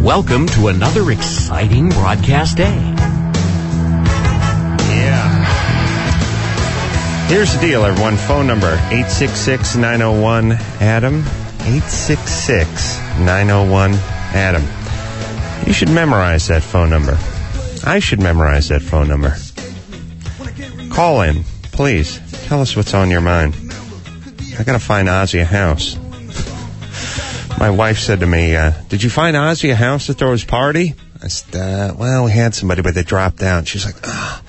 Welcome to another exciting broadcast day. Yeah. Here's the deal, everyone. Phone number, 866-901-ADAM. 866-901-ADAM. You should memorize that phone number. I should memorize that phone number. Call in, please. Tell us what's on your mind. I gotta find Ozzy a house. My wife said to me, did you find Ozzy a house to throw his party? I said, well, we had somebody, but they dropped out. She's like,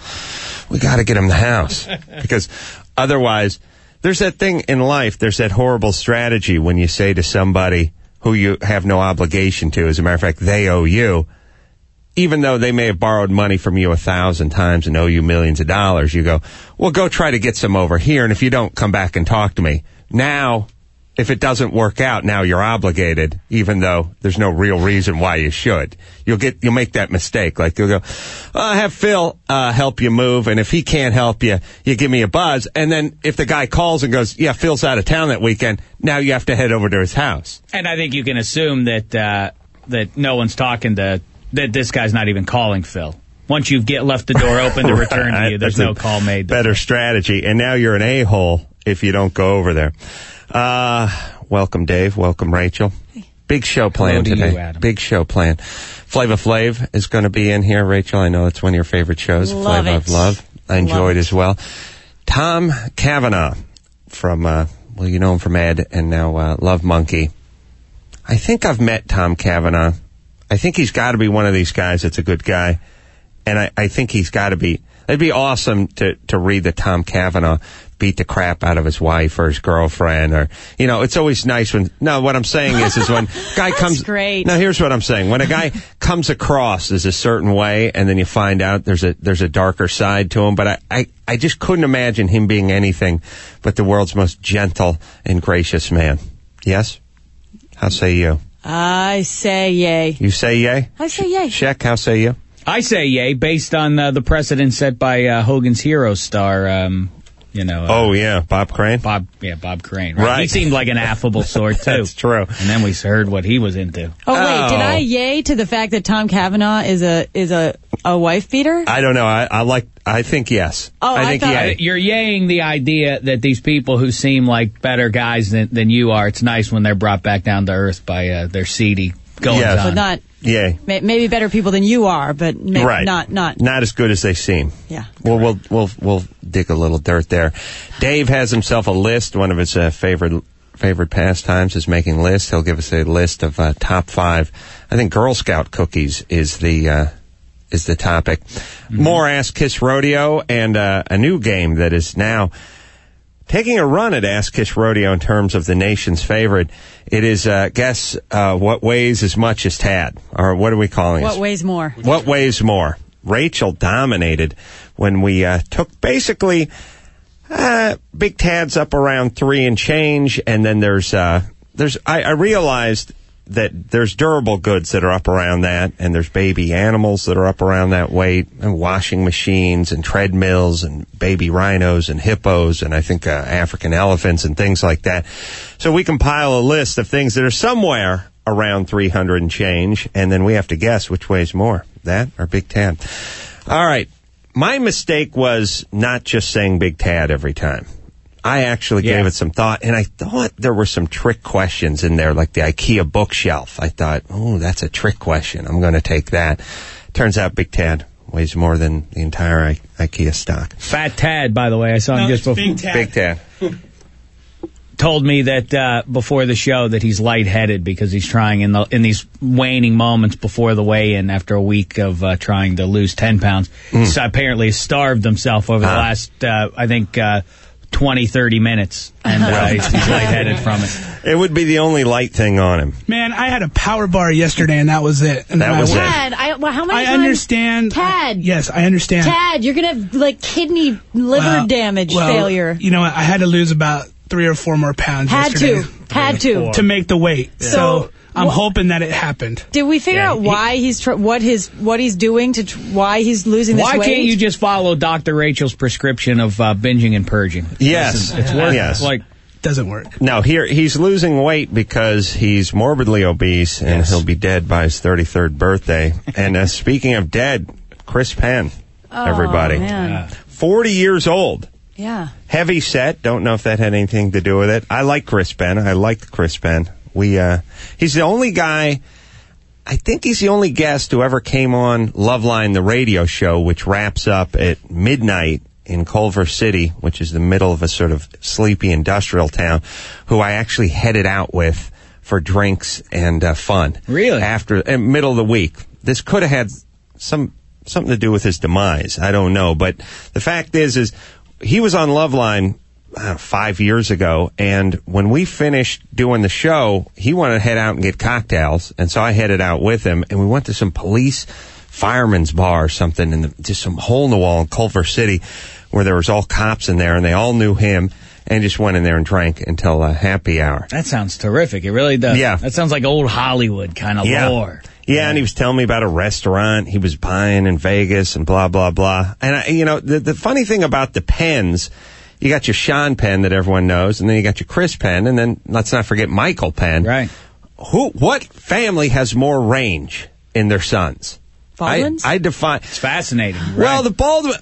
we got to get him the house. Because otherwise, there's that thing in life, there's that horrible strategy when you say to somebody who you have no obligation to, as a matter of fact, they owe you, even though they may have borrowed money from you 1,000 times and owe you millions of dollars, you go, well, go try to get some over here, and if you don't, come back and talk to me. Now, if it doesn't work out, now you're obligated, even though there's no real reason why you should. You'll make that mistake. Like, you'll go, have Phil help you move, and if he can't help you, you give me a buzz. And then if the guy calls and goes, yeah, Phil's out of town that weekend, now you have to head over to his house. And I think you can assume that that no one's talking to, that this guy's not even calling Phil. Once you've left the door open to return to you, there's no call made. Better strategy. And now you're an a-hole if you don't go over there. Welcome, Dave. Welcome, Rachel. Big show planned today. You, Adam. Big show planned. Flava Flav is going to be in here. Rachel, I know it's one of your favorite shows. Love Flava it. of Love. I enjoyed as well. Tom Cavanaugh from, well, you know him from Ed and now Love Monkey. I think I've met Tom Cavanaugh. I think he's got to be one of these guys that's a good guy. And I think he's got to be. It'd be awesome to read that Tom Cavanaugh beat the crap out of his wife or his girlfriend, or, you know, it's always nice when, no, what I'm saying is when a guy comes, great. Now here's what I'm saying. When a guy comes across as a certain way and then you find out there's a darker side to him, but I just couldn't imagine him being anything but the world's most gentle and gracious man. Yes? How say you? I say yay. You say yay? I say yay. Sheck, how say you? I say yay, based on the precedent set by Hogan's Hero star, oh, yeah, Bob Crane? Bob Crane. Right? He seemed like an affable sort, too. That's true. And then we heard what he was into. Oh, wait, did I yay to the fact that Tom Cavanaugh is a wife beater? I don't know. I think yes. Oh, I think yay. You're yaying the idea that these people who seem like better guys than you are, it's nice when they're brought back down to earth by their seedy goings on. But not... Yay. Maybe better people than you are, but maybe not as good as they seem. Yeah. Well, we'll dig a little dirt there. Dave has himself a list. One of his favorite pastimes is making lists. He'll give us a list of top 5. I think Girl Scout cookies is the topic. Mm-hmm. More Ask Kiss Rodeo and a new game that is now taking a run at Ask Kiss Rodeo in terms of the nation's favorite. It is, guess what weighs as much as Tad? Or what are we calling it? What weighs more? What weighs more? Rachel dominated when we took basically Big Tad's up around 3 and change, and then I realized that there's durable goods that are up around that, and there's baby animals that are up around that weight, and washing machines and treadmills and baby rhinos and hippos and I think African elephants and things like that. So we compile a list of things that are somewhere around 300 and change, and then we have to guess which weighs more, that or Big Tad. All right. My mistake was not just saying Big Tad every time. I actually gave it some thought, and I thought there were some trick questions in there, like the IKEA bookshelf. I thought, oh, that's a trick question. I'm going to take that. Turns out Big Tad weighs more than the entire IKEA stock. Fat Tad, by the way. I saw him just before. Big Tad. Told me that before the show that he's lightheaded because he's trying in these waning moments before the weigh-in after a week of trying to lose 10 pounds. He's apparently starved himself over the last, 20, 30 minutes, and he's lightheaded from it. It would be the only light thing on him. Man, I had a power bar yesterday, and that was it. And that was it. Tad, how many times? I understand. Tad. Yes, I understand. Tad, you're going to have, like, kidney, liver damage failure. You know what? I had to lose about 3 or 4 more pounds yesterday. Had to. To make the weight. Yeah. So I'm hoping that it happened. Did we figure out why what he's doing why he's losing this weight? Why can't you just follow Dr. Rachel's prescription of binging and purging? Yes. It's worth yes. like doesn't work. No, here he's losing weight because he's morbidly obese, and he'll be dead by his 33rd birthday. And speaking of dead, Chris Penn, everybody. Man. 40 years old. Yeah. Heavy set. Don't know if that had anything to do with it. I like Chris Penn. I liked Chris Penn. He's the only guy, I think he's the only guest who ever came on Loveline, the radio show, which wraps up at midnight in Culver City, which is the middle of a sort of sleepy industrial town, who I actually headed out with for drinks and fun. Really? Middle of the week. This could have had something to do with his demise. I don't know. But the fact is he was on Loveline 5 years ago, and when we finished doing the show, he wanted to head out and get cocktails, and so I headed out with him, and we went to some police fireman's bar or something, and just some hole in the wall in Culver City, where there was all cops in there, and they all knew him, and just went in there and drank until happy hour. That sounds terrific. It really does. Yeah. That sounds like old Hollywood kind of lore. Yeah, and he was telling me about a restaurant he was buying in Vegas and blah, blah, blah. And, the funny thing about the Penns, you got your Sean Penn that everyone knows, and then you got your Chris Penn, and then let's not forget Michael Penn. Right. What family has more range in their sons? Baldwins? I define. It's fascinating. Right? Well, the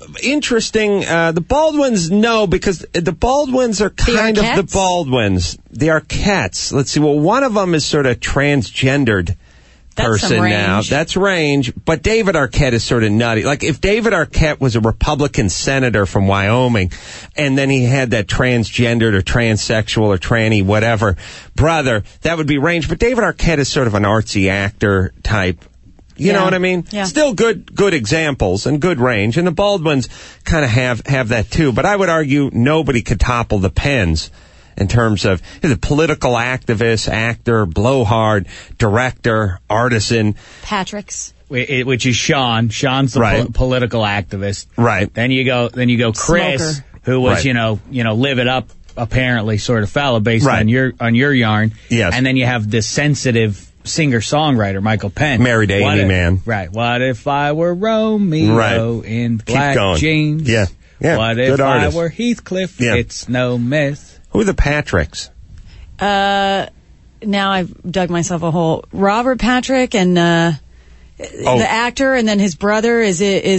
Baldwins, no, because the Baldwins are kind of the Baldwins. The Arquettes. Let's see. Well, one of them is sort of transgendered person now. That's range. But David Arquette is sort of nutty. Like if David Arquette was a Republican senator from Wyoming, and then he had that transgendered or transsexual or tranny whatever brother, that would be range. But David Arquette is sort of an artsy actor type. You know what I mean? Yeah. Still good examples and good range. And the Baldwins kind of have that too. But I would argue nobody could topple the Penns in terms of the political activist, actor, blowhard, director, artisan. Patrick's. Which is Sean. Sean's the political activist. Right. Then you go Chris, Smoker. who was, live it up apparently sort of fella based on your yarn. Yes. And then you have this sensitive singer-songwriter, Michael Penn. Married to Amy Mann. Right. What if I were Romeo in black jeans? Yeah. What if good artist. I were Heathcliff? Yeah. It's no myth. Who are the Patricks? Now I've dug myself a hole. Robert Patrick and the actor, and then his brother is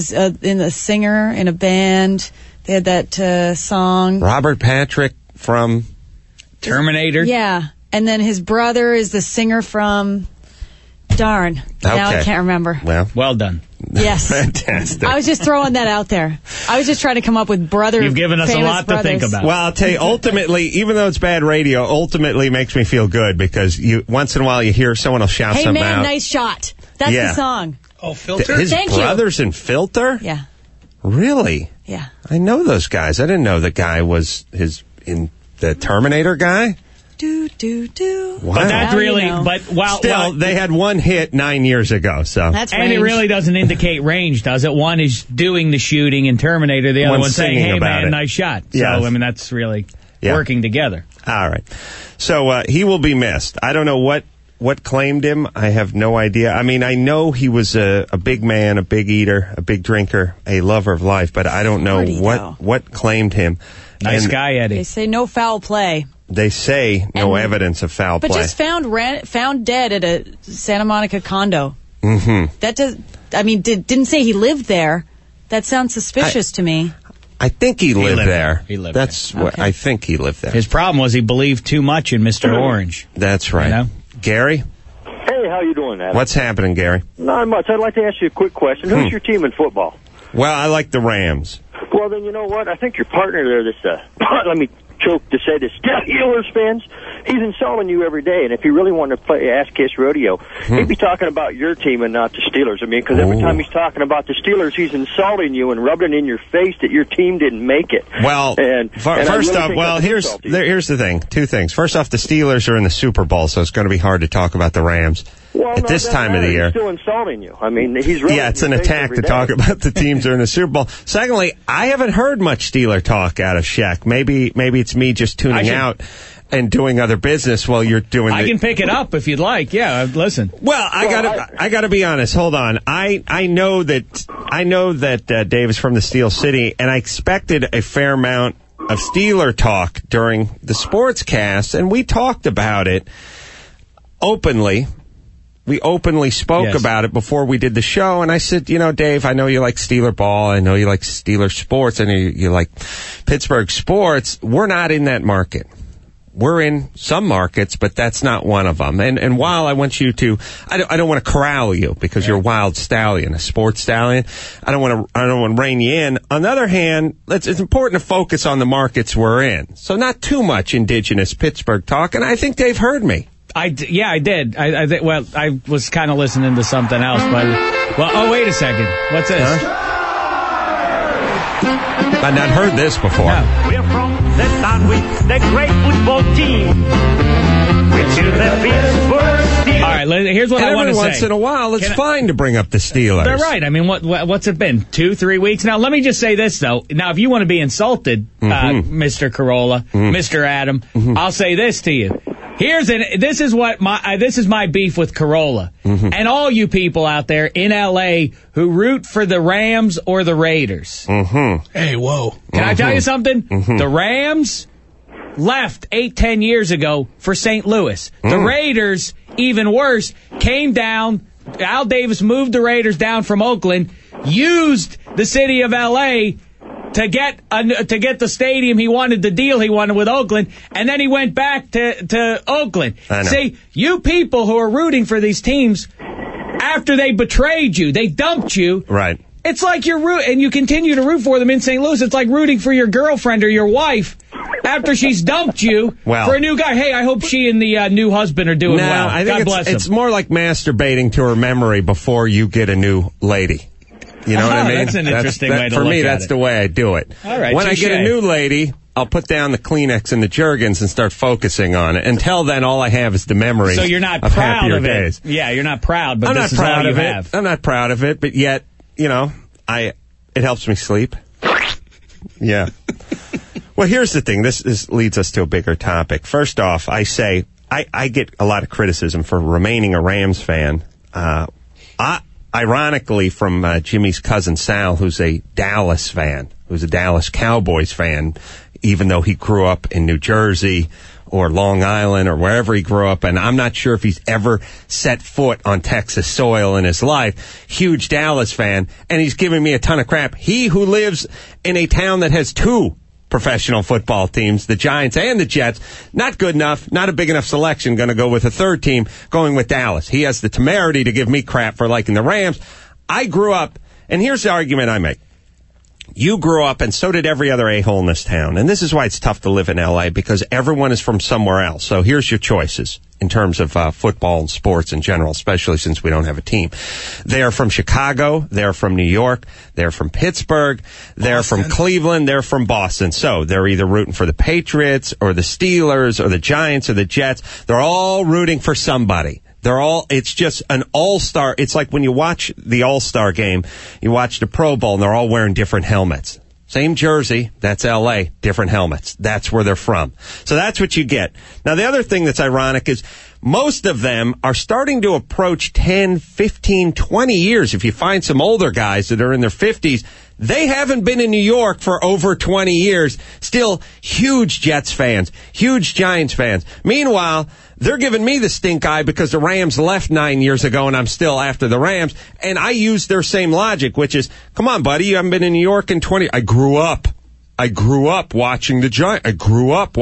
in the singer in a band. They had that song. Robert Patrick from Terminator? Yeah. And then his brother is the singer from... Darn. Now I can't remember. Well done. Yes. Fantastic. I was just throwing that out there. I was just trying to come up with brother. You've given us a lot to think about. Well, I'll tell you, ultimately, even though it's bad radio, ultimately makes me feel good because once in a while you hear someone will shout something out. Hey, man, nice shot. That's the song. Oh, Filter? His brother's in Filter? Yeah. Really? Yeah. I know those guys. I didn't know the guy was in the Terminator guy. Do. Wow. But that's really, still, they had one hit 9 years ago, so. That's and range. it really doesn't indicate range, does it? One is doing the shooting in Terminator, the other one's saying, hey man, nice shot. So, yes. I mean, that's really working together. All right. So, he will be missed. I don't know what claimed him. I have no idea. I mean, I know he was a big man, a big eater, a big drinker, a lover of life, but I don't know what claimed him. Nice guy, Eddie. They say no foul play. They say no evidence of foul play. But just found dead at a Santa Monica condo. Mm-hmm. That didn't say he lived there. That sounds suspicious to me. I think he lived there. He lived That's there. what I think he lived there. His problem was he believed too much in Mr. Orange. That's right. You know? Gary? Hey, how you doing, Adam? What's happening, Gary? Not much. I'd like to ask you a quick question. Who's your team in football? Well, I like the Rams. Well, then you know what? I think your partner there, let me choke to say this, Steelers fans, he's insulting you every day. And if he really wanted to play Ass Kiss Rodeo, he'd be talking about your team and not the Steelers. I mean, because every time he's talking about the Steelers, he's insulting you and rubbing it in your face that your team didn't make it. Well, first off, here's the thing. Two things. First off, the Steelers are in the Super Bowl, so it's going to be hard to talk about the Rams at this time of the year. He's still insulting you. I mean, he's really it's an attack to talk about the teams that are in the Super Bowl. Secondly, I haven't heard much Steeler talk out of Shaq. Maybe it's me just tuning out and doing other business while you're doing. I can pick it up if you'd like. Yeah, listen. Well, I gotta be honest. Hold on. I know that Dave is from the Steel City, and I expected a fair amount of Steeler talk during the sportscast, and we talked about it openly. We openly spoke about it before we did the show, and I said, Dave, I know you like Steeler ball. I know you like Steeler sports. I know you like Pittsburgh sports. We're not in that market. We're in some markets, but that's not one of them. And while I want you to, I don't want to corral you because you're a wild stallion, a sports stallion. I don't want to rein you in. On the other hand, it's important to focus on the markets we're in. So not too much indigenous Pittsburgh talk, and I think Dave heard me. I did. I was kind of listening to something else, but wait a second. What's this? I've not heard this before. No. We're from the town with the great football team. Which is the Pittsburgh Steelers. All right, here's what I want to say. Every once in a while, it's fine to bring up the Steelers. They're right. I mean, what's it been? 2-3 weeks? Now, let me just say this, though. Now, if you want to be insulted, Mr. Corolla, Mr. Adam, I'll say this to you. This is my beef with Corolla and all you people out there in L.A. who root for the Rams or the Raiders. Hey, whoa! Can I tell you something? The Rams left 8-10 years ago for St. Louis. The Raiders, even worse, came down. Al Davis moved the Raiders down from Oakland, used the city of L.A. to get the stadium he wanted, the deal he wanted with Oakland, and then he went back to Oakland. See, you people who are rooting for these teams, after they betrayed you, they dumped you. Right. It's like and you continue to root for them in St. Louis. It's like rooting for your girlfriend or your wife after she's dumped you for a new guy. Hey, I hope she and the new husband are doing well. I think God bless them. It's more like masturbating to her memory before you get a new lady. You know what I mean? That's an interesting way to look at it. For me, that's the way I do it. All right, when I get a new lady, I'll put down the Kleenex and the Jergens and start focusing on it. Until then, all I have is the memories. So you're not of proud of it. days. Yeah, you're not proud, but this is all you have. I'm not proud of it, but yet, it helps me sleep. Yeah. Well, here's the thing. This leads us to a bigger topic. First off, I say I get a lot of criticism for remaining a Rams fan. Ironically, from Jimmy's cousin Sal, who's a Dallas fan, who's a Dallas Cowboys fan, even though he grew up in New Jersey or Long Island or wherever he grew up, and I'm not sure if he's ever set foot on Texas soil in his life. Huge Dallas fan, and he's giving me a ton of crap. He who lives in a town that has two professional football teams, the Giants and the Jets, not good enough, not a big enough selection, going to go with a third team, going with Dallas. He has the temerity to give me crap for liking the Rams. I grew up, and here's the argument I make. You grew up, and so did every other a-hole in this town. And this is why it's tough to live in L.A., because everyone is from somewhere else. So here's your choices in terms of football and sports in general, especially since we don't have a team. They're from Chicago. They're from New York. They're from Pittsburgh. They're from Cleveland. They're from Boston. So they're either rooting for the Patriots or the Steelers or the Giants or the Jets. They're all rooting for somebody. It's just an all-star. It's like when you watch the all-star game, you watch the Pro Bowl, and they're all wearing different helmets. Same jersey, that's L.A., different helmets. That's where they're from. So that's what you get. Now, the other thing that's ironic is most of them are starting to approach 10, 15, 20 years. If you find some older guys that are in their 50s, they haven't been in New York for over 20 years. Still huge Jets fans, huge Giants fans. Meanwhile, they're giving me the stink eye because the Rams left 9 years ago and I'm still after the Rams. And I use their same logic, which is, come on, buddy, you haven't been in New York in 20... I grew up watching the Giants. I grew up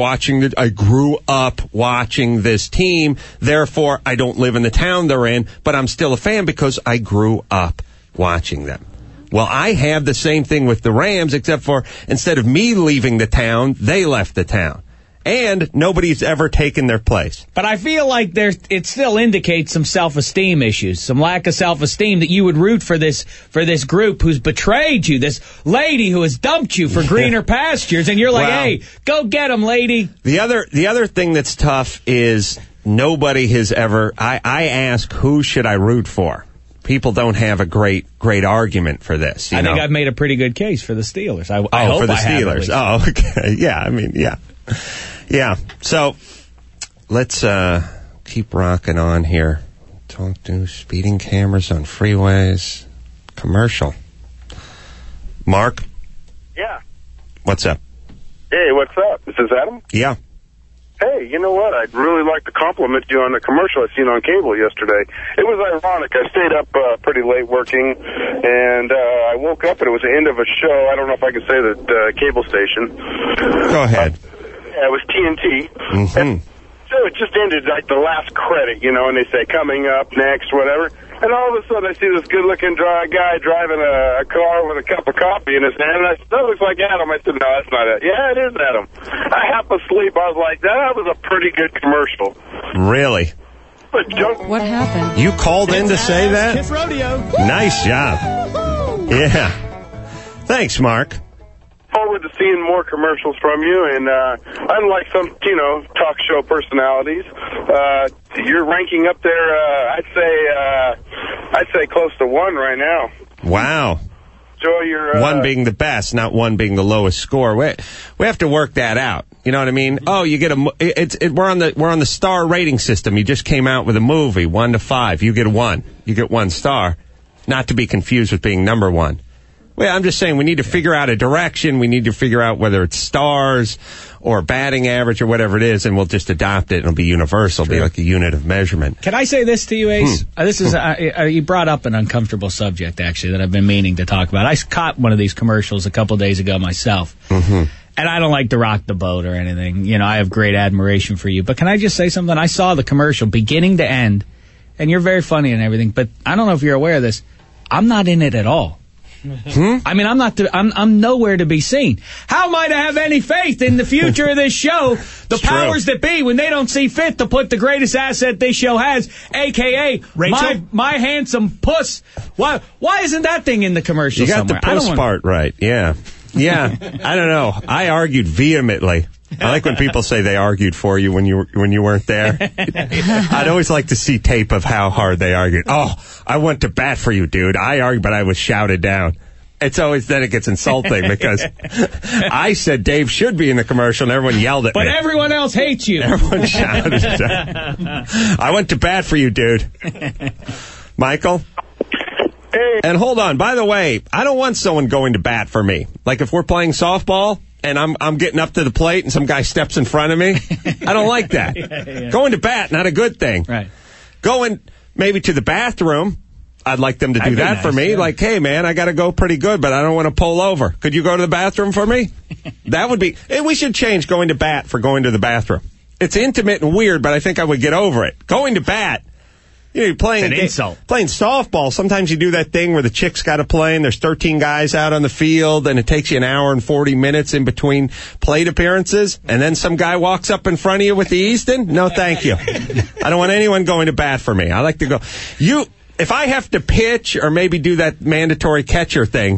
watching this team. Therefore, I don't live in the town they're in, but I'm still a fan because I grew up watching them. Well, I have the same thing with the Rams, except for instead of me leaving the town, they left the town. And nobody's ever taken their place. But I feel like it still indicates some self-esteem issues, some lack of self-esteem that you would root for this group who's betrayed you, this lady who has dumped you for greener pastures, and you're like, hey, go get them, lady. The other thing that's tough is nobody has ever. I ask, who should I root for? People don't have a great argument for this. I think I've made a pretty good case for the Steelers. I hope for the I Steelers. Have, okay. Yeah, I mean, yeah. Yeah, so let's keep rocking on here. Talk to speeding cameras on freeways. Commercial. Mark? Yeah. What's up? Hey, what's up? Is this Adam? Yeah. Hey, you know what? I'd really like to compliment you on the commercial I seen on cable yesterday. It was ironic. I stayed up pretty late working, and I woke up and it was the end of a show. I don't know if I can say the cable station. Go ahead. Yeah, it was TNT. Mm-hmm. So it just ended like the last credit, you know, and they say coming up next, whatever. And all of a sudden I see this good-looking guy driving a car with a cup of coffee in his hand. And I said, that looks like Adam. I said, no, that's not it. Yeah, it is Adam. I happened to sleep. I was like, that was a pretty good commercial. Really? But what happened? You called in to say that? Kiss Rodeo. Nice job. Yeah. Thanks, Mark. Forward to seeing more commercials from you, and unlike some, talk show personalities, you're ranking up there. I'd say close to 1 right now. Wow. Enjoy your 1 being the best, not 1 being the lowest score. We have to work that out. You know what I mean? Oh, you get we're on the star rating system. You just came out with a movie, 1 to 5. You get 1. You get 1 star, not to be confused with being number 1. Well, I'm just saying we need to figure out a direction. We need to figure out whether it's stars or batting average or whatever it is, and we'll just adopt it. It'll be universal. It'll be like a unit of measurement. Can I say this to you, Ace? This is you brought up an uncomfortable subject, actually, that I've been meaning to talk about. I caught one of these commercials a couple days ago myself. Mm-hmm. And I don't like to rock the boat or anything. You know, I have great admiration for you. But can I just say something? I saw the commercial beginning to end, and you're very funny and everything, but I don't know if you're aware of this. I'm not in it at all. I mean, I'm nowhere to be seen. How am I to have any faith in the future of this show? The powers that be, when they don't see fit to put the greatest asset this show has, a.k.a. my handsome puss. Why isn't that thing in the commercial somewhere? You got the puss part right, yeah. Yeah, I don't know. I argued vehemently. I like when people say they argued for you when you weren't there. I'd always like to see tape of how hard they argued. Oh, I went to bat for you, dude. I argued, but I was shouted down. It's always then it gets insulting because I said Dave should be in the commercial and everyone yelled at me. But everyone else hates you. Everyone shouted. I went to bat for you, dude. Michael? Hey. And hold on, by the way, I don't want someone going to bat for me. Like if we're playing softball and I'm getting up to the plate and some guy steps in front of me, I don't like that. Yeah. Going to bat, not a good thing. Right. Going maybe to the bathroom, I'd like them to do that for me. Yeah. Like, hey, man, I got to go pretty good, but I don't want to pull over. Could you go to the bathroom for me? That would be... Hey, we should change going to bat for going to the bathroom. It's intimate and weird, but I think I would get over it. Going to bat... You're playing an insult. Playing softball, sometimes you do that thing where the chick's got to play and there's 13 guys out on the field and it takes you an hour and 40 minutes in between plate appearances and then some guy walks up in front of you with the Easton? No, thank you. I don't want anyone going to bat for me. I like to go. If I have to pitch or maybe do that mandatory catcher thing,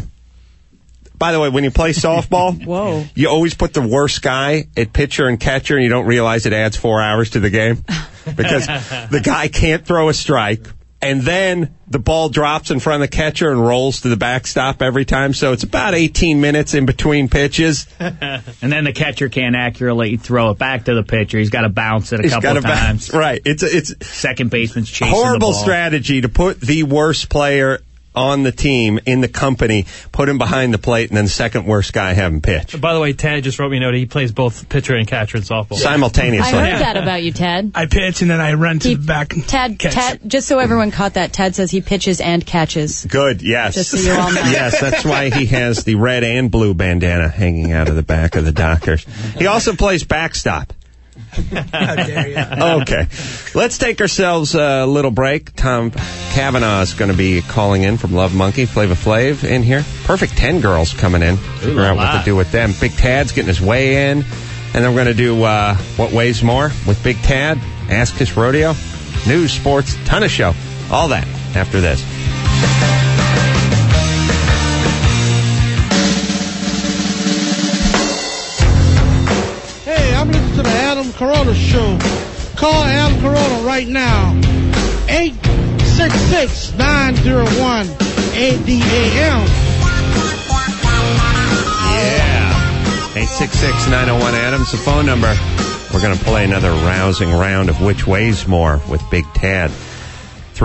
by the way, when you play softball, Whoa. You always put the worst guy at pitcher and catcher and you don't realize it adds 4 hours to the game. Because the guy can't throw a strike, and then the ball drops in front of the catcher and rolls to the backstop every time. So it's about 18 minutes in between pitches. And then the catcher can't accurately throw it back to the pitcher. He's got to bounce it a couple of times. Right. It's second baseman's chasing horrible the ball. Strategy to put the worst player on the team, in the company, put him behind the plate, and then the second worst guy have him pitch. By the way, Tad just wrote me a note. He plays both pitcher and catcher in softball. Simultaneously. I heard that about you, Tad. I pitch and then I run to the back and Tad, just so everyone caught that, Tad says he pitches and catches. Good, yes. Just so you all know. Yes, that's why he has the red and blue bandana hanging out of the back of the Dockers. He also plays backstop. How dare you. Okay. Let's take ourselves a little break. Tom Cavanaugh is going to be calling in from Love Monkey, Flava Flav in here. Perfect 10 girls coming in. Figure out what to do with them. Big Tad's getting his way in. And then we're going to do What Weighs More with Big Tad, Ask Kiss Rodeo, news, sports, ton of show. All that after this. I'm listening to the Adam Carolla Show. Call Adam Carolla right now. 866-901-ADAM. Yeah. 866-901-ADAM's the phone number. We're going to play another rousing round of Which Weighs More with Big Tad.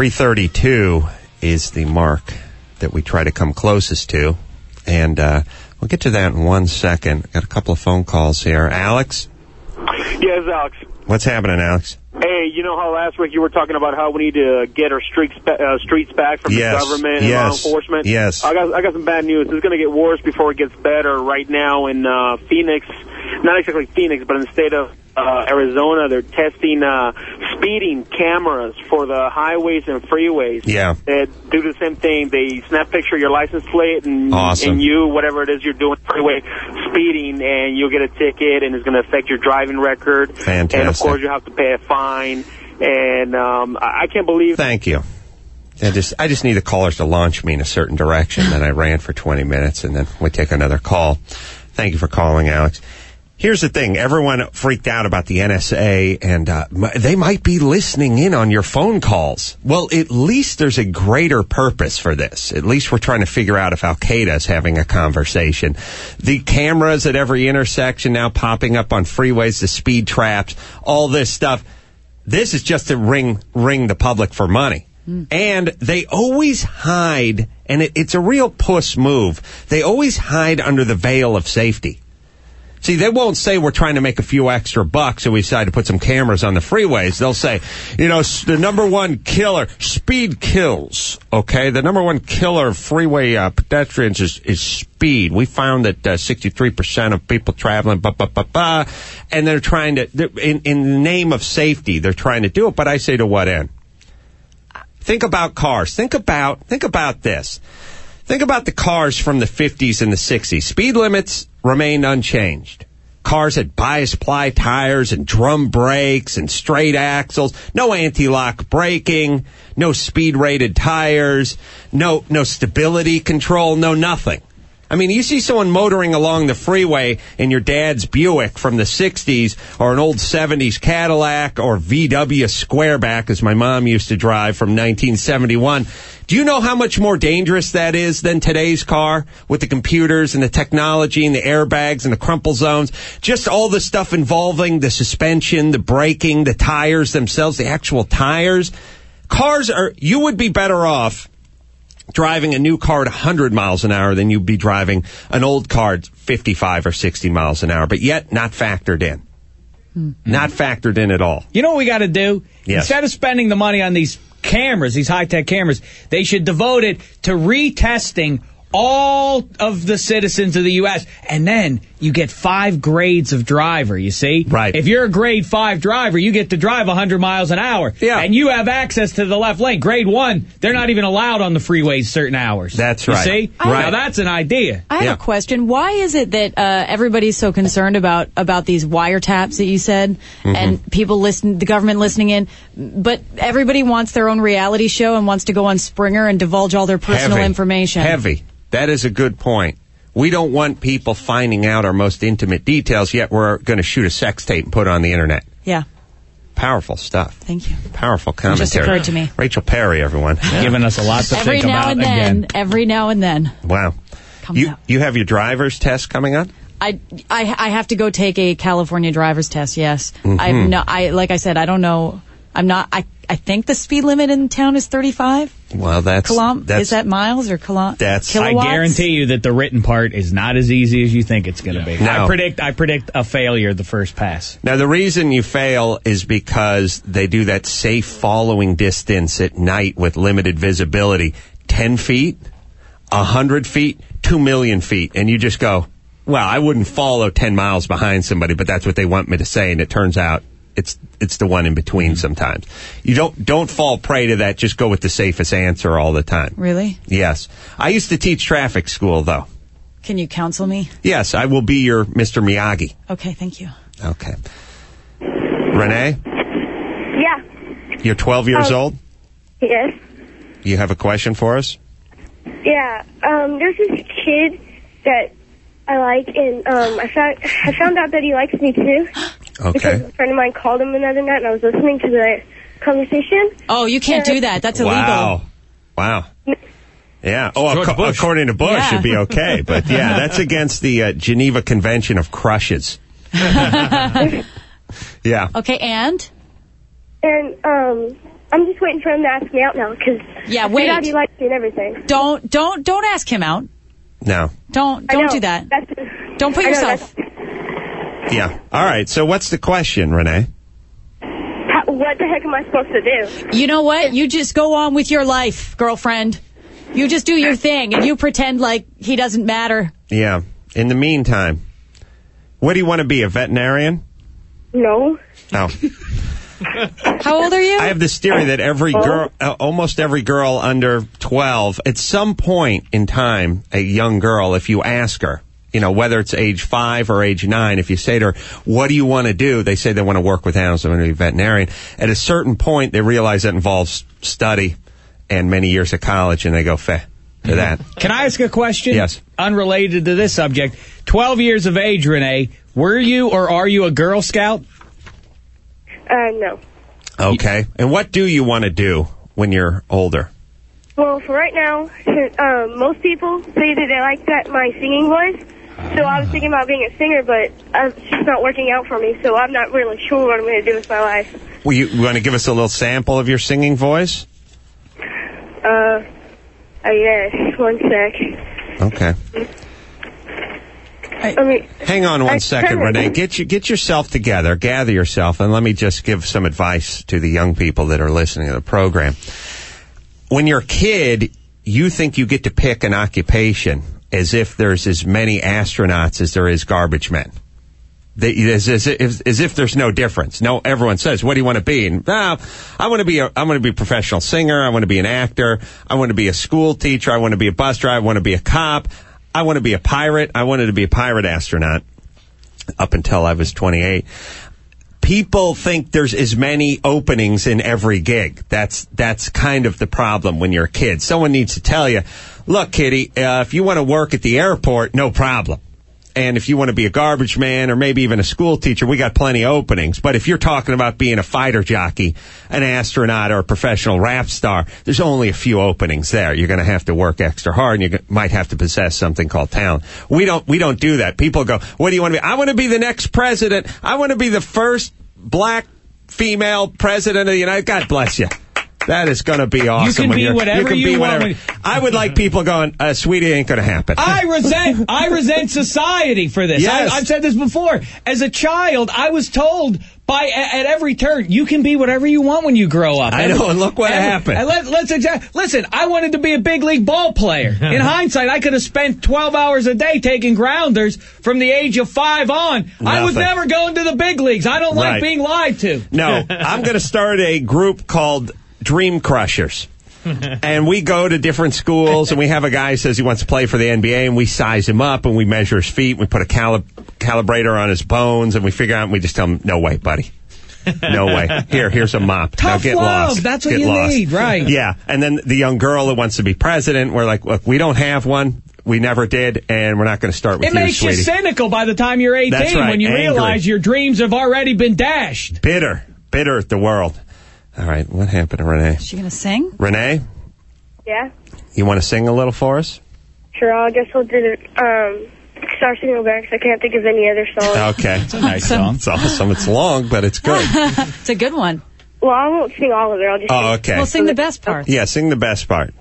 332 is the mark that we try to come closest to. And We'll get to that in 1 second. Got a couple of phone calls here. Alex? Yes, Alex. What's happening, Alex? Hey, you know how last week you were talking about how we need to get our streets back from the government and law enforcement? Yes. I got some bad news. It's going to get worse before it gets better. Right now in Phoenix, not exactly Phoenix, but in the state of Arizona, they're testing speeding cameras for the highways and freeways. Yeah. They do the same thing. They snap picture your license plate and you, whatever it is you're doing, freeway speeding, and you'll get a ticket, and it's going to affect your driving record. Fantastic. And, of course, you have to pay a fine. And I can't believe... Thank you. I just need the callers to launch me in a certain direction. Then I ran for 20 minutes, and then we take another call. Thank you for calling, Alex. Here's the thing. Everyone freaked out about the NSA, and they might be listening in on your phone calls. Well, at least there's a greater purpose for this. At least we're trying to figure out if Al-Qaeda is having a conversation. The cameras at every intersection now popping up on freeways, the speed traps, all this stuff. This is just to ring the public for money. And they always hide, and it's a real puss move. They always hide under the veil of safety. See, they won't say we're trying to make a few extra bucks and we decide to put some cameras on the freeways. They'll say, the number one killer, speed kills, okay? The number one killer of freeway pedestrians is speed. We found that 63% of people traveling, and they're trying to, in the name of safety, they're trying to do it. But I say, to what end? Think about cars. Think about this. Think about the cars from the 50s and the 60s. Speed limits remained unchanged. Cars had bias-ply tires and drum brakes and straight axles, no anti-lock braking, no speed-rated tires, no stability control, no nothing. I mean, you see someone motoring along the freeway in your dad's Buick from the 60s or an old 70s Cadillac or VW Squareback, as my mom used to drive, from 1971. Do you know how much more dangerous that is than today's car with the computers and the technology and the airbags and the crumple zones? Just all the stuff involving the suspension, the braking, the tires themselves, the actual tires. You would be better off driving a new car at 100 miles an hour than you'd be driving an old car at 55 or 60 miles an hour, but yet not factored in. Not factored in at all. You know what we got to do? Yes. Instead of spending the money on these cameras, these high-tech cameras, they should devote it to retesting all of the citizens of the U.S., and then you get 5 grades of driver, you see? Right. If you're a grade 5 driver, you get to drive 100 miles an hour. Yeah. And you have access to the left lane. Grade 1, they're not even allowed on the freeways certain hours. That's right. You see? Right. Now, that's an idea. I have a question. Why is it that everybody's so concerned about these wiretaps that you said, and people the government listening in, but everybody wants their own reality show and wants to go on Springer and divulge all their personal information? Heavy. That is a good point. We don't want people finding out our most intimate details, yet we're going to shoot a sex tape and put it on the internet. Yeah. Powerful stuff. Thank you. Powerful commentary. Just occurred to me. Rachel Perry, everyone. Giving us a lot to think about again. Every now and then. Wow. You have your driver's test coming up? I have to go take a California driver's test, yes. Like I said, I don't know. I think the speed limit in town is 35. Well, is that miles or kilowatts? I guarantee you that the written part is not as easy as you think it's going to be. No. I predict a failure the first pass. Now, the reason you fail is because they do that safe following distance at night with limited visibility. 10 feet, 100 feet, 2 million feet. And you just go, well, I wouldn't follow 10 miles behind somebody, but that's what they want me to say. And it turns out it's the one in between sometimes. You don't fall prey to that. Just go with the safest answer all the time. Really? Yes. I used to teach traffic school, though. Can you counsel me? Yes, I will be your Mr. Miyagi. Okay, thank you. Okay. Renee? Yeah. You're 12 years old? Yes. You have a question for us? Yeah. There's this kid that I like, and I found out that he likes me too. Okay. Because a friend of mine called him another night, and I was listening to the conversation. Oh, you can't do that. That's illegal. Wow. Yeah. Oh, according to Bush, it'd be okay. But yeah, that's against the Geneva Convention of Crushes. Yeah. Okay, and? And I'm just waiting for him to ask me out now, because wait. he likes me and everything. Don't ask him out. No. Don't do that. Don't put yourself. Yeah. All right. So what's the question, Renee? What the heck am I supposed to do? You know what? You just go on with your life, girlfriend. You just do your thing, and you pretend like he doesn't matter. Yeah. In the meantime, what do you want to be, a veterinarian? No. Oh. How old are you? I have this theory that every girl, almost every girl under 12, at some point in time, a young girl, if you ask her, whether it's age 5 or age 9, if you say to her, what do you want to do? They say they want to work with animals, they want to be a veterinarian. At a certain point, they realize that involves study and many years of college, and they go to that. Can I ask a question? Yes. Unrelated to this subject. 12 years of age, Renee, were you or are you a Girl Scout? No. Okay. And what do you want to do when you're older? Well, for right now, most people say that they like my singing voice. So I was thinking about being a singer, but it's just not working out for me, so I'm not really sure what I'm going to do with my life. Well, you want to give us a little sample of your singing voice? Yes, 1 sec. Okay. Hang on 1 second, Renee. Get yourself together, gather yourself, and let me just give some advice to the young people that are listening to the program. When you're a kid, you think you get to pick an occupation as if there's as many astronauts as there is garbage men. As if there's no difference. No, everyone says, "What do you want to be?" And I want to be a professional singer. I want to be an actor. I want to be a school teacher. I want to be a bus driver. I want to be a cop. I want to be a pirate. I wanted to be a pirate astronaut up until I was 28. People think there's as many openings in every gig. That's kind of the problem when you're a kid. Someone needs to tell you, look, kitty, if you want to work at the airport, no problem. And if you want to be a garbage man or maybe even a school teacher, we got plenty of openings. But if you're talking about being a fighter jockey, an astronaut, or a professional rap star, there's only a few openings there. You're going to have to work extra hard, and you might have to possess something called talent. We don't do that. People go, what do you want to be? I want to be the next president. I want to be the first black female president of the United States. God bless you. That is going to be awesome. You can be whatever you want. I would like people going, sweetie, it ain't going to happen. I resent society for this. Yes. I've said this before. As a child, I was told at every turn, you can be whatever you want when you grow up. I know, and look what happened. Listen, I wanted to be a big league ball player. In hindsight, I could have spent 12 hours a day taking grounders from the age of 5 on. Nothing. I would never go into the big leagues. I don't like being lied to. No, I'm going to start a group called Dream Crushers. And we go to different schools, and we have a guy who says he wants to play for the NBA, and we size him up, and we measure his feet, and we put a calibrator on his bones, and we figure out, and we just tell him, no way, buddy. No way. Here's a mop. Tough now get love. lost. That's what get you lost. need, right. Yeah. And then the young girl who wants to be president, we're like, look, we don't have one. We never did, and we're not going to start with you, sweetie. It makes you cynical by the time you're 18 That's right. when you Angry. realize your dreams have already been dashed. Bitter at the world. All right, what happened to Renee? Is she going to sing? Renee? Yeah? You want to sing a little for us? Sure, I guess I'll do Star Signal Back, because I can't think of any other song. Okay. It's a nice song. It's awesome. It's long, but it's good. It's a good one. Well, I won't sing all of it. I'll just okay. We'll sing the best part. Yeah, sing the best part.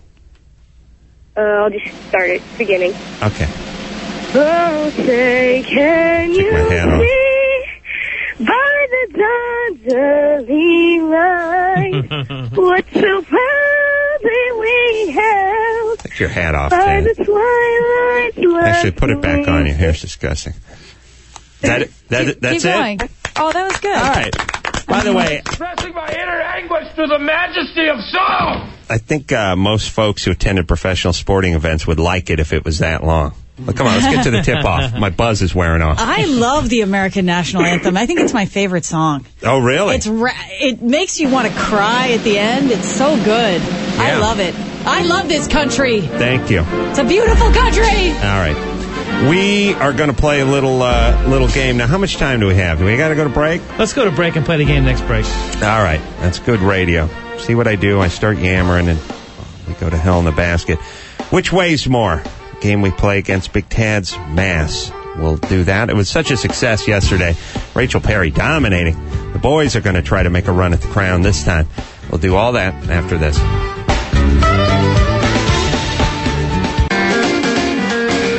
I'll just start at the beginning. Okay. Oh, say, can you see by the dawn's early light what so proudly we held? Take your hat off, by the Dan. twilight's Actually, put it back on. Your hair's disgusting. That's Keep going. it? Oh, that was good. All right. By the way, Expressing my inner anguish to the majesty of soul. I think most folks who attended professional sporting events would like it if it was that long. Well, come on, let's get to the tip-off. My buzz is wearing off. I love the American National Anthem. I think it's my favorite song. Oh, really? It makes you want to cry at the end. It's so good. Yeah. I love it. I love this country. Thank you. It's a beautiful country. All right. We are going to play a little game. Now, how much time do we have? Do we got to go to break? Let's go to break and play the game next break. All right. That's good radio. See what I do? I start yammering, and we go to hell in the basket. Which weighs more? Game we play against Big Tad's Mass. We'll do that. It was such a success yesterday. Rachel Perry dominating. The boys are going to try to make a run at the crown this time. We'll do all that after this.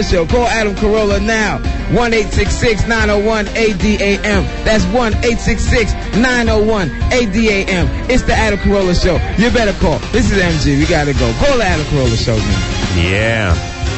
Carolla Show. Call Adam Carolla now. 1-866-901-ADAM. That's 1-866-901-ADAM. It's the Adam Carolla Show. You better call. This is MG. We gotta go. Call the Adam Carolla Show, man. Yeah.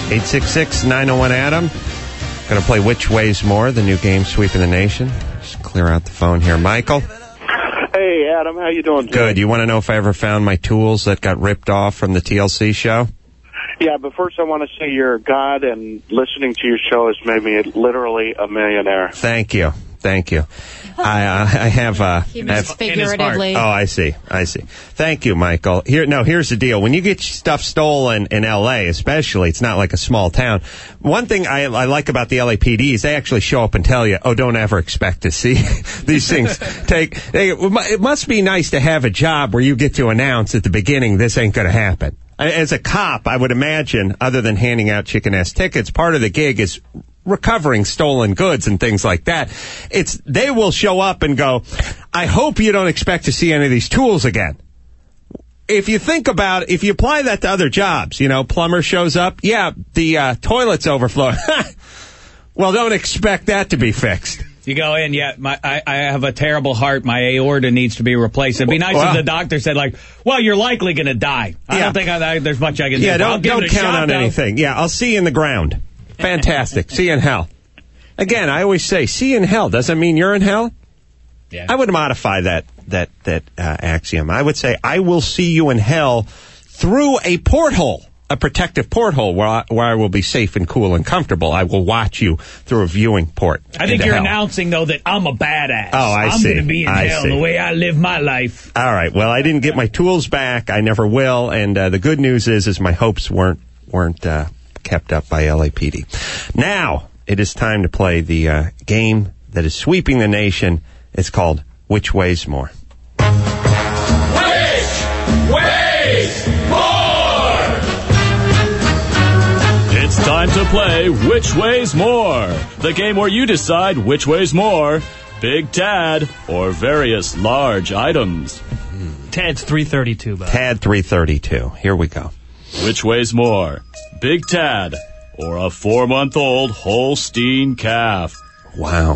866-901-ADAM. Gonna play Which Weighs More, the new game sweeping the nation. Just clear out the phone here. Michael? Hey, Adam. How you doing today? Good. You want to know if I ever found my tools that got ripped off from the TLC show? Yeah, but first I want to say you're God, and listening to your show has made me literally a millionaire. Thank you. Thank you. I have... He means figuratively. Oh, I see. Thank you, Michael. Here's the deal. When you get stuff stolen in L.A., especially, it's not like a small town. One thing I like about the LAPD is they actually show up and tell you, oh, don't ever expect to see these things it must be nice to have a job where you get to announce at the beginning this ain't going to happen. As a cop, I would imagine, other than handing out chicken-ass tickets, part of the gig is recovering stolen goods and things like that. They will show up and go, I hope you don't expect to see any of these tools again. If you think about it, if you apply that to other jobs, plumber shows up, the toilet's overflowing. Well, don't expect that to be fixed. You go in, I have a terrible heart. My aorta needs to be replaced. It'd be nice if the doctor said, you're likely going to die. I don't think there's much I can do. Yeah, don't count on anything. Yeah, I'll see you in the ground. Fantastic. See you in hell. Again, I always say, see you in hell. Doesn't mean you're in hell. Yeah. I would modify that axiom. I would say, I will see you in hell through a porthole. A protective porthole where I will be safe and cool and comfortable. I will watch you through a viewing port. I think you're announcing, though, that I'm a badass. Oh, I see. I'm going to be in hell the way I live my life. All right. Well, I didn't get my tools back. I never will. And the good news is my hopes weren't kept up by LAPD. Now, it is time to play the game that is sweeping the nation. It's called Which Weighs More. Which weighs more? It's time to play Which Weighs More, the game where you decide which weighs more, Big Tad or various large items. Tad's 332, Bob. Tad 332. Here we go. Which weighs more, Big Tad or a 4-month-old Holstein calf? Wow.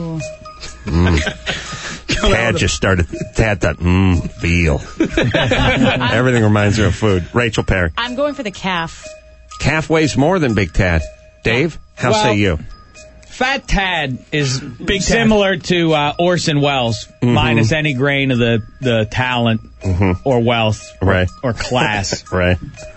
Tad just started. Tad thought, feel. Everything reminds me of food. Rachel Perry. I'm going for the calf. Calf weighs more than Big Tad. Dave, how say you? Fat Tad is similar to Orson Welles, minus any grain of the talent or wealth or class. Right.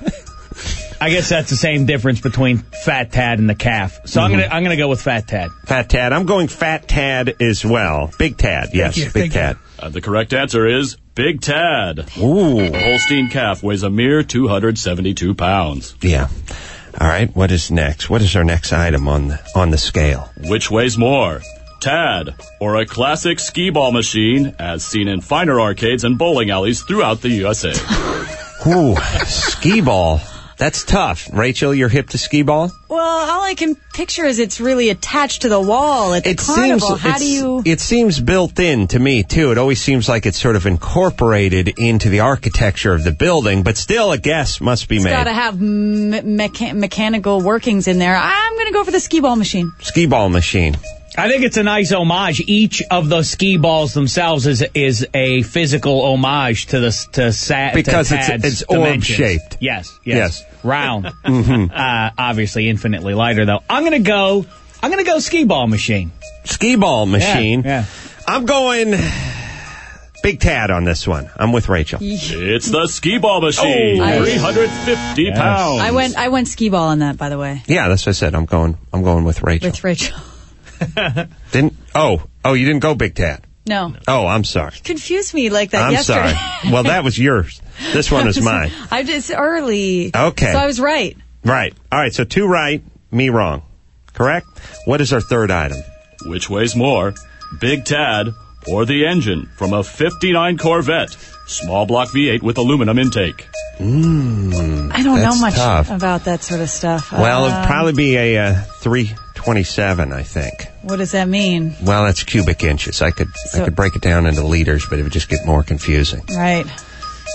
I guess that's the same difference between Fat Tad and the calf. So I'm gonna go with Fat Tad. Fat Tad. I'm going Fat Tad as well. Big Tad. Yes, Big Tad. The correct answer is Big Tad. Ooh. The Holstein calf weighs a mere 272 pounds. Yeah. All right. What is next? What is our next item on the scale? Which weighs more, Tad or a classic skee-ball machine as seen in finer arcades and bowling alleys throughout the USA? Ooh, skee-ball. That's tough. Rachel, you're hip to skee-ball? Well, all I can picture is it's really attached to the wall at the carnival. How do you... It seems built in to me, too. It always seems like it's sort of incorporated into the architecture of the building, but still a guess must be made. It's got to have mechanical workings in there. I'm going to go for the skee-ball machine. Skee-ball machine. I think it's a nice homage. Each of the skee balls themselves is a physical homage to because it's orb shaped. Yes. Round. Obviously infinitely lighter though. I'm gonna go skee ball machine. Skee ball machine. Yeah. I'm going Big Tad on this one. I'm with Rachel. It's the skee ball machine. 350 pounds. I went skee ball on that, by the way. Yeah, that's what I said. I'm going with Rachel. With Rachel. You didn't go Big Tad. No. Oh, I'm sorry. You confused me like that yesterday. I'm sorry. Well, that was yours. This one is mine. It's early. Okay. So I was right. Right. All right, so 2 right, me wrong. Correct? What is our third item? Which weighs more, Big Tad or the engine from a 59 Corvette, small block V8 with aluminum intake? I don't know much about that sort of stuff. Well, it'd probably be a 327, I think. What does that mean? Well, that's cubic inches. I could break it down into liters, but it would just get more confusing. Right.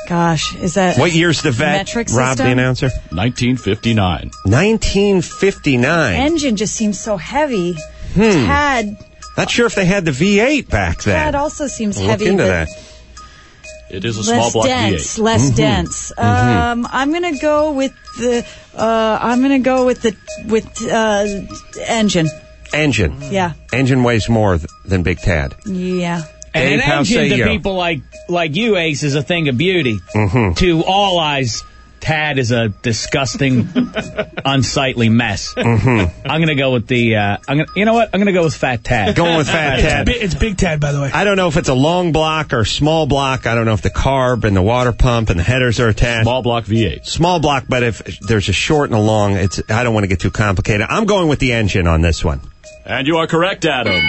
Gosh, is that... What year's the vet, metric Rob, the system? announcer? 1959. 1959. Engine just seems so heavy. Hmm. Tad... Not sure if they had the V8 back then. Tad also seems We'll heavy. look into but that. It is a small block dense, V8. less dense. I'm gonna go with the. Engine. Engine. Yeah. Engine weighs more than Big Tad. Yeah. And Dave, an how engine say to you? people like you, Ace, is a thing of beauty. Mm-hmm. To all eyes, Tad is a disgusting, unsightly mess. Mm-hmm. I'm gonna go with the. You know what? I'm gonna go with Fat Tad. Going with Fat Tad. It's Big Tad, by the way. I don't know if it's a long block or small block. I don't know if the carb and the water pump and the headers are attached. Small block V8. Small block, but if there's a short and a long, I don't want to get too complicated. I'm going with the engine on this one. And you are correct, Adam.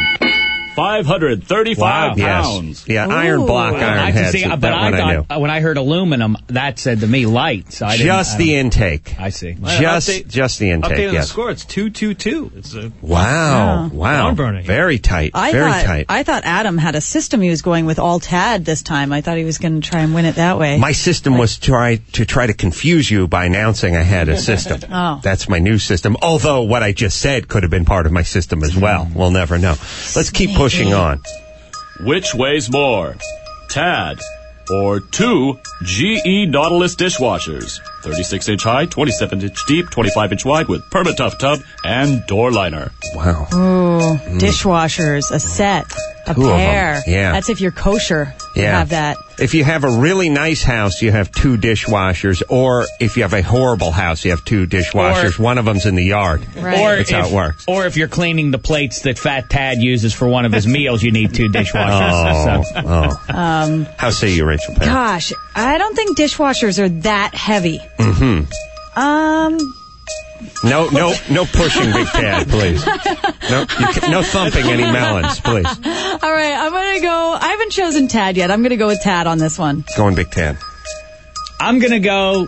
535 pounds. Yes. Yeah, iron block, iron heads. But I thought when I heard aluminum, that said to me light. So I didn't, just the intake. I see. Just the intake. Update on the Yes. score. It's 2-2-2. It's a Wow. barn burning. Very tight. Tight. I thought Adam had a system he was going with all Tad this time. I thought he was going to try and win it that way. My system was to try to confuse you by announcing I had a system. Oh. That's my new system. Although what I just said could have been part of my system as well. We'll never know. Let's keep pushing on. Which weighs more, Tad or 2 GE Nautilus dishwashers? 36-inch high, 27-inch deep, 25-inch wide with Permatough tub and door liner. Wow. Ooh, dishwashers, a set, a Two of 'em. pair. Yeah. That's if you're kosher. You Yeah. have that. If you have a really nice house, you have 2 dishwashers. Or if you have a horrible house, you have 2 dishwashers. One of them's in the yard. Or That's how it works. Or if you're cleaning the plates that Fat Tad uses for one of his meals, you need 2 dishwashers. How say you, Rachel Perry? Gosh, I don't think dishwashers are that heavy. Mm-hmm. No pushing, Big Tad, please. No thumping any melons, please. All right, I'm going to go. I haven't chosen Tad yet. I'm going to go with Tad on this one. Going Big Tad. I'm going to go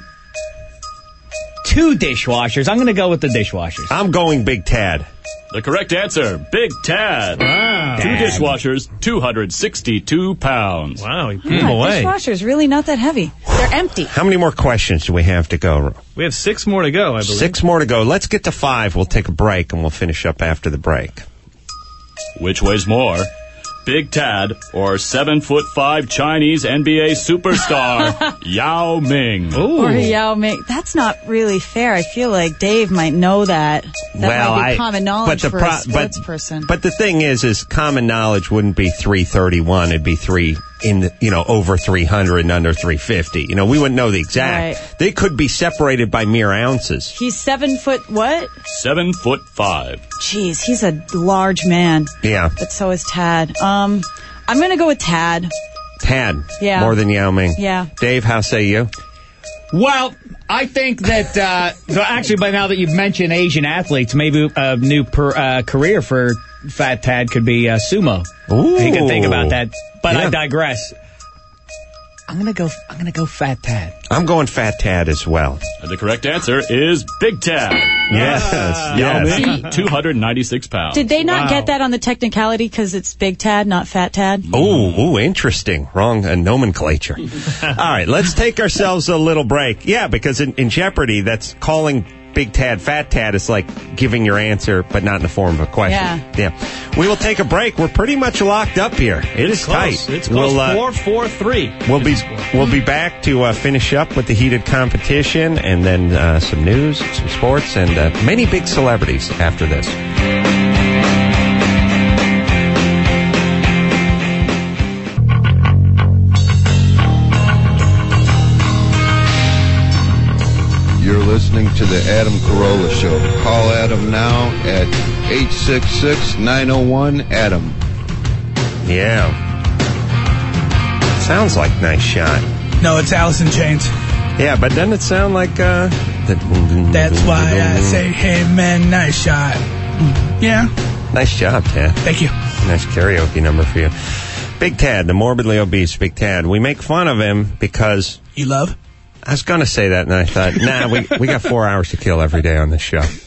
2 dishwashers. I'm going to go with the dishwashers. I'm going Big Tad. The correct answer, Big Tad. Wow. 2 dishwashers, 262 pounds. Wow, he blew him away. Dishwashers really not that heavy. They're empty. How many more questions do we have to go? We have 6 more to go, I believe. 6 more to go. Let's get to 5. We'll take a break, and we'll finish up after the break. Which weighs more, Big Tad or 7'5" Chinese NBA superstar Yao Ming? Or Yao Ming. That's not really fair. I feel like Dave might know that. That might be common knowledge for a sports person. But the thing is common knowledge wouldn't be 331. It'd be 3 over 300 and under 350. We wouldn't know the exact. Right. They could be separated by mere ounces. He's 7 foot what? 7'5". Jeez, he's a large man. Yeah. But so is Tad. I'm going to go with Tad. Tad. Yeah. More than Yao Ming. Yeah. Dave, how say you? Well, I think that, so actually, by now that you've mentioned Asian athletes, maybe a new career for Fat Tad could be sumo. Ooh. He could think about that. But Yeah. I digress. I'm gonna go Fat Tad. I'm going Fat Tad as well. And the correct answer is Big Tad. Yes. Yao Yes. Ming, 296 pounds. Did they not get that on the technicality because it's Big Tad, not Fat Tad? Ooh, interesting. Wrong nomenclature. All right, let's take ourselves a little break. Yeah, because in Jeopardy, that's calling Big Tad Fat Tad is like giving your answer, but not in the form of a question. Yeah. We will take a break. We're pretty much locked up here. It's close. tight. It's close. 4-4-3. We'll be back to finish up with the heated competition, and then some news, some sports, and many big celebrities after this. You're listening to the Adam Carolla Show. Call Adam now at 866-901-ADAM. Yeah. Sounds like Nice Shot. No, it's Alice in Chains. Yeah, but doesn't it sound like... That's why I say, hey, man, nice shot. Yeah. Nice job, Tad. Thank you. Nice karaoke number for you. Big Tad, the morbidly obese Big Tad. We make fun of him because... You love? I was going to say that, and I thought, we got 4 hours to kill every day on this show.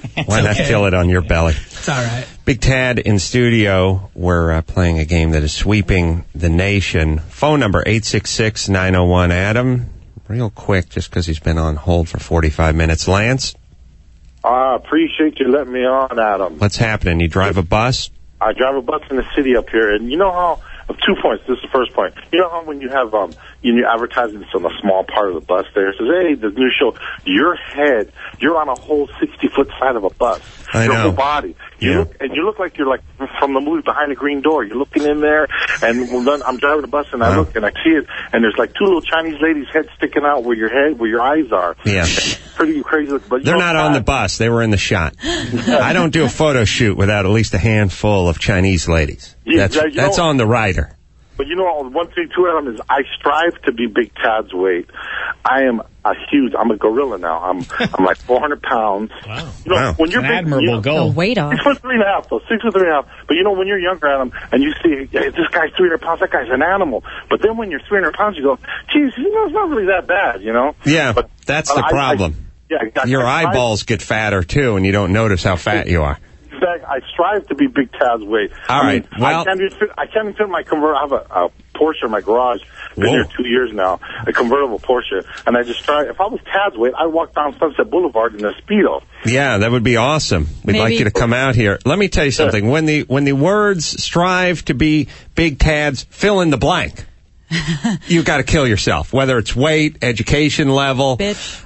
Why not fill it on your belly? It's all right. Big Tad in studio. We're playing a game that is sweeping the nation. Phone number 866-901-ADAM. Real quick, just because he's been on hold for 45 minutes. Lance? I appreciate you letting me on, Adam. What's happening? You drive a bus? I drive a bus in the city up here, and you know how, 2 points, this is the first point. You know how when you have, in your advertisements on a small part of the bus there, it says, hey, the new show, your head, you're on a whole 60-foot side of a bus. I your know. whole body. You look like you're like from the movie Behind the Green Door. You're looking in there, and then I'm driving the bus, and I look, and I see it, and there's like 2 little Chinese ladies' heads sticking out where your eyes are. Yeah. Pretty crazy. But They're not on the bus. They were in the shot. I don't do a photo shoot without at least a handful of Chinese ladies. Yeah, That's on the rider. But you know, one thing too, Adam, is I strive to be Big Tad's weight. I'm a gorilla now. I'm like 400 pounds. Wow. You know, when you're an big, admirable goal. Weight off. 6'3.5", though. 6'3.5". But you know, when you're younger, Adam, and you see, yeah, this guy's 300 pounds, that guy's an animal. But then when you're 300 pounds, you go, geez, it's not really that bad, you know? Yeah, but that's the problem. Your eyeballs get fatter, too, and you don't notice how fat you are. Fact, I strive to be Big Tad's weight. All right. Well, I can't even fit my convertible. I have a Porsche in my garage. Been here 2 years now. A convertible Porsche, and I just try. If I was Tad's weight, I'd walk down Sunset Boulevard in a Speedo. Yeah, that would be awesome. We'd like you to come out here. Let me tell you something. When the words strive to be Big Tad's, fill in the blank. You've got to kill yourself, whether it's weight, education level, bitch.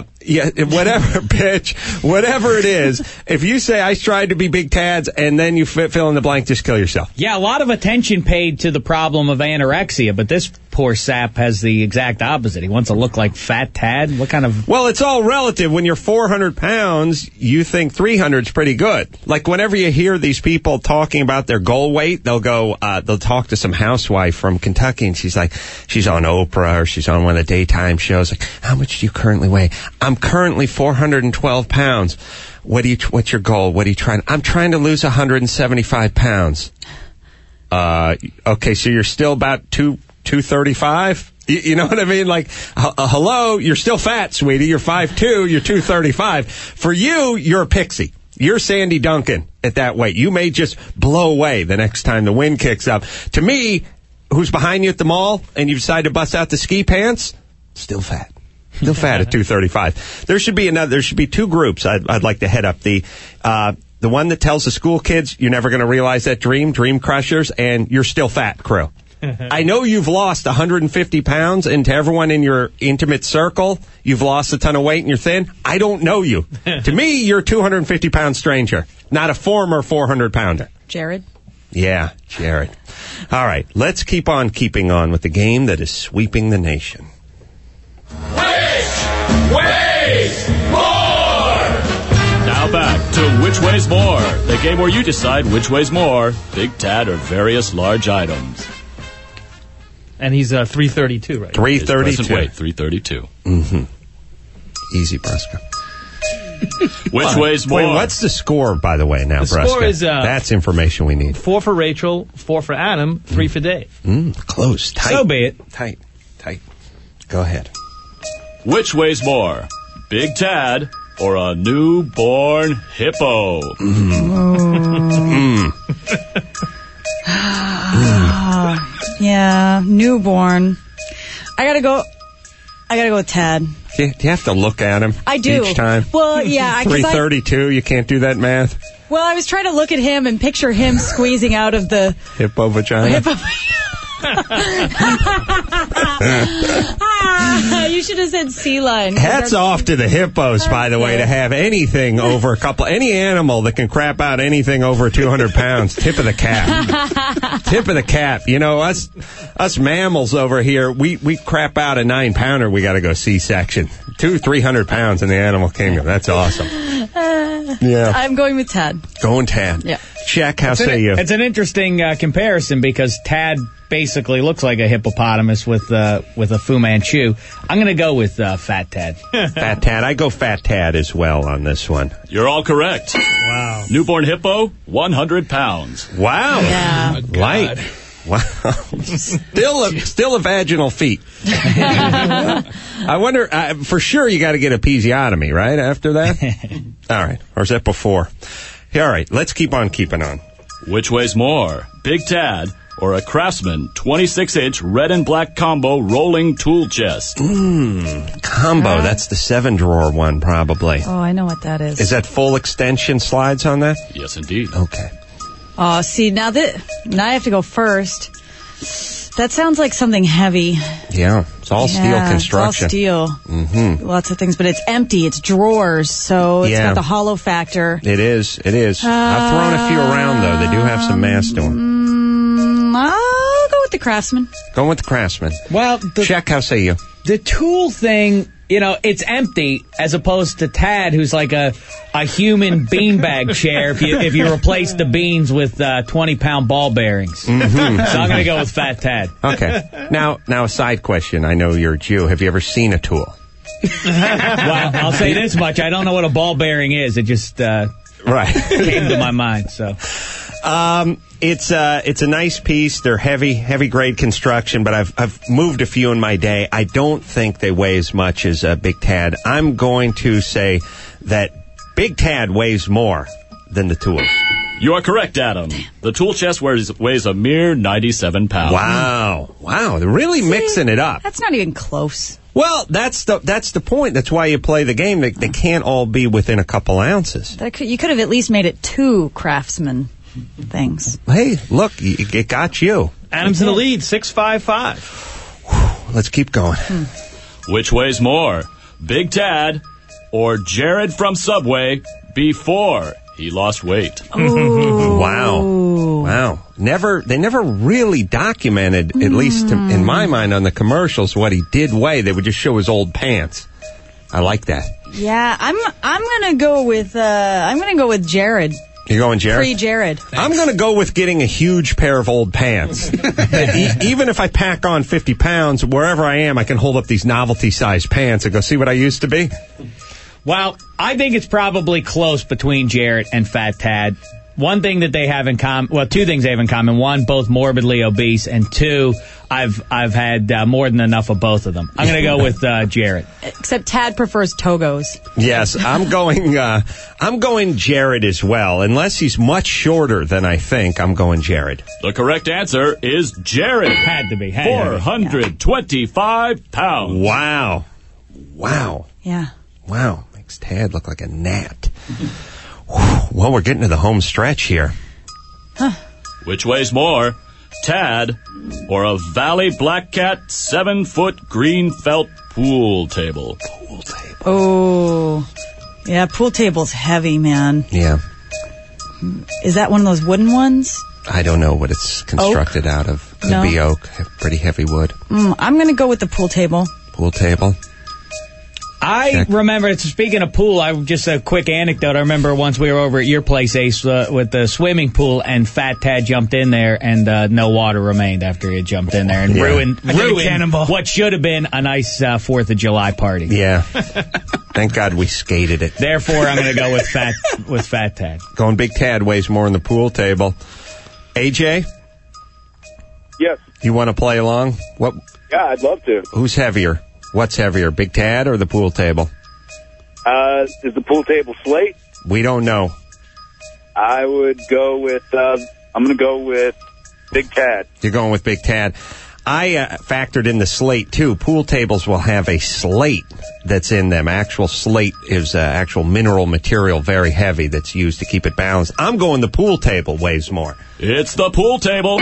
Whatever it is. If you say I strive to be Big Tad's and then you fill in the blank, just kill yourself. Yeah, a lot of attention paid to the problem of anorexia, but this poor sap has the exact opposite. He wants to look like Fat Tad. What kind of... Well, it's all relative. When you're 400 pounds, you think 300 is pretty good. Like, whenever you hear these people talking about their goal weight, they'll talk to some housewife from Kentucky, and she's like, she's on Oprah, or she's on one of the daytime shows, like, how much do you currently weigh? I'm currently 412 pounds. What's your goal? What are you trying? I'm trying to lose 175 pounds. Okay, so you're still about 235? You know what I mean? Like, hello, you're still fat, sweetie. You're 5'2", you're 235. For you, you're a pixie. You're Sandy Duncan at that weight. You may just blow away the next time the wind kicks up. To me, who's behind you at the mall, and you decide to bust out the ski pants, still fat. Still fat at 235. There should be 2 groups I'd like to head up. The one that tells the school kids you're never going to realize that dream crushers, and you're still fat crew. I know you've lost 150 pounds, and to everyone in your intimate circle, you've lost a ton of weight and you're thin. I don't know you. To me, you're a 250-pound stranger, not a former 400-pounder. Jared? Yeah, Jared. All right, let's keep on keeping on with the game that is sweeping the nation. Wait! More! Now back to Which Weighs More, the game where you decide which weighs more, Big Tad or various large items. And he's 332, right? 332. His present weight, 332. Mm-hmm. Easy, Brusca. Which weighs more? Wait, what's the score, by the way, now, the Brusca? Score is, that's information we need. 4 for Rachel, 4 for Adam, 3 for Dave. Close. Tight. So be it. Tight. Go ahead. Which weighs more, Big Tad or a newborn hippo? Yeah, newborn. I gotta go with Tad. Do you have to look at him? I do. Each time? Well, yeah. 332, you can't do that math? Well, I was trying to look at him and picture him squeezing out of the... Hippo vagina? You should have said sea lion. Hats off to the hippos, by the way, to have anything over any animal that can crap out anything over 200 pounds. Tip of the cap. Tip of the cap. You know, us mammals over here, we crap out a 9-pounder, we got to go C-section. 300 pounds in the animal kingdom. That's awesome. Yeah. I'm going with Tad. Going Tad. Yeah. Check, how say you? It's an interesting comparison because Tad basically looks like a hippopotamus with a Fu Manchu. I'm going to go with Fat Tad. Fat Tad. I go Fat Tad as well on this one. You're all correct. Wow. Newborn hippo, 100 pounds. Wow. Yeah. Light. Wow. Still a vaginal feat. I wonder, for sure you got to get a episiotomy, right, after that? All right. Or is that before? Yeah, all right. Let's keep on keeping on. Which weighs more, Big Tad or a Craftsman 26-inch red and black combo rolling tool chest? Combo. That's the 7-drawer one, probably. Oh, I know what that is. Is that full extension slides on that? Yes, indeed. Okay. Oh, see, now I have to go first. That sounds like something heavy. Yeah, it's all steel construction. It's all steel. Mm-hmm. Lots of things, but it's empty. It's drawers, so it's got the hollow factor. It is. I've thrown a few around, though. They do have some mass to them. I'll go with the Craftsman. Going with the Craftsman. Well, Check, how say you? The tool thing, it's empty as opposed to Tad, who's like a human beanbag chair if you replace the beans with 20-pound ball bearings. Mm-hmm. So I'm going to go with Fat Tad. Okay. Now a side question. I know you're a Jew. Have you ever seen a tool? Well, I'll say this much. I don't know what a ball bearing is. It just came to my mind. So. It's a nice piece. They're heavy grade construction, but I've moved a few in my day. I don't think they weigh as much as Big Tad. I'm going to say that Big Tad weighs more than the tools. You are correct, Adam. The tool chest weighs a mere 97 pounds. Wow. They're really mixing it up. That's not even close. Well, that's the point. That's why you play the game. They can't all be within a couple ounces. You could have at least made it 2 Craftsman things. Hey, look, it got you. Adam's in the lead, 655. Let's keep going. Which weighs more, Big Tad or Jared from Subway before he lost weight? Ooh. Wow. They never really documented, at least in my mind, on the commercials, what he did weigh. They would just show his old pants. I like that. Yeah, I'm gonna go with Jared. You're going Jared? Pre-Jared. I'm going to go with getting a huge pair of old pants. Even if I pack on 50 pounds, wherever I am, I can hold up these novelty-sized pants and go, see what I used to be? Well, I think it's probably close between Jared and Fat Tad. One thing that they have in common, well, 2 things they have in common. One, both morbidly obese, and 2, I've had more than enough of both of them. I'm going to go with Jared. Except Tad prefers Togos. Yes, I'm going Jared as well. Unless he's much shorter than I think, I'm going Jared. The correct answer is Jared. Had to be. 425 pounds. Wow. Yeah. Wow. Makes Tad look like a gnat. Well, we're getting to the home stretch here. Which weighs more, Tad or a Valley Black Cat 7-foot green felt pool table? Oh, yeah, pool table's heavy, man. Yeah. Is that one of those wooden ones? I don't know what it's constructed out of. Could be oak. Pretty heavy wood. I'm going to go with the pool table. Pool table. I remember, speaking of pool, just a quick anecdote. I remember once we were over at your place, Ace, with the swimming pool, and Fat Tad jumped in there, and no water remained after he had jumped in there, and ruined what should have been a nice 4th of July party. Yeah. Thank God we skated it. Therefore, I'm going to go with Fat Tad. Going Big Tad weighs more on the pool table. AJ? Yes. You want to play along? What? Yeah, I'd love to. Who's heavier? What's heavier, Big Tad or the pool table? Is the pool table slate? We don't know. I would go with, I'm going to go with Big Tad. You're going with Big Tad. I factored in the slate, too. Pool tables will have a slate that's in them. Actual slate is actual mineral material, very heavy, that's used to keep it balanced. I'm going the pool table weighs more. It's the pool table,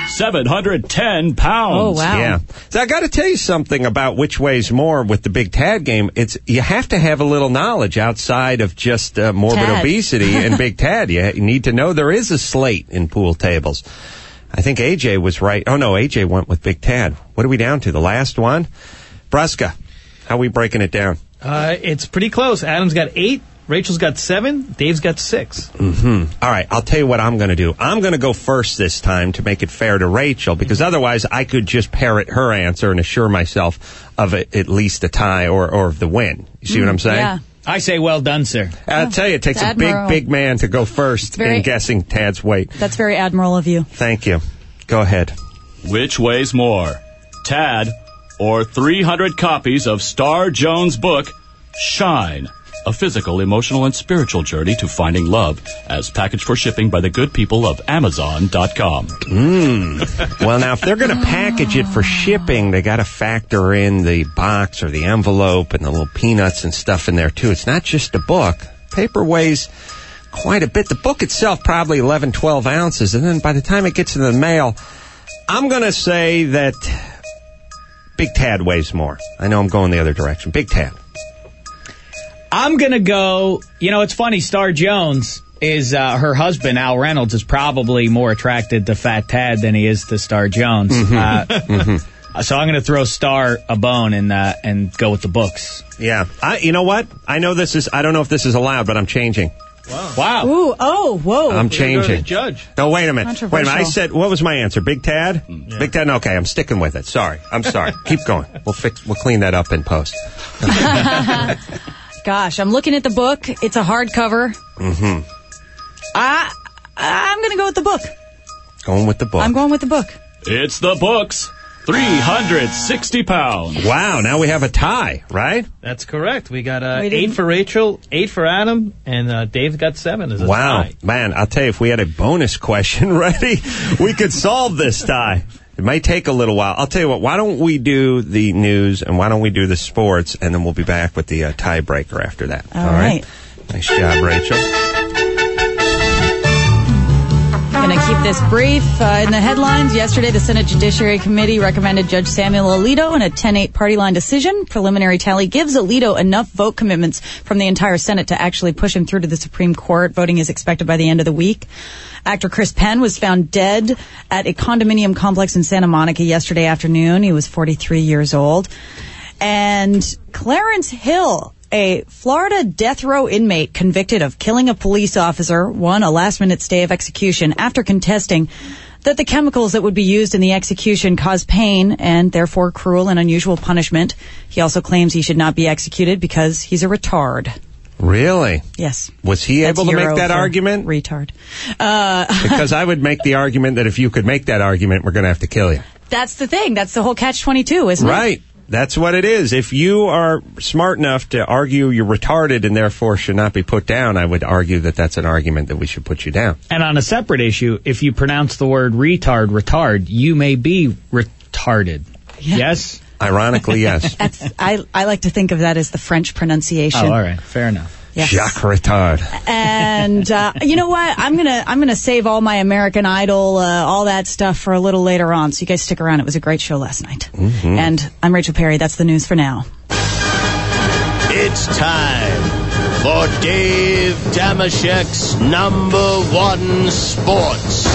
710 pounds. Oh, wow. Yeah. So I got to tell you something about which weighs more with the Big Tad game. You have to have a little knowledge outside of just morbid obesity and Big Tad. You need to know there is a slate in pool tables. I think AJ was right. Oh, no, AJ went with Big Tad. What are we down to? The last one? Bruska, how are we breaking it down? It's pretty close. Adam's got 8. Rachel's got 7. Dave's got 6. Mm-hmm. All right, I'll tell you what I'm going to do. I'm going to go first this time to make it fair to Rachel, because otherwise I could just parrot her answer and assure myself of at least a tie or of the win. You see what I'm saying? Yeah. I say well done, sir. I'll tell you, it takes Admiral. a big man to go first in guessing Tad's weight. That's very admiral of you. Thank you. Go ahead. Which weighs more, Tad or 300 copies of Star Jones' book, Shine, a physical, emotional, and spiritual journey to finding love, as packaged for shipping by the good people of Amazon.com. Well, now, if they're going to package it for shipping, they got to factor in the box or the envelope and the little peanuts and stuff in there, too. It's not just a book. Paper weighs quite a bit. The book itself, probably 11, 12 ounces. And then by the time it gets in the mail, I'm going to say that Big Tad weighs more. I know I'm going the other direction. Big Tad. I'm going to go, it's funny, Star Jones is, her husband, Al Reynolds, is probably more attracted to Fat Tad than he is to Star Jones. So I'm going to throw Star a bone and go with the books. Yeah. You know what? I don't know if this is allowed, but I'm changing. Wow. Ooh, oh, whoa. I'm changing. Judge. No, wait a minute. Controversial. I said, what was my answer? Big Tad? Yeah. Big Tad? Okay, I'm sticking with it. Sorry. I'm sorry. Keep going. We'll clean that up in post. Gosh, I'm looking at the book. It's a hardcover. Mm-hmm. I'm going to go with the book. Going with the book. I'm going with the book. It's the books. 360 pounds. Wow, now we have a tie, right? That's correct. We got 8 for Rachel, 8 for Adam, and Dave got 7 as a tie. Man, I'll tell you, if we had a bonus question ready, we could solve this tie. It might take a little while. I'll tell you what, why don't we do the news and why don't we do the sports, and then we'll be back with the tiebreaker after that. All right. Nice job, Rachel. I'm going to keep this brief. In the headlines, yesterday the Senate Judiciary Committee recommended Judge Samuel Alito in a 10-8 party line decision. Preliminary tally gives Alito enough vote commitments from the entire Senate to actually push him through to the Supreme Court. Voting is expected by the end of the week. Actor Chris Penn was found dead at a condominium complex in Santa Monica yesterday afternoon. He was 43 years old. And Clarence Hill, a Florida death row inmate convicted of killing a police officer, won a last-minute stay of execution after contesting that the chemicals that would be used in the execution cause pain and therefore cruel and unusual punishment. He also claims he should not be executed because he's a retard. Really? Yes. Was he able to make that argument? Retard. Because I would make the argument that if you could make that argument, we're going to have to kill you. That's the thing. That's the whole catch-22, isn't it? Right. That's what it is. If you are smart enough to argue you're retarded and therefore should not be put down, I would argue that that's an argument that we should put you down. And on a separate issue, if you pronounce the word retard, you may be retarded. Yeah. Yes? Ironically, yes. I like to think of that as the French pronunciation. Oh, all right. Fair enough. Yes. Jacques Retard. And you know what? I'm gonna save all my American Idol, all that stuff for a little later on. So you guys stick around. It was a great show last night. Mm-hmm. And I'm Rachel Perry. That's the news for now. It's time for Dave Damashek's #1 sports.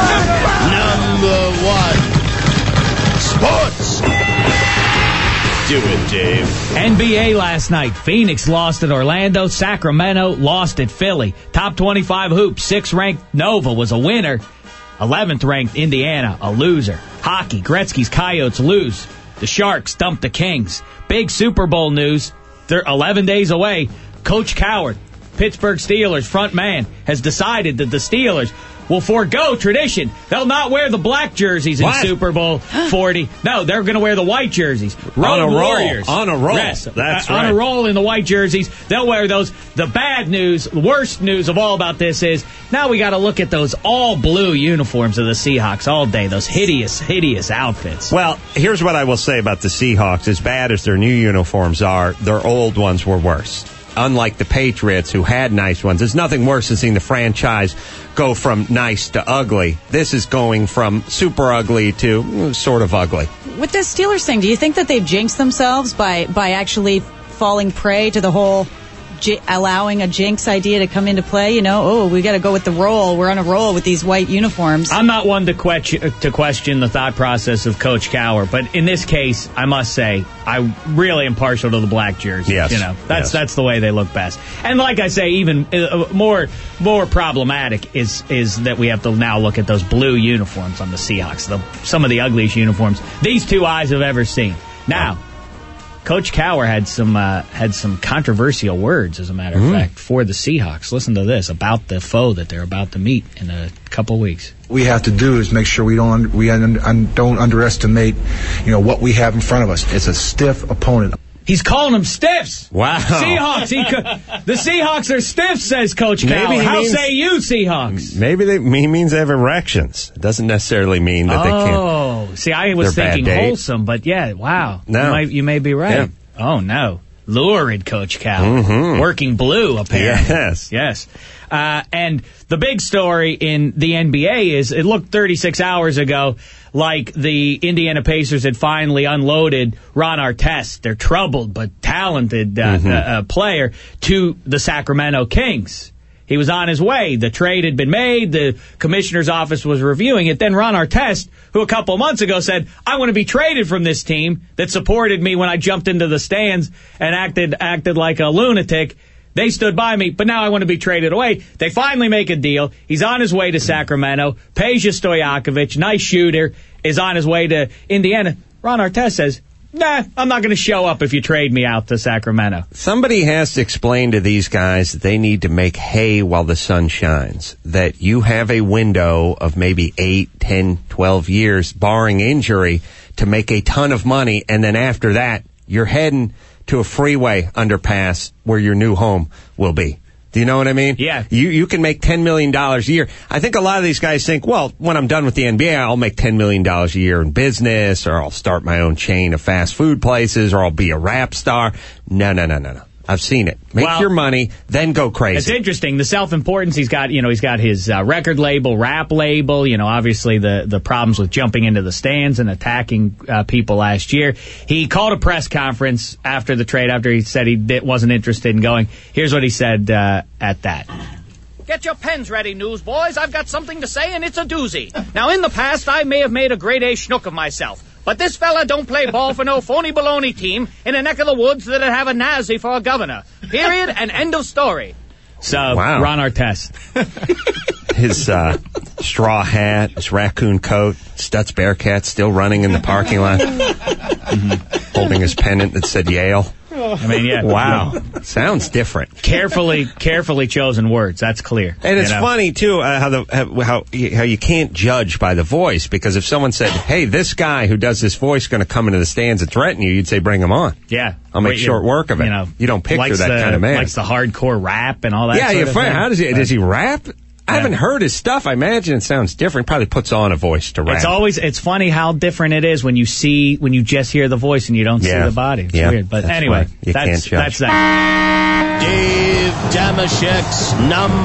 #1 sports. Do it, Dave. NBA last night. Phoenix lost at Orlando. Sacramento lost at Philly. Top 25 hoops. 6th ranked Nova was a winner. 11th ranked Indiana, a loser. Hockey. Gretzky's Coyotes lose. The Sharks dumped the Kings. Big Super Bowl news. They're 11 days away. Coach Coward, Pittsburgh Steelers front man, has decided that the Steelers will forego tradition. They'll not wear the black jerseys in Super Bowl 40. No, they're going to wear the white jerseys. Road Warriors. On a roll. Yes, that's right. On a roll in the white jerseys. They'll wear those. The bad news, the worst news of all about this is now we got to look at those all blue uniforms of the Seahawks all day. Those hideous, hideous outfits. Well, here's what I will say about the Seahawks. As bad as their new uniforms are, their old ones were worse. Unlike the Patriots, who had nice ones. There's nothing worse than seeing the franchise go from nice to ugly. This is going from super ugly to sort of ugly. With this Steelers thing, do you think that they've jinxed themselves by actually falling prey to the whole allowing a jinx idea to come into play? You know, we got to go with the roll. We're on a roll with these white uniforms. I'm not one to question the thought process of Coach Cowher, but in this case, I must say, I really am partial to the black jerseys. Yes. You know, that's the way they look best. And like I say, even more problematic is that we have to now look at those blue uniforms on the Seahawks, some of the ugliest uniforms these two eyes have ever seen. Now, Coach Cowher had some controversial words, as a matter of fact, for the Seahawks. Listen to this about the foe that they're about to meet in a couple weeks. We have to do is make sure we don't underestimate, what we have in front of us. It's a stiff opponent. He's calling them stiffs. Wow. Seahawks. The Seahawks are stiffs, says Coach Cal. How say you, Seahawks? Maybe he means they have erections. It doesn't necessarily mean that they can't. Oh, see, I was thinking wholesome, but yeah, wow. No. You may be right. Yeah. Oh, no. Lurid, Coach Cal. Working blue, apparently. Yes. And the big story in the NBA is it looked 36 hours ago like the Indiana Pacers had finally unloaded Ron Artest, their troubled but talented player, to the Sacramento Kings. He was on his way. The trade had been made. The commissioner's office was reviewing it. Then Ron Artest, who a couple months ago said, I want to be traded from this team that supported me when I jumped into the stands and acted like a lunatic. They stood by me, but now I want to be traded away. They finally make a deal. He's on his way to Sacramento. Peja Stojakovic, nice shooter, is on his way to Indiana. Ron Artest says, nah, I'm not going to show up if you trade me out to Sacramento. Somebody has to explain to these guys that they need to make hay while the sun shines. That you have a window of maybe 8, 10, 12 years, barring injury, to make a ton of money, and then after that, you're heading to a freeway underpass where your new home will be. Do you know what I mean? Yeah. You can make $10 million a year. I think a lot of these guys think, well, when I'm done with the NBA, I'll make $10 million a year in business, or I'll start my own chain of fast food places, or I'll be a rap star. No. I've seen it. Make your money, then go crazy. It's interesting. The self-importance, he's got his record label, rap label, obviously the problems with jumping into the stands and attacking people last year. He called a press conference after the trade, after he said he wasn't interested in going. Here's what he said at that. Get your pens ready, newsboys. I've got something to say, and it's a doozy. Now, in the past, I may have made a grade A schnook of myself. But this fella don't play ball for no phony baloney team in a neck of the woods that'd have a Nazi for a governor. Period, and end of story. So, Ron Artest. His straw hat, his raccoon coat, Stutz Bearcat still running in the parking lot. Holding his pennant that said Yale. I mean, yeah. Wow. Sounds different. Carefully chosen words. That's clear. And it's funny, too, how you can't judge by the voice, because if someone said, hey, this guy who does this voice is going to come into the stands and threaten you, you'd say, bring him on. Yeah. I'll make short work of it. You don't picture that kind of man. Likes the hardcore rap and all that sort of thing. How does he rap? I haven't heard his stuff. I imagine it sounds different. Probably puts on a voice to rap. It's funny how different it is when you just hear the voice and you don't see the body. It's weird. But anyway, that's that. Dave Damashek's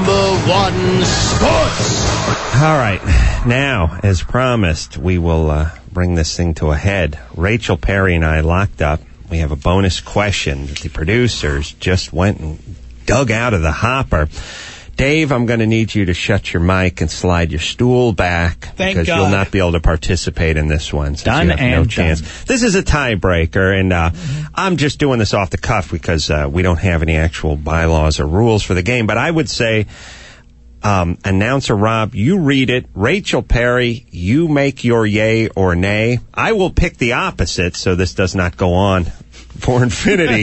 #1 Sports. All right. Now, as promised, we will bring this thing to a head. Rachel Perry and I locked up. We have a bonus question that the producers just went and dug out of the hopper. Dave, I'm going to need you to shut your mic and slide your stool back, because you'll not be able to participate in this one. Since you have no chance. This is a tiebreaker, and I'm just doing this off the cuff because we don't have any actual bylaws or rules for the game. But I would say, announcer Rob, you read it. Rachel Perry, you make your yay or nay. I will pick the opposite, so this does not go on for infinity.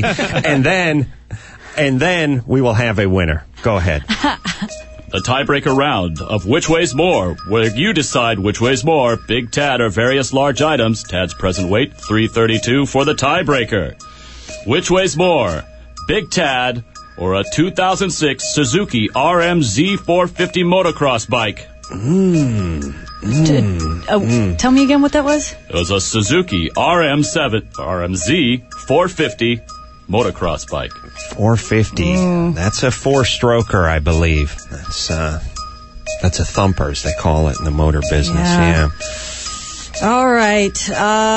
And then we will have a winner. Go ahead. The tiebreaker round of Which Weighs More, where you decide which weighs more, Big Tad or various large items. Tad's present weight, 332 for the tiebreaker. Which weighs more, Big Tad or a 2006 Suzuki RMZ 450 motocross bike? Tell me again what that was? It was a Suzuki RMZ 450 motocross bike. 450. That's a four-stroker, I believe. That's a thumper, as they call it in the motor business. Yeah. All right.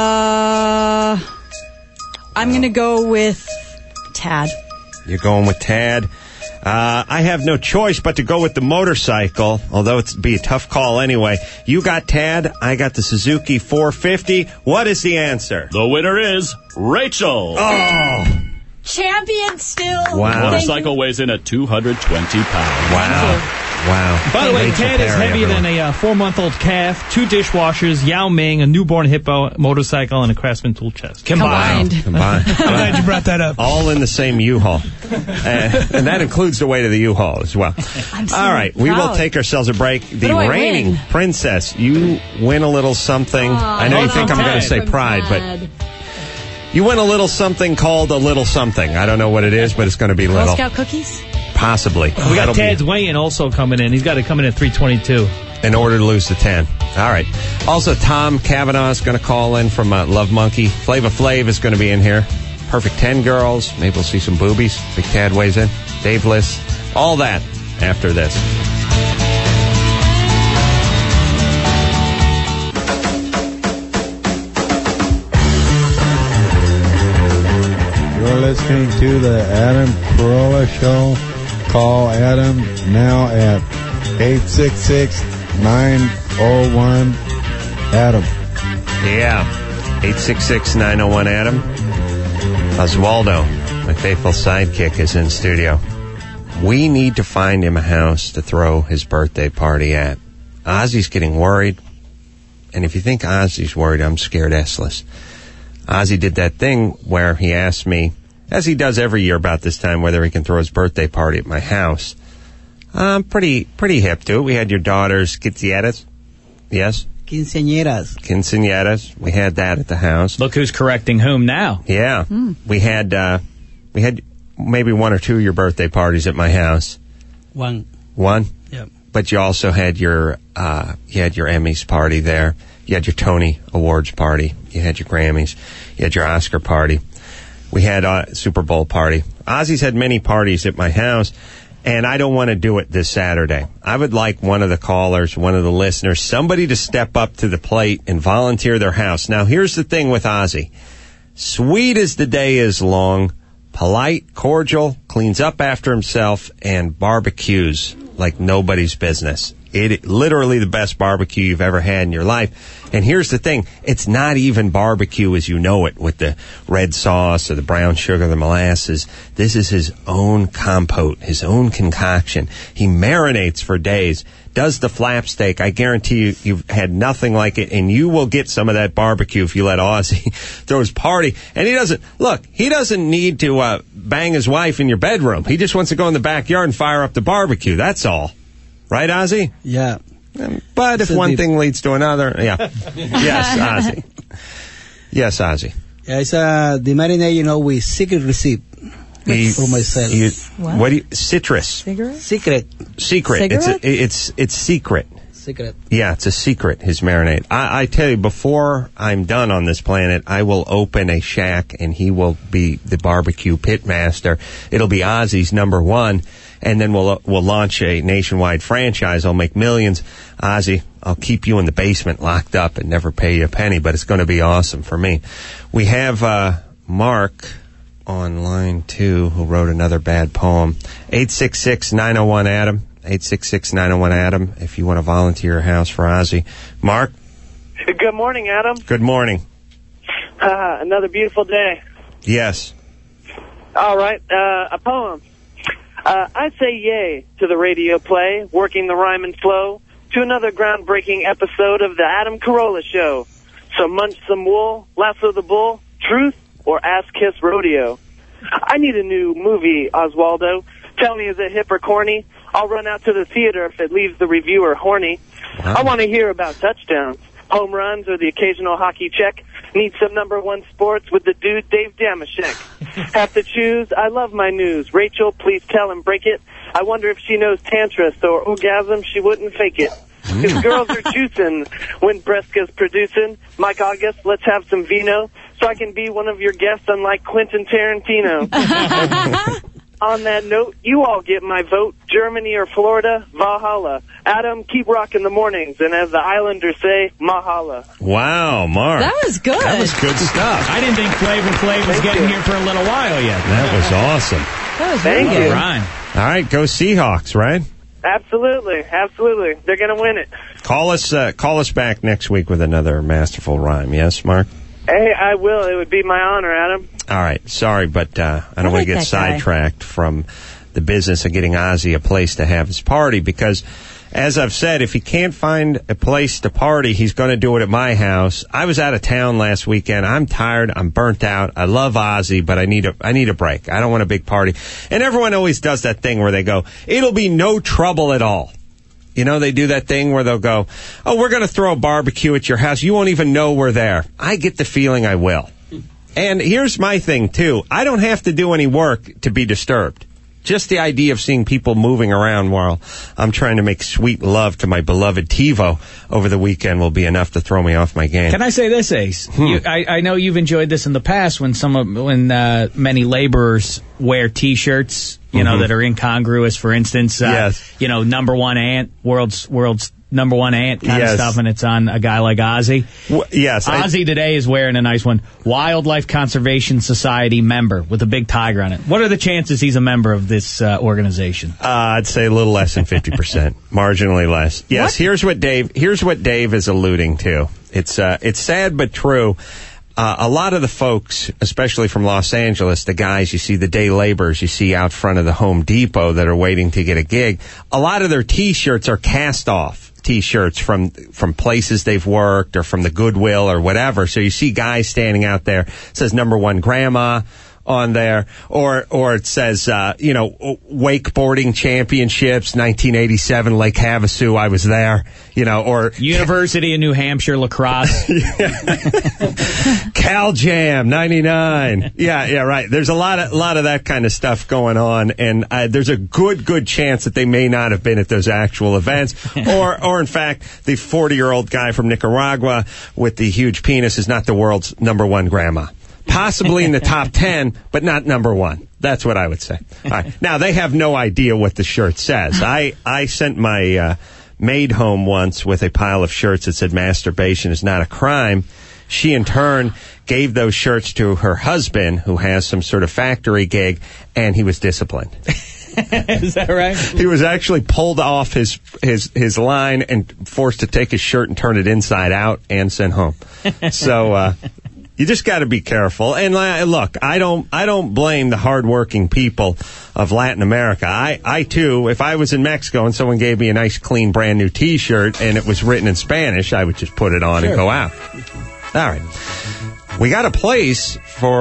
I'm going to go with Tad. You're going with Tad. I have no choice but to go with the motorcycle, although it'd be a tough call anyway. You got Tad, I got the Suzuki 450. What is the answer? The winner is Rachel. Oh! Champion still. Wow. Motorcycle weighs in at 220 pounds. Wow. Wow. By the way, Rachel Ted is Perry, heavier everyone. than a 4-month-old calf, 2 dishwashers, Yao Ming, a newborn hippo, motorcycle, and a Craftsman tool chest. Combined. I'm glad you brought that up. All in the same U-Haul. And that includes the weight of the U-Haul as well. I'm so All right, we will proud. take ourselves a break. The do I reigning win? princess, you win a little something. I know you think I'm going to say pride, but you win a little something called a little something. I don't know what it is, but it's going to be Girl little. Scout cookies? Possibly. We got That'll be- Ted's weigh-in also coming in. He's got to come in at 322. in order to lose the 10. All right. Also, Tom Cavanaugh is going to call in from Love Monkey. Flava Flav is going to be in here. Perfect 10 girls. Maybe we'll see some boobies. Big Tad weighs in. Dave Liss. All that after this. You're listening to the Adam Carolla Show. Call Adam now at 866-901-ADAM. Yeah. 866-901-ADAM. Oswaldo, my faithful sidekick, is in studio. We need to find him a house to throw his birthday party at. Ozzy's getting worried. And if you think Ozzy's worried, I'm scared essless. Ozzy did that thing where he asked me, as he does every year about this time, whether he can throw his birthday party at my house. I'm pretty hip to it. We had your daughter's quinceañeras. Yes? Quinceañeras. We had that at the house. Look who's correcting whom now. Yeah. We had maybe one or two of your birthday parties at my house. One? Yep. But you also had your Emmys party there. You had your Tony Awards party. You had your Grammys. You had your Oscar party. We had a Super Bowl party. Ozzy's had many parties at my house, and I don't want to do it this Saturday. I would like one of the callers, one of the listeners, somebody to step up to the plate and volunteer their house. Now, here's the thing with Ozzy. Sweet as the day is long, polite, cordial, cleans up after himself, and barbecues like nobody's business. It literally the best barbecue you've ever had in your life. And here's the thing, it's not even barbecue as you know it, with the red sauce or the brown sugar, the molasses. This is his own compote, his own concoction. He marinates for days, does the flap steak. I guarantee you've had nothing like it, and you will get some of that barbecue if you let Ozzy throw his party. And he doesn't need to bang his wife in your bedroom. He just wants to go in the backyard and fire up the barbecue. That's all. Right, Ozzy? Yeah. But if one thing leads to another, yeah. Yes, Ozzy. Yes, Ozzy. Yeah, it's the marinade, with secret recipe for myself. Citrus. Secret. It's secret. Secret. Yeah, it's a secret, his marinade. I tell you, before I'm done on this planet, I will open a shack, and he will be the barbecue pit master. It'll be Ozzy's number one. And then we'll launch a nationwide franchise. I'll make millions. Ozzy, I'll keep you in the basement locked up and never pay you a penny, but it's going to be awesome for me. We have Mark on line 2 who wrote another bad poem. 866-901-ADAM. 866-901-ADAM if you want to volunteer your house for Ozzy. Mark? Good morning, Adam. Good morning. Another beautiful day. Yes. All right, a poem. I say yay to the radio play, working the rhyme and flow, to another groundbreaking episode of the Adam Carolla Show. So munch some wool, lasso the bull, truth, or ass-kiss rodeo. I need a new movie, Oswaldo. Tell me, is it hip or corny? I'll run out to the theater if it leaves the reviewer horny. Wow. I want to hear about touchdowns, home runs, or the occasional hockey check. Need some number one sports with the dude Dave Damashek. Have to choose. I love my news. Rachel, please tell and break it. I wonder if she knows tantra, so orgasm she wouldn't fake it. Because girls are juicing when Breska's producing. Mike August, let's have some vino so I can be one of your guests unlike Quentin Tarantino. On that note, you all get my vote. Germany or Florida, Valhalla. Adam, keep rocking the mornings. And as the Islanders say, Mahala. Wow, Mark. That was good. That was good stuff. I didn't think Flava Flav was getting here for a little while yet. That was awesome. That was very good. Rhyme. All right, go Seahawks, right? Absolutely. They're going to win it. Call us back next week with another masterful rhyme. Yes, Mark? Hey, I will. It would be my honor, Adam. All right. Sorry, but I don't want to get sidetracked from the business of getting Ozzy a place to have his party, because as I've said, if he can't find a place to party, he's going to do it at my house. I was out of town last weekend. I'm tired. I'm burnt out. I love Ozzy, but I need a break. I don't want a big party. And everyone always does that thing where they go, it'll be no trouble at all. You know, they do that thing where they'll go, oh, we're going to throw a barbecue at your house. You won't even know we're there. I get the feeling I will. And here's my thing, too. I don't have to do any work to be disturbed. Just the idea of seeing people moving around while I'm trying to make sweet love to my beloved TiVo over the weekend will be enough to throw me off my game. Can I say this, Ace? I know you've enjoyed this in the past when many laborers wear T-shirts, you know, that are incongruous. For instance, you know, number one ant, world's number one ant kind of stuff, and it's on a guy like Ozzy. Ozzy today is wearing a nice one. Wildlife Conservation Society member with a big tiger on it. What are the chances he's a member of this organization? I'd say a little less than 50%, marginally less. Yes, here's what Dave is alluding to. It's sad but true. A lot of the folks, especially from Los Angeles, the guys you see, the day laborers you see out front of the Home Depot that are waiting to get a gig, a lot of their T-shirts are cast off T-shirts from places they've worked or from the Goodwill or whatever. So you see guys standing out there, it says number one grandma on there, or it says, you know, wakeboarding championships, 1987, Lake Havasu, I was there, you know, or University of New Hampshire lacrosse. Cal Jam, 99. Yeah, right. There's a lot of that kind of stuff going on, and there's a good chance that they may not have been at those actual events, or in fact, the 40-year-old guy from Nicaragua with the huge penis is not the world's number one grandma. Possibly in the top 10, but not number one. That's what I would say. All right. Now, they have no idea what the shirt says. I sent my maid home once with a pile of shirts that said masturbation is not a crime. She, in turn, gave those shirts to her husband, who has some sort of factory gig, and he was disciplined. Is that right? He was actually pulled off his line and forced to take his shirt and turn it inside out and sent home. So, you just got to be careful. And look, I don't blame the hardworking people of Latin America. I too, if I was in Mexico and someone gave me a nice, clean, brand new T-shirt and it was written in Spanish, I would just put it on and go out. All right, we got a place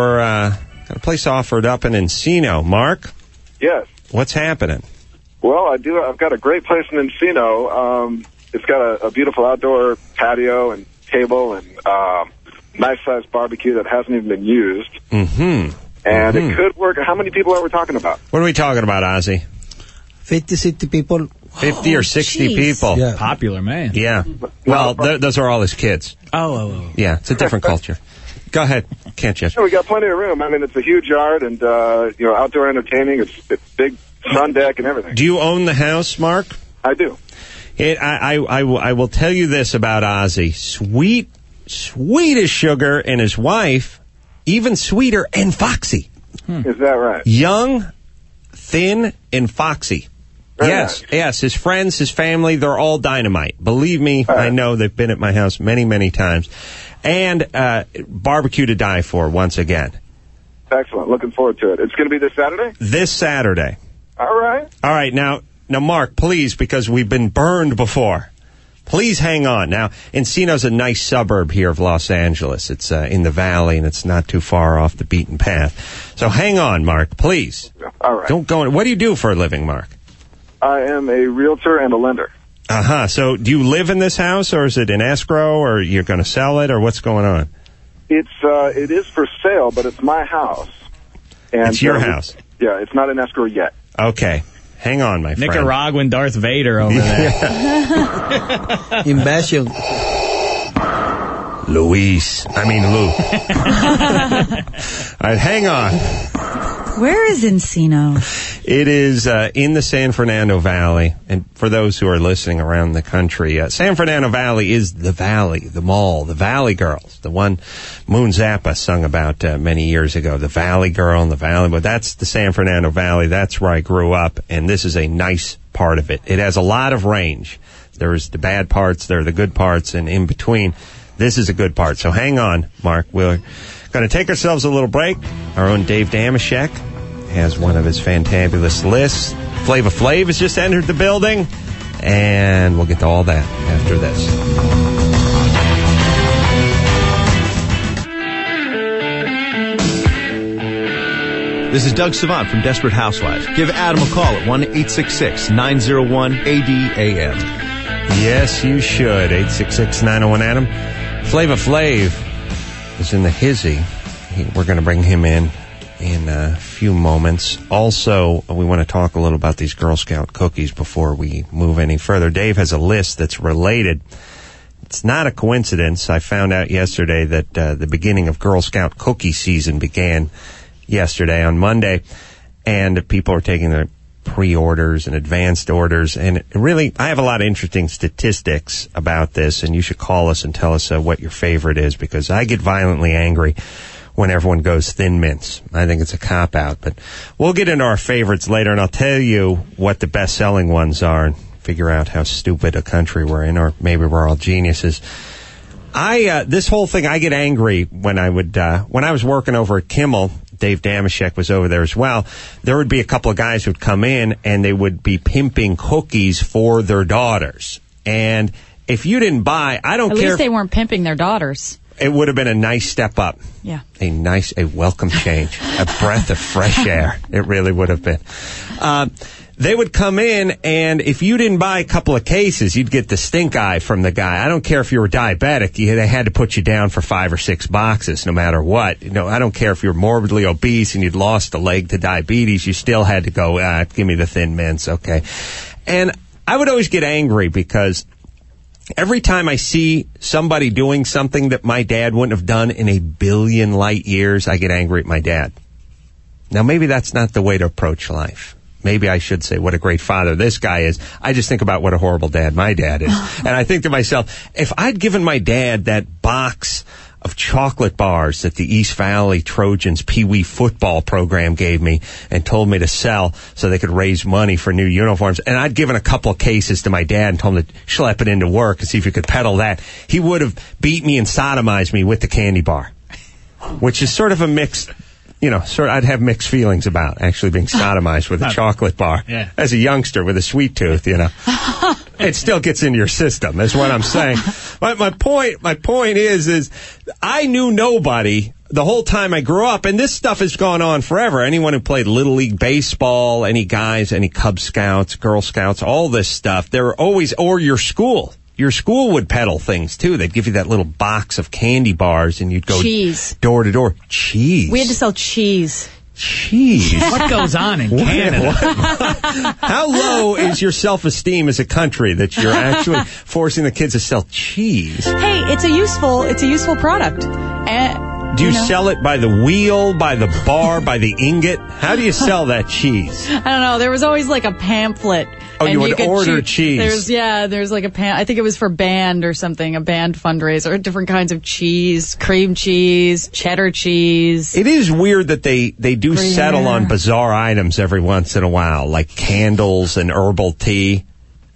offered up in Encino. Mark? Yes. What's happening? Well, I've got a great place in Encino. It's got a beautiful outdoor patio and table and nice-sized barbecue that hasn't even been used. And it could work. How many people are we talking about? What are we talking about, Ozzy? 50, 60 people. 50 or 60 people. Yeah. Popular man. Yeah. Well, those are all his kids. Oh. Yeah, it's a different culture. Go ahead. Can't judge. Yeah, we got plenty of room. I mean, it's a huge yard and, you know, outdoor entertaining. It's big sun deck and everything. Do you own the house, Mark? I do. I will tell you this about Ozzy. Sweet as sugar, and his wife, even sweeter and foxy. Is that right? Young, thin, and foxy. Yes. His friends, his family, they're all dynamite. Believe me, I know they've been at my house many, many times. And barbecue to die for once again. Excellent. Looking forward to it. It's going to be this Saturday? This Saturday. All right. Now, Mark, please, because we've been burned before. Please hang on. Now, Encino's a nice suburb here of Los Angeles. It's in the valley, and it's not too far off the beaten path. So hang on, Mark, please. All right. Don't go. What do you do for a living, Mark? I am a realtor and a lender. So do you live in this house, or is it in escrow, or you're going to sell it, or what's going on? It is for sale, but it's my house. And it's your house? Yeah, it's not in escrow yet. Okay. Hang on, my friend. Nicaraguan Darth Vader over there. Imbecile. Lou. All right, hang on. Where is Encino? It is in the San Fernando Valley. And for those who are listening around the country, San Fernando Valley is the valley, the mall, the Valley Girls, the one Moon Zappa sung about many years ago, the Valley Girl and the Valley. But that's the San Fernando Valley. That's where I grew up, and this is a nice part of it. It has a lot of range. There's the bad parts, there are the good parts, and in between, this is a good part. So hang on, Mark. We're going to take ourselves a little break. Our own Dave Damashek has one of his fantabulous lists. Flava Flav has just entered the building, and we'll get to all that after this. This is Doug Savant from Desperate Housewives. Give Adam a call at 1-866-901-ADAM. Yes, you should. 866-901-ADAM. Flava Flav is in the hizzy. We're going to bring him in a few moments. Also, we want to talk a little about these Girl Scout cookies before we move any further. Dave has a list that's related. It's not a coincidence. I found out yesterday that the beginning of Girl Scout cookie season began yesterday on Monday, and people are taking their pre-orders and advanced orders, and really, I have a lot of interesting statistics about this, and you should call us and tell us what your favorite is, because I get violently angry when everyone goes Thin Mints. I think it's a cop-out, but we'll get into our favorites later, and I'll tell you what the best-selling ones are and figure out how stupid a country we're in, or maybe we're all geniuses. This whole thing, I get angry when I was working over at Kimmel. Dave Damashek was over there as well. There would be a couple of guys who would come in, and they would be pimping cookies for their daughters. And if you didn't buy, I don't care. At least they weren't pimping their daughters. It would have been a nice step up. Yeah. A welcome change. A breath of fresh air. It really would have been. They would come in, and if you didn't buy a couple of cases, you'd get the stink eye from the guy. I don't care if you were diabetic. They had to put you down for 5 or 6 boxes, no matter what. I don't care if you were morbidly obese and you'd lost a leg to diabetes. You still had to go, give me the Thin Mints, okay? And I would always get angry because every time I see somebody doing something that my dad wouldn't have done in a billion light years, I get angry at my dad. Now, maybe that's not the way to approach life. Maybe I should say what a great father this guy is. I just think about what a horrible dad my dad is. And I think to myself, if I'd given my dad that box of chocolate bars that the East Valley Trojans Pee Wee football program gave me and told me to sell so they could raise money for new uniforms, and I'd given a couple of cases to my dad and told him to schlep it into work and see if he could peddle that, he would have beat me and sodomized me with the candy bar, which is sort of a mixed... I'd have mixed feelings about actually being sodomized with a chocolate bar. Yeah. As a youngster with a sweet tooth, It still gets into your system, is what I'm saying. But my point is I knew nobody the whole time I grew up, and this stuff has gone on forever. Anyone who played Little League Baseball, any guys, any Cub Scouts, Girl Scouts, all this stuff, there were always, or your school. Your school would peddle things, too. They'd give you that little box of candy bars, and you'd go door to door. Cheese. We had to sell cheese. Cheese. What goes on in Canada? How low is your self-esteem as a country that you're actually forcing the kids to sell cheese? Hey, it's a useful product. Do you sell it by the wheel, by the bar, by the ingot? How do you sell that cheese? I don't know. There was always like a pamphlet. Oh, you would order cheese. There's like I think it was for band or something, a band fundraiser, different kinds of cheese, cream cheese, cheddar cheese. It is weird that they do settle on bizarre items every once in a while, like candles and herbal tea.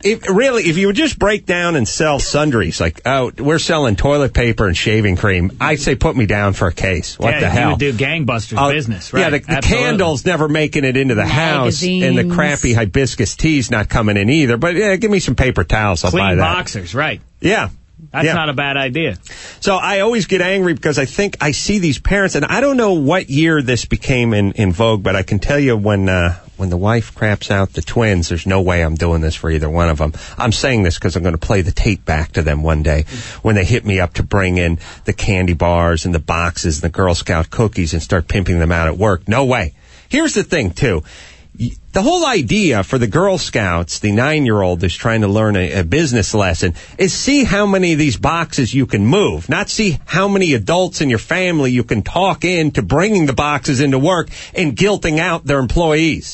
If you would just break down and sell sundries, like, we're selling toilet paper and shaving cream, I'd say put me down for a case. What the hell? You would do gangbusters business, right? Yeah, the candles never making it into the house, and the crappy hibiscus tea's not coming in either. But, give me some paper towels, I'll buy that. Clean boxers, right. Yeah. That's not a bad idea. So I always get angry because I think I see these parents, and I don't know what year this became in vogue, but I can tell you when the wife craps out the twins, there's no way I'm doing this for either one of them. I'm saying this because I'm going to play the tape back to them one day when they hit me up to bring in the candy bars and the boxes and the Girl Scout cookies and start pimping them out at work. No way. Here's the thing, too. The whole idea for the Girl Scouts, the 9-year-old that's trying to learn a business lesson, is see how many of these boxes you can move, not see how many adults in your family you can talk into bringing the boxes into work and guilting out their employees.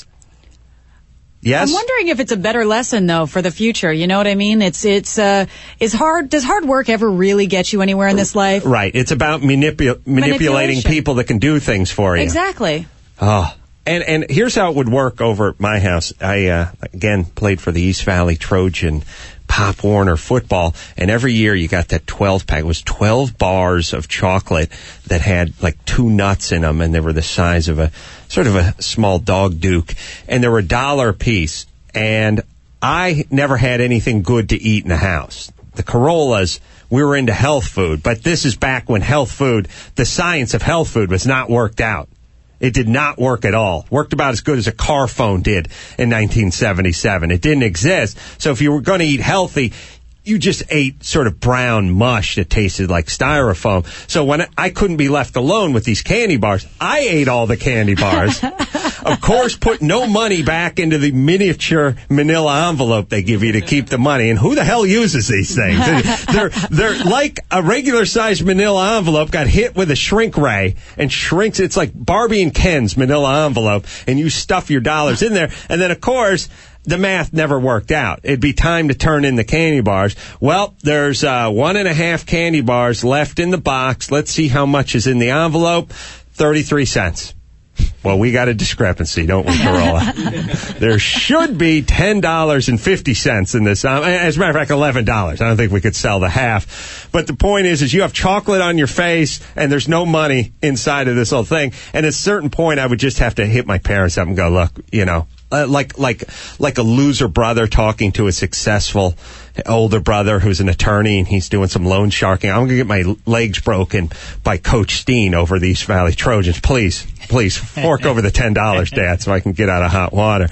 Yes? I'm wondering if it's a better lesson, though, for the future. You know what I mean? It's hard. Does hard work ever really get you anywhere in this life? Right. It's about manipulating people that can do things for you. Exactly. Oh. And here's how it would work over at my house. I, again, played for the East Valley Trojan Pop Warner football, and every year you got that 12-pack. It was 12 bars of chocolate that had like 2 nuts in them, and they were the size of a sort of a small dog duke, and they were $1 a piece. And I never had anything good to eat in the house. The Corollas, we were into health food, but this is back when health food, the science of health food was not worked out. It did not work at all. Worked about as good as a car phone did in 1977. It didn't exist. So if you were going to eat healthy, you just ate sort of brown mush that tasted like styrofoam. So when I couldn't be left alone with these candy bars, I ate all the candy bars. Of course, put no money back into the miniature manila envelope they give you to keep the money. And who the hell uses these things? They're like a regular-sized manila envelope got hit with a shrink ray and shrinks. It's like Barbie and Ken's manila envelope, and you stuff your dollars in there. And then, of course, the math never worked out. It'd be time to turn in the candy bars. Well, there's 1.5 candy bars left in the box. Let's see how much is in the envelope. 33 cents. Well, we got a discrepancy, don't we, Corolla? There should be $10.50 in this. As a matter of fact, $11. I don't think we could sell the half. But the point is you have chocolate on your face, and there's no money inside of this whole thing. And at a certain point, I would just have to hit my parents up and go, look, you know, like a loser brother talking to a successful older brother who's an attorney and he's doing some loan sharking. I'm going to get my legs broken by Coach Steen over the East Valley Trojans. Please, fork over the $10, Dad, so I can get out of hot water.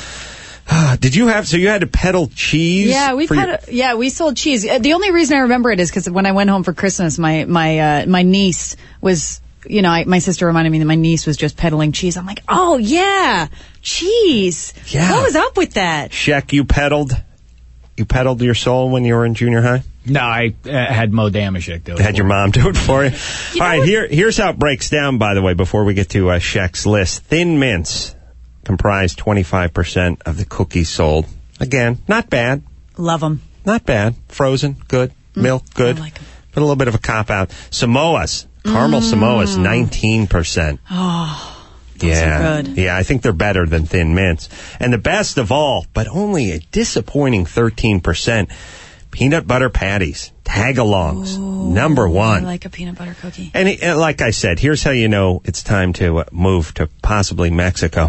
You had to peddle cheese? Yeah, we sold cheese. The only reason I remember it is because when I went home for Christmas, my niece was, you know, my sister reminded me that my niece was just peddling cheese. I'm like, oh yeah, cheese. Yeah. What was up with that? Sheck, you peddled your soul when you were in junior high? No, I had Mo Damashek do it. Had your mom do it for you? All right, here's how it breaks down, by the way, before we get to Sheck's list. Thin Mints comprise 25% of the cookies sold. Again, not bad. Love them. Not bad. Frozen, good. Milk, good. I like them. But a little bit of a cop-out. Samoas, caramel Samoas, 19%. Oh, those are good. Yeah, I think they're better than Thin Mints. And the best of all, but only a disappointing 13%, peanut butter patties, tag-alongs, number one. I like a peanut butter cookie. And like I said, here's how you know it's time to move to possibly Mexico.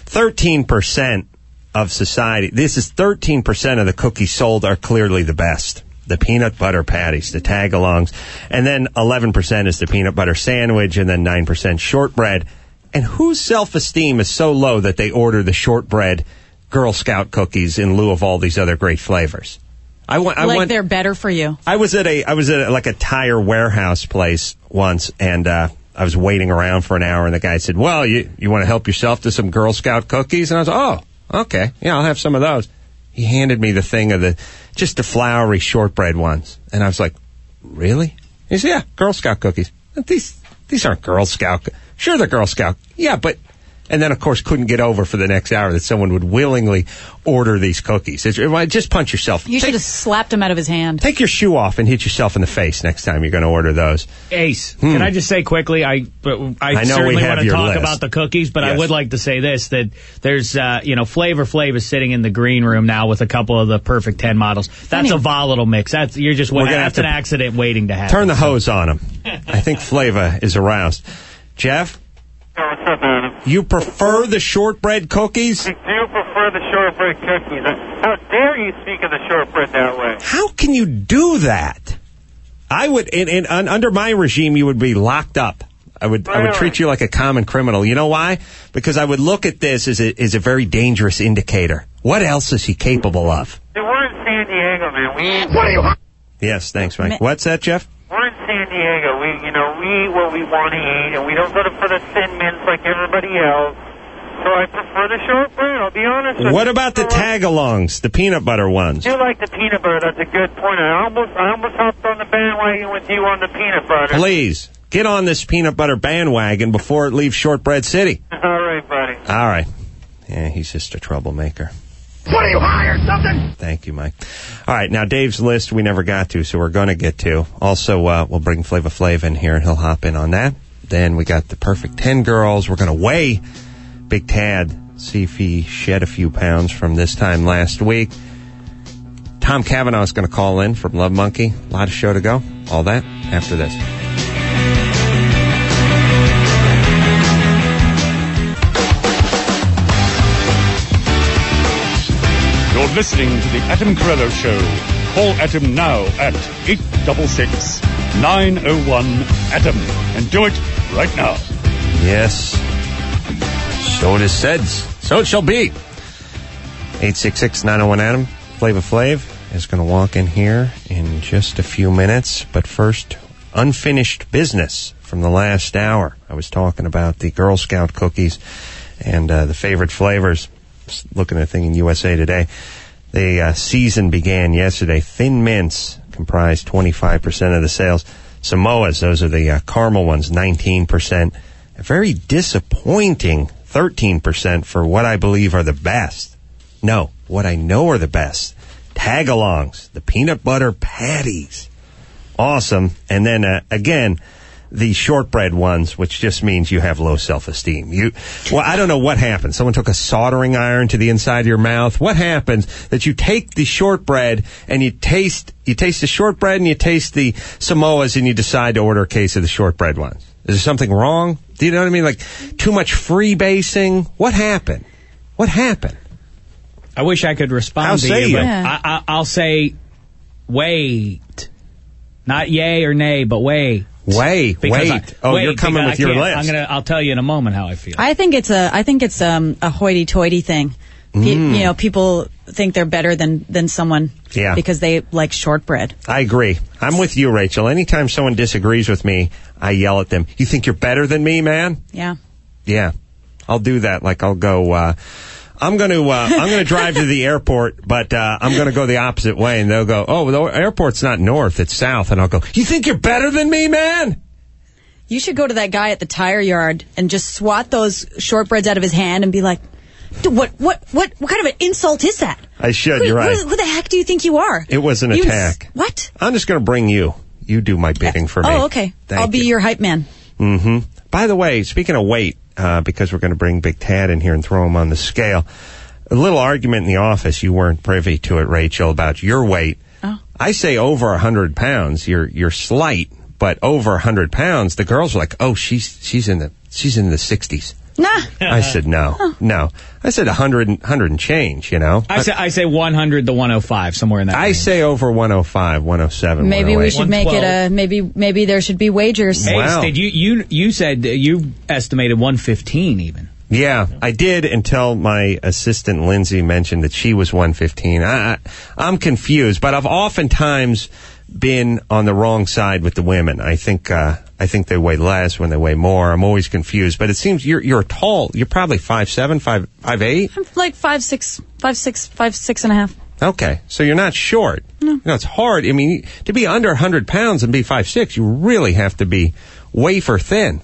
13% of society, this is 13% of the cookies sold are clearly the best. The peanut butter patties, the tag-alongs. And then 11% is the peanut butter sandwich, and then 9% shortbread. And whose self-esteem is so low that they order the shortbread Girl Scout cookies in lieu of all these other great flavors? They're better for you. I was at like a tire warehouse place once, and I was waiting around for an hour, and the guy said, well, you want to help yourself to some Girl Scout cookies? And I was like, oh, okay, yeah, I'll have some of those. He handed me the thing of just the floury shortbread ones. And I was like, really? He said, yeah, Girl Scout cookies. These aren't Girl Scout. Sure, they're Girl Scout. Yeah, but... And then, of course, couldn't get over for the next hour that someone would willingly order these cookies. Just punch yourself. You should have slapped him out of his hand. Take your shoe off and hit yourself in the face next time you're going to order those. Ace, can I just say quickly, I certainly want to talk about the cookies, but yes. I would like to say this, that there's, Flavor Flav is sitting in the green room now with a couple of the Perfect 10 models. That's a volatile mix. That's an accident waiting to happen. Turn the hose on him. I think Flava is aroused. Jeff? What's up, Adam? You prefer the shortbread cookies? I do prefer the shortbread cookies. How dare you speak of the shortbread that way? How can you do that? I would, under my regime, you would be locked up. I would treat you like a common criminal. You know why? Because I would look at this as a very dangerous indicator. What else is he capable of? Hey, we're in San Diego, man. What are you? Yes, thanks, Mike. What's that, Jeff? We're in San Diego. We eat what we want to eat, and we don't go for the Thin Mints like everybody else. So I prefer the shortbread, I'll be honest with you. What about the tag-alongs, the peanut butter ones? I do like the peanut butter. That's a good point. I almost hopped on the bandwagon with you on the peanut butter. Please, get on this peanut butter bandwagon before it leaves Shortbread City. All right, buddy. All right. Yeah, he's just a troublemaker. What are you, high or something? Thank you, Mike. All right, now Dave's list we never got to, so we're going to get to. Also, we'll bring Flava Flav in here, and he'll hop in on that. Then we got the Perfect 10 girls. We're going to weigh Big Tad, see if he shed a few pounds from this time last week. Tom Cavanaugh is going to call in from Love Monkey. A lot of show to go. All that after this. You're listening to the Adam Carolla Show. Call Adam now at 866-901-ADAM. And do it right now. Yes. So it is said. So it shall be. 866-901-ADAM. Flava Flav is going to walk in here in just a few minutes. But first, unfinished business from the last hour. I was talking about the Girl Scout cookies and the favorite flavors. Looking at a thing in USA Today. The season began yesterday. Thin Mints comprised 25% of the sales. Samoas, those are the caramel ones, 19%. A very disappointing 13% for what I believe are the best. No, what I know are the best. Tagalongs, the peanut butter patties. Awesome. And then, again, the shortbread ones, which just means you have low self-esteem. Well, I don't know what happened. Someone took a soldering iron to the inside of your mouth. What happens that you take the shortbread and you taste the shortbread and you taste the Samoas and you decide to order a case of the shortbread ones? Is there something wrong? Do you know what I mean? Like too much freebasing? What happened? What happened? I wish I could respond to you, but I'll say wait. Not yay or nay, but wait. Wait. You're coming with your list. I'll tell you in a moment how I feel. I think it's a hoity-toity thing. People think they're better than someone because they like shortbread. I agree. I'm with you, Rachel. Anytime someone disagrees with me, I yell at them. You think you're better than me, man? Yeah. Yeah. I'll do that. Like I'll go, I'm going to drive to the airport, but I'm going to go the opposite way. And they'll go, oh, the airport's not north, it's south. And I'll go, you think you're better than me, man? You should go to that guy at the tire yard and just swat those shortbreads out of his hand and be like, dude, what kind of an insult is that? I should, you're right. Who the heck do you think you are? It was an attack. What? I'm just going to bring you. You do my bidding for me. Oh, okay. I'll be your hype man. Mm-hmm. By the way, speaking of weight, because we're going to bring Big Tad in here and throw him on the scale. A little argument in the office, you weren't privy to it, Rachel, about your weight. Oh. I say over 100 pounds. You're slight, but over 100 pounds. The girls are like, oh, she's in the 60s. Nah. I said no. I said 100 and change. I say 100 to 105, somewhere in that range. I say over 105, 107. Maybe we should make it maybe there should be wagers. Hey, wow. Did you said you estimated 115 even. Yeah, I did until my assistant Lindsay mentioned that she was 115. I'm confused, but I've oftentimes been on the wrong side with the women. I think they weigh less when they weigh more. I'm always confused, but it seems you're tall. You're probably 5'7", 5'8". I'm like 5'6" and a half. Okay, so you're not short. No. It's hard. I mean, to be under 100 pounds and be 5'6", you really have to be wafer thin.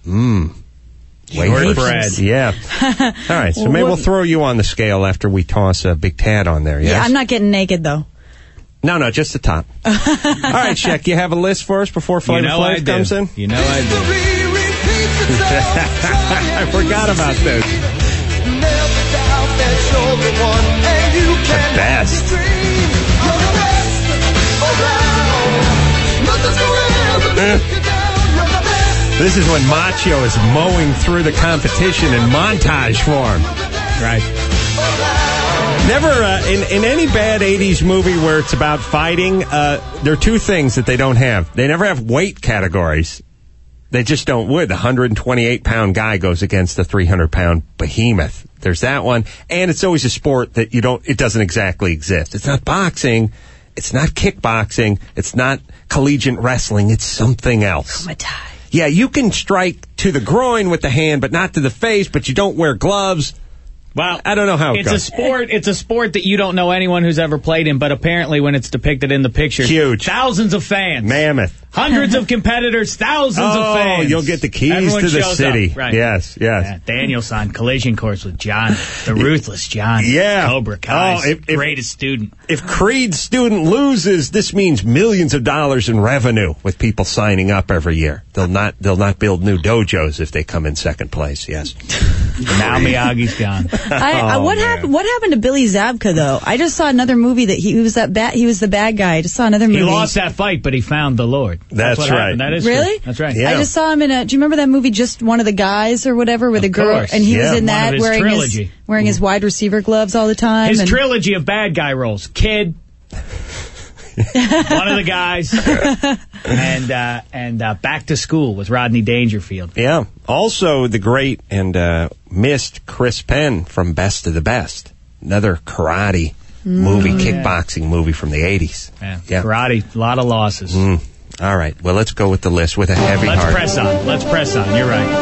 Shortbread. Yeah. All right, so maybe we'll throw you on the scale after we toss a Big Tad on there, yes? Yeah, I'm not getting naked, though. No, just the top. All right, Shek, you have a list for us before Flavor Flav comes in? You know I do. I forgot about this. The best. This is when Macho is mowing through the competition in montage form. Right. Never, in any bad 80s movie where it's about fighting, there are two things that they don't have. They never have weight categories. They just don't would. The 128-pound guy goes against the 300-pound behemoth. There's that one. And it's always a sport that it doesn't exactly exist. It's not boxing. It's not kickboxing. It's not collegiate wrestling. It's something else. Yeah, you can strike to the groin with the hand, but not to the face, but you don't wear gloves. Well, I don't know how it goes. It's a sport that you don't know anyone who's ever played in, but apparently when it's depicted in the picture, huge. Thousands of fans. Mammoth. Hundreds of competitors, thousands of fans. Oh, you'll get the keys to the city. Right. Yes. Yeah, Daniel's on collision course with John, the ruthless John. Yeah. Cobra Kai's greatest student. If Creed's student loses, this means millions of dollars in revenue with people signing up every year. They'll not build new dojos if they come in second place, yes. Now Miyagi's gone. What happened to Billy Zabka though? I just saw another movie that he was the bad guy. I just saw another movie. He lost that fight, but he found the Lord. That's what right. happened. That is really? True. That's right. Yeah. I just saw him in do you remember that movie, Just One of the Guys or whatever, with a girl, course. and he was in One that of his wearing his wide receiver gloves all the time. His trilogy of bad guy roles: Kid, One of the Guys, and Back to School with Rodney Dangerfield. Yeah. Also, the great and missed Chris Penn from Best of the Best. Another karate movie, kickboxing movie from the 80s. Yeah. Karate, a lot of losses. All right. Well, let's go with the list with a heavy heart. Let's press on. You're right.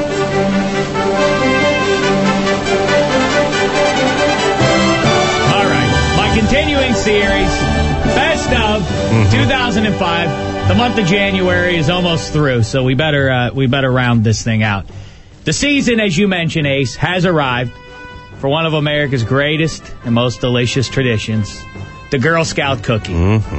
All right. My continuing series, Best of 2005. The month of January is almost through, so we better round this thing out. The season, as you mentioned, Ace, has arrived for one of America's greatest and most delicious traditions, the Girl Scout cookie.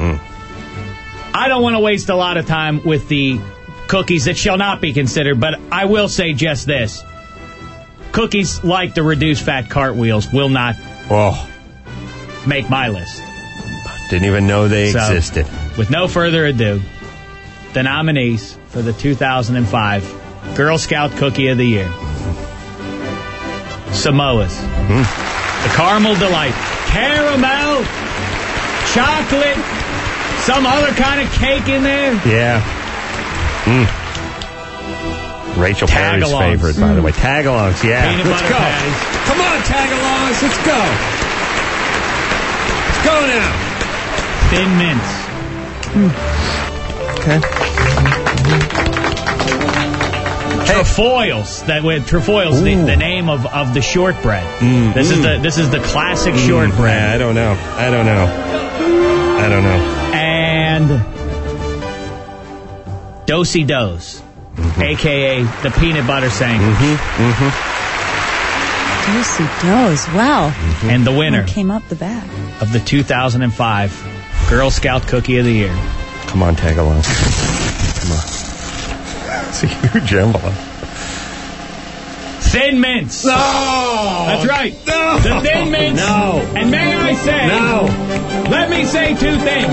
I don't want to waste a lot of time with the cookies that shall not be considered, but I will say just this. Cookies like the reduced fat cartwheels will not make my list. Didn't even know they existed. With no further ado, the nominees for the 2005 Girl Scout Cookie of the Year. Samoa's. The Caramel Delight. Caramel, chocolate, some other kind of cake in there. Yeah. Rachel Perry's favorite, by the way. Tagalongs, yeah. Peanut butter patties. Come on, Tagalongs, let's go. Let's go now. Thin mints. Okay. Trefoils. Trefoils, the name of the shortbread. This is the classic shortbread. I don't know. And Do-si-dos, a.k.a. the peanut butter sandwich. Do-si-dos, wow. And the winner came up the back of the 2005 Girl Scout Cookie of the Year. Come on, tag along. Come on. It's a huge envelope. Thin mints. No! That's right. No! The Thin Mints. No! And may I say... No! Let me say two things.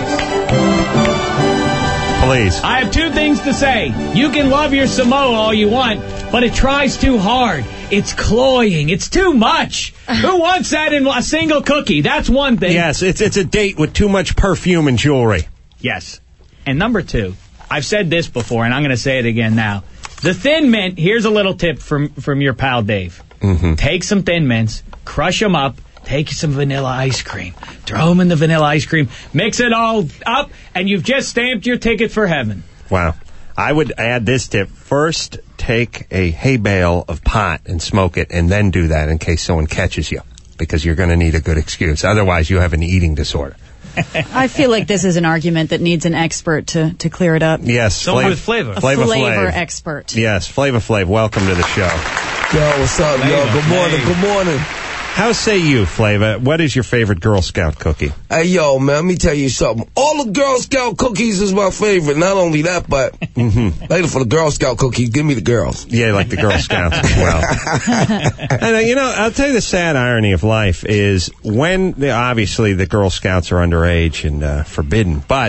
Please. I have two things to say. You can love your Samoa all you want, but it tries too hard. It's cloying. It's too much. Who wants that in a single cookie? That's one thing. Yes, it's a date with too much perfume and jewelry. Yes. And number two, I've said this before, and I'm going to say it again now. The Thin Mint, here's a little tip from your pal Dave. Take some Thin Mints, crush them up, take some vanilla ice cream, throw them in the vanilla ice cream, mix it all up, and you've just stamped your ticket for heaven. Wow. I would add this tip. First, take a hay bale of pot and smoke it, and then do that in case someone catches you, because you're going to need a good excuse. Otherwise, you have an eating disorder. I feel like this is an argument that needs an expert to clear it up. Yes. Someone with flavor. A flavor expert. Yes, Flavor Flav, welcome to the show. Yo, what's up, yo? Good morning, good morning. How say you, Flavor? What is your favorite Girl Scout cookie? Hey, yo, man, let me tell you something. All the Girl Scout cookies is my favorite. Not only that, but later for the Girl Scout cookies, give me the girls. Yeah, like the Girl Scouts as well. And, I'll tell you the sad irony of life is obviously the Girl Scouts are underage and forbidden, but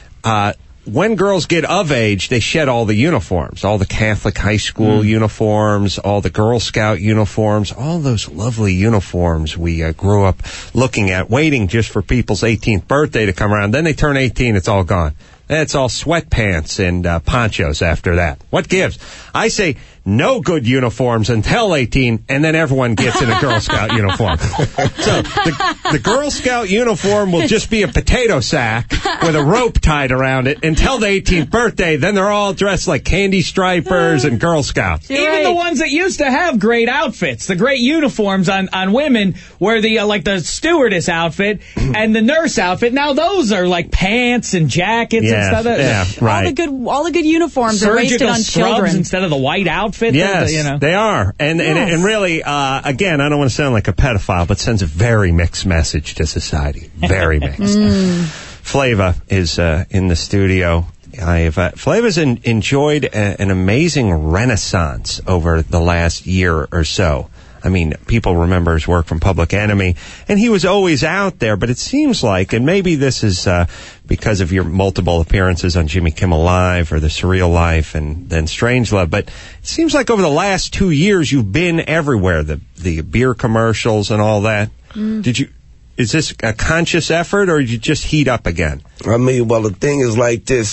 when girls get of age, they shed all the uniforms, all the Catholic high school uniforms, all the Girl Scout uniforms, all those lovely uniforms we grew up looking at, waiting just for people's 18th birthday to come around. Then they turn 18, it's all gone. It's all sweatpants and ponchos after that. What gives? I say no good uniforms until 18, and then everyone gets in a Girl Scout uniform. So the Girl Scout uniform will just be a potato sack with a rope tied around it until the 18th birthday. Then they're all dressed like candy stripers and Girl Scouts. Even the ones that used to have great outfits, the great uniforms on women, were the like the stewardess outfit and the nurse outfit. Now those are like pants and jackets and stuff. Yeah, right. All the good uniforms are wasted on children instead of the white outfit. Yes, they are. And really, again, I don't want to sound like a pedophile, but sends a very mixed message to society. Very mixed. Flava is in the studio. Flava's enjoyed an amazing renaissance over the last year or so. I mean, people remember his work from Public Enemy, and he was always out there, but it seems like, and maybe this is because of your multiple appearances on Jimmy Kimmel Live or The Surreal Life and then Strangelove, but it seems like over the last 2 years you've been everywhere, the beer commercials and all that. Is this a conscious effort, or did you just heat up again? I mean, well, the thing is like this,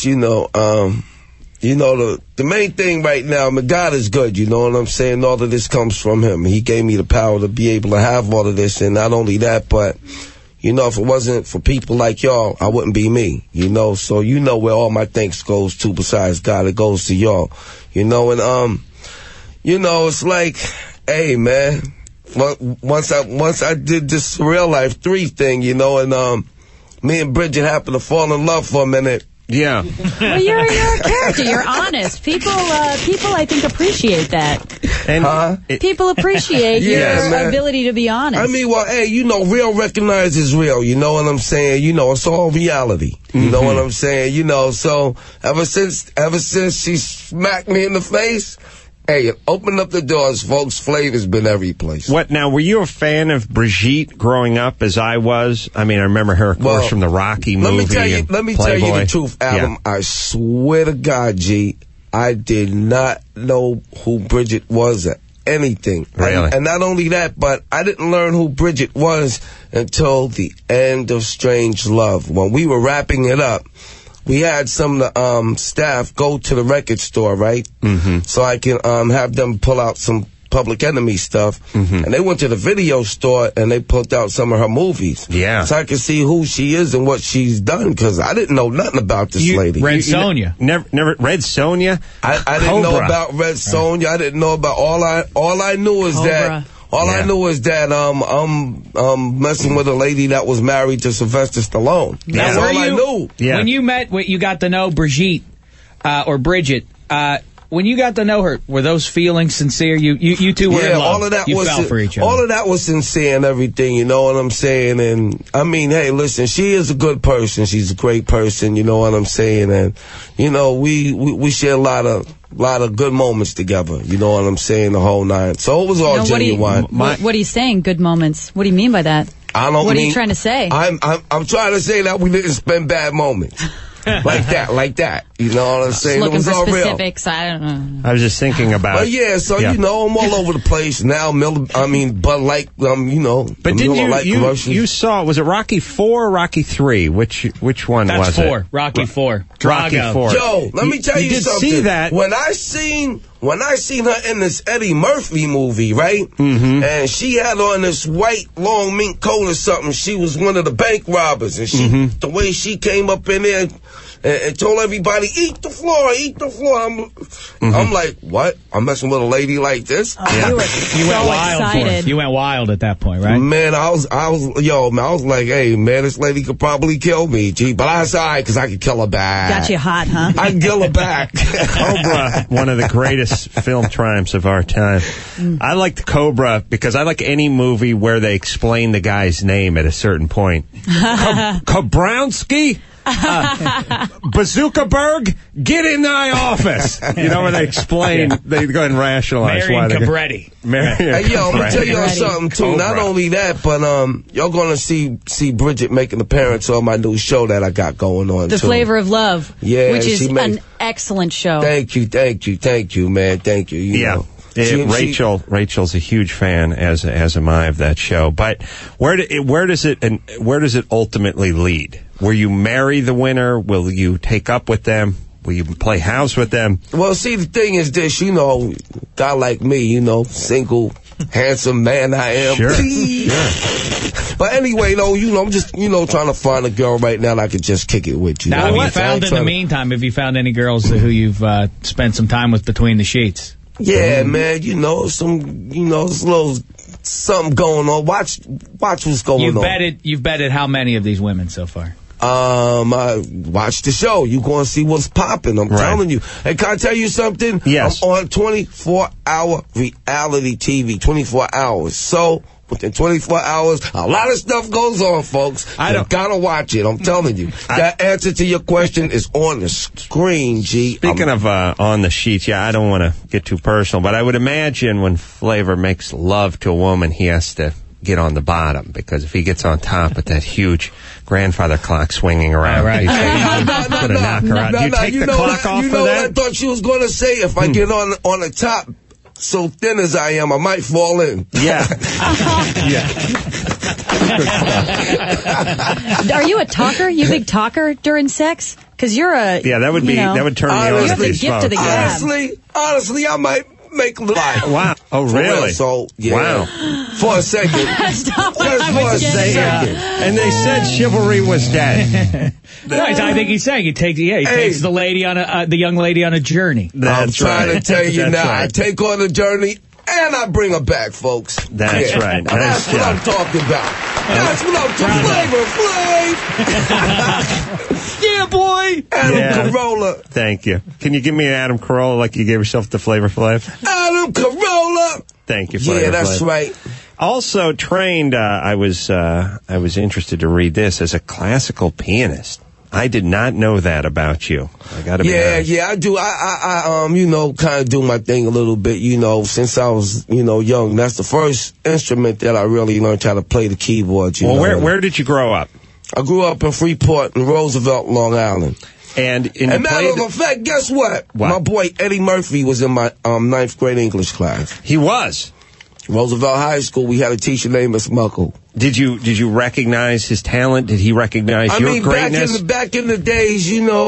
the main thing right now, I mean, God is good, you know what I'm saying? All of this comes from him. He gave me the power to be able to have all of this, and not only that, but, if it wasn't for people like y'all, I wouldn't be me, So where all my thanks goes to besides God, it goes to y'all, and, it's like, hey, man, once I did this Real Life 3 thing, and, me and Bridget happened to fall in love for a minute. Yeah. Well, you're a character. You're honest. People, I think, appreciate that. And people appreciate your ability to be honest. I mean, well, hey, real recognizes real. You know what I'm saying? It's all reality. You know what I'm saying? So ever since she smacked me in the face, hey, open up the doors, folks. Flavor's been every place. What now? Were you a fan of Brigitte growing up, as I was? I mean, I remember her, of course, from the Rocky movie. Let me tell you the truth, Adam. Yeah. I swear to God, G, I did not know who Bridget was or anything. Really? And not only that, but I didn't learn who Bridget was until the end of Strangelove. When we were wrapping it up, we had some of the staff go to the record store, right? Mm-hmm. So I can have them pull out some Public Enemy stuff. Mm-hmm. And they went to the video store and they pulled out some of her movies. Yeah. So I can see who she is and what she's done, because I didn't know nothing about this lady. Red Sonja. Never Red Sonja? I didn't know about Red Sonja. I didn't know about all I knew is Cobra. that... I knew is that I'm messing with a lady that was married to Sylvester Stallone. That's all I knew. Yeah. When you got to know Brigitte, or Bridget, when you got to know her, were those feelings sincere? You two were in love. All of that you fell for each other. All of that was sincere and everything, you know what I'm saying? And, I mean, hey, listen, she is a good person. She's a great person, you know what I'm saying? And, we share a lot of good moments together, you know what I'm saying, the whole nine. So it was all genuine. What are you saying, good moments? What do you mean by that? What are you trying to say? I'm trying to say that we didn't spend bad moments. like that. You know what I'm saying? Looking it was for all specifics. real. I don't know. I was just thinking about. But I'm all over the place now. But like, But didn't you saw? Was it Rocky IV or Rocky III? Which one was it? That's 4. Rocky IV. Rocky IV. Yo, let me tell you something. See that when I seen her in this Eddie Murphy movie, right? Mm-hmm. And she had on this white long mink coat or something. She was one of the bank robbers, and the way she came up in there and told everybody, eat the floor. I'm like, what? I'm messing with a lady like this? You went wild for it. You went wild at that point, right? Man, I was like, hey, man, this lady could probably kill me, G. But I was all right, because I could kill her back. Got you hot, huh? I can kill her back. Cobra, one of the greatest film triumphs of our time. I liked Cobra because I like any movie where they explain the guy's name at a certain point. Kabrowski? Bazookaberg, get in thy office. You know, when they explain, they go ahead and rationalize Marion Cabretti. Hey, yo, I'm going to tell y'all something, too. Cobra. Not only that, but y'all going to see Bridget make an appearance on my new show that I got going on, The too. Flavor of Love. Yeah, which is an excellent show. Thank you, man. Thank you. You know. Rachel's a huge fan, as am I, of that show. But where does it ultimately lead? Will you marry the winner? Will you take up with them? Will you play house with them? Well, see, the thing is this, guy like me, single, handsome man I am. Sure. But anyway, though, I'm just, trying to find a girl right now that I could just kick it with. Now, have you found any girls who you've spent some time with between the sheets? Yeah, man, some little something going on. Watch what's going on. You've betted how many of these women so far? I watch the show. You going to see what's popping. I'm telling you. Hey, can I tell you something? Yes. I'm on 24-hour reality TV, 24 hours. So within 24 hours. A lot of stuff goes on, folks. You gotta watch it. I'm telling you. That answer to your question is on the screen, G. Speaking of on the sheets, I don't want to get too personal, but I would imagine when Flavor makes love to a woman, he has to get on the bottom, because if he gets on top with that huge grandfather clock swinging around, he's gonna knock her out. Do you take the clock off for that? What I thought she was going to say? If I get on the top, so thin as I am, I might fall in. Yeah. Are you a talker? You big talker during sex? Because you're a that would be that would turn me on. You have the gift of the gab. Honestly, I might make them lie. Wow. Oh, really? So, Wow. For a second. Just for a second. And they said chivalry was dead. No, I think he's saying he takes the lady on the young lady on a journey. I'm trying to tell you now. Right. I take on a journey and I bring her back, folks. That's right. That's what I'm talking about. That's what I'm talking about. Flavor Flav. Yeah, boy. Adam Carolla. Thank you. Can you give me an Adam Carolla like you gave yourself to Flavor Flav? Adam Carolla. Thank you, Flavor Flav. Yeah, that's right. Also trained, I was interested to read this, as a classical pianist. I did not know that about you. I gotta be honest. I do. I kind of do my thing a little bit, since I was, young. That's the first instrument that I really learned how to play the keyboard, where did you grow up? I grew up in Freeport and Roosevelt, Long Island. And matter of fact, guess what? My boy Eddie Murphy was in my 9th grade English class. He was? Roosevelt High School, we had a teacher named Miss Muckle. Did you recognize his talent? Did he recognize your greatness? Back in the days,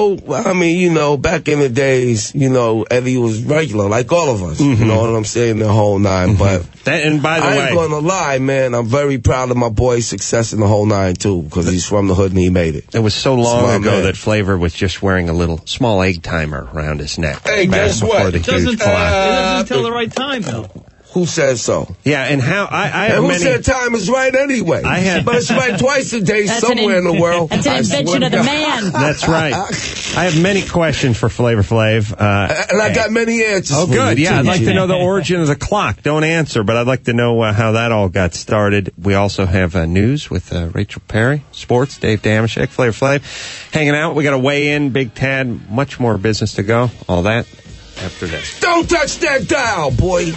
back in the days, Eddie was regular, like all of us. Mm-hmm. You know what I'm saying? The whole nine. But and by the way, I ain't gonna lie, man. I'm very proud of my boy's success in the whole nine too, because he's from the hood and he made it. It was so long ago that Flavor was just wearing a little small egg timer around his neck. Hey, guess what? It doesn't tell the right time though. Who says so? Yeah, and how who said time is right anyway? But it's right twice a day somewhere in the world. That's an invention of the man. That's right. I have many questions for Flavor Flav. And I got many answers. Oh, good. Yeah, I'd like to know the origin of the clock. Don't answer, but I'd like to know how that all got started. We also have news with Rachel Perry, sports, Dave Damashek, Flavor Flav. Hanging out. We got to weigh in. Big Tad, much more business to go. All that after this. Don't touch that dial, boy.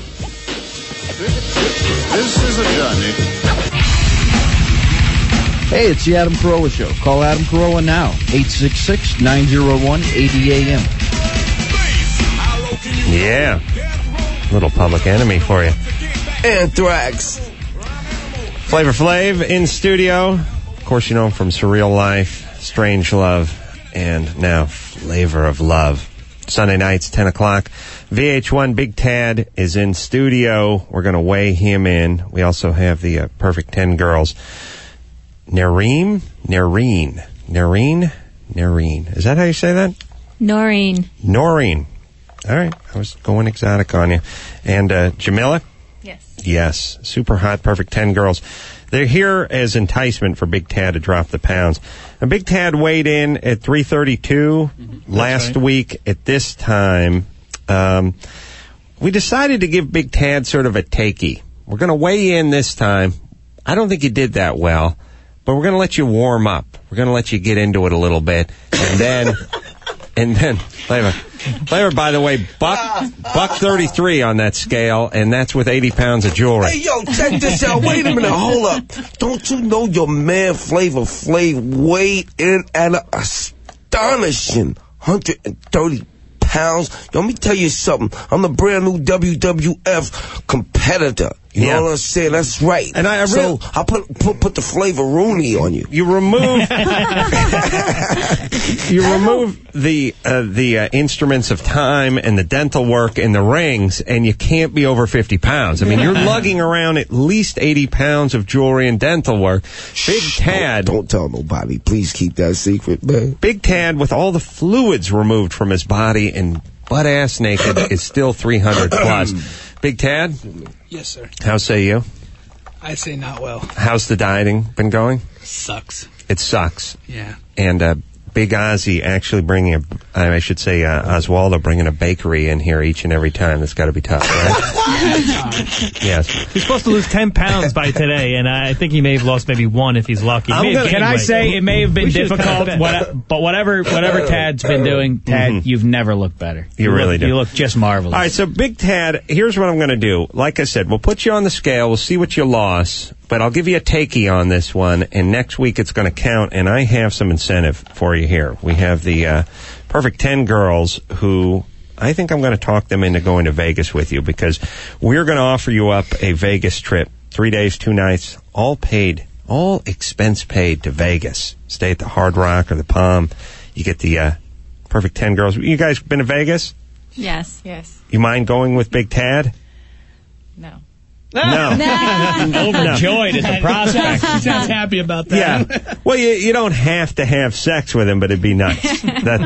This is a journey. Hey, it's the Adam Carolla Show. Call Adam Carolla now. 866-901-80AM. Yeah. Little Public Enemy for you. Anthrax. Flavor Flav in studio. Of course, you know him from Surreal Life, Strange Love, and now Flavor of Love. Sunday nights, 10 o'clock. VH1 Big Tad is in studio. We're going to weigh him in. We also have the Perfect 10 girls. Nareen. Is that how you say that? Noreen. All right. I was going exotic on you. And Jamila? Yes. Super hot, Perfect 10 girls. They're here as enticement for Big Tad to drop the pounds. And Big Tad weighed in at 332 last week at this time. We decided to give Big Tad sort of a takey. We're going to weigh in this time. I don't think you did that well, but we're going to let you warm up. We're going to let you get into it a little bit. And then, Flavor, by the way, buck 33 on that scale, and that's with 80 pounds of jewelry. Hey, yo, check this out. Wait a minute. Hold up. Don't you know your man Flavor Flav weighed in at an astonishing 130 pounds? Yo, let me tell you something. I'm the brand new WWF competitor. You know what I'm saying? That's right. And I put the Flavor Rooney on you. You remove the instruments of time and the dental work and the rings, and you can't be over 50 pounds. I mean, you're lugging around at least 80 pounds of jewelry and dental work. Big Tad. Don't tell nobody. Please keep that secret, man. Big Tad, with all the fluids removed from his body and butt-ass naked, is still 300 plus. Big Tad? Yes, sir. How say you? I say not well. How's the dieting been going? Sucks. It sucks. Yeah. And Big Ozzy actually bringing Oswaldo bringing a bakery in here each and every time. That's got to be tough, right? Yes. He's supposed to lose 10 pounds by today, and I think he may have lost maybe 1 if he's lucky. Can I say it may have been difficult, but whatever Tad's been doing, Tad, you've never looked better. You really do. You look just marvelous. All right, so Big Tad, here's what I'm going to do. Like I said, we'll put you on the scale. We'll see what you lost, but I'll give you a takey on this one, and next week it's going to count, and I have some incentive for you here. We have the Perfect 10 girls who I think I'm going to talk them into going to Vegas with you, because we're going to offer you up a Vegas trip, 3 days, 2 nights, all paid, all expense paid to Vegas. Stay at the Hard Rock or the Palm. You get the Perfect 10 girls. You guys been to Vegas? Yes. You mind going with Big Tad? No. No. Overjoyed at the prospect. He sounds happy about that. Yeah. Well, you don't have to have sex with him, but it'd be nice.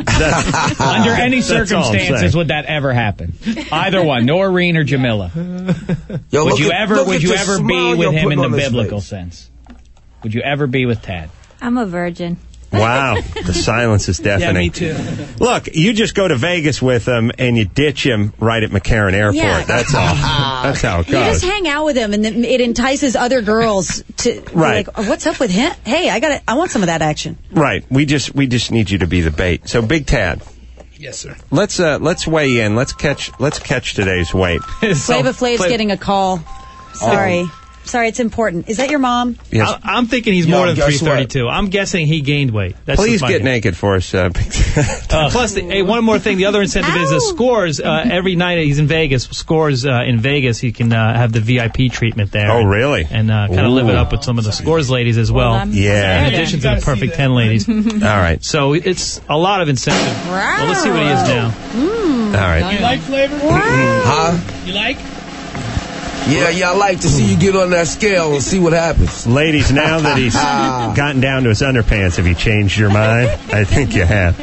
Under any circumstances would that ever happen? Either one, Noreen or Jamila. Would you ever be with him in the biblical sense? Would you ever be with Tad? I'm a virgin. Wow, the silence is deafening. Yeah, me too. Look, you just go to Vegas with him and you ditch him right at McCarran Airport. Yeah. That's all. That's how it You goes. just hang out with him, and it entices other girls to be Right. like, oh, what's up with him? Hey, I want some of that action. Right. We just need you to be the bait. So, Big Tad. Yes, sir. Let's weigh in. Let's catch today's weight. Flava Flav's getting a call. Sorry. Sorry, it's important. Is that your mom? Yes. I'm thinking he's more than 332. I'm guessing he gained weight. That's Please just my get guess. naked for us. Big Tad. Plus, one more thing. The other incentive is Scores. Every night he's in Vegas, Scores in Vegas, he can have the VIP treatment there. Oh, really? And kind of live it up with some of the Scores ladies as well. Yeah. In addition to the Perfect 10 ladies. All right. So it's a lot of incentive. Well, let's see what he is now. All right. You like Flavor? Huh? You like? Yeah, I like to see you get on that scale and see what happens. Ladies, now that he's gotten down to his underpants, have you changed your mind? I think you have.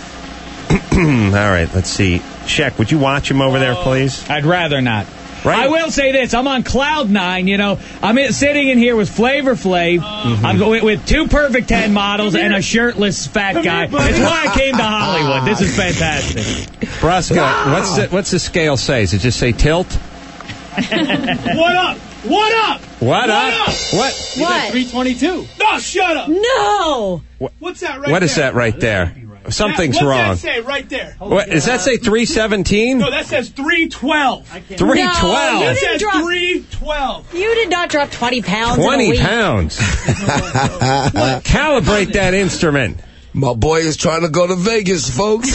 All right, let's see. Sheck, would you watch him over there, please? I'd rather not. Right. I will say this: I'm on cloud 9. You know, I'm sitting in here with Flavor Flav. I'm going with 2 Perfect 10 models and a shirtless fat guy. It's why I came to Hollywood. This is fantastic. Brusca, what's the scale say? Does it just say tilt? What up? What up? What up? What? You got 322. No, shut up. No. What's that right What there? is that right there? Something's What's wrong. What's that say right there? What, does that say 317? No, that says 312. 312. That says drop- 312. You did not drop 20 pounds. 20 in a week. pounds. Calibrate that instrument. My boy is trying to go to Vegas, folks.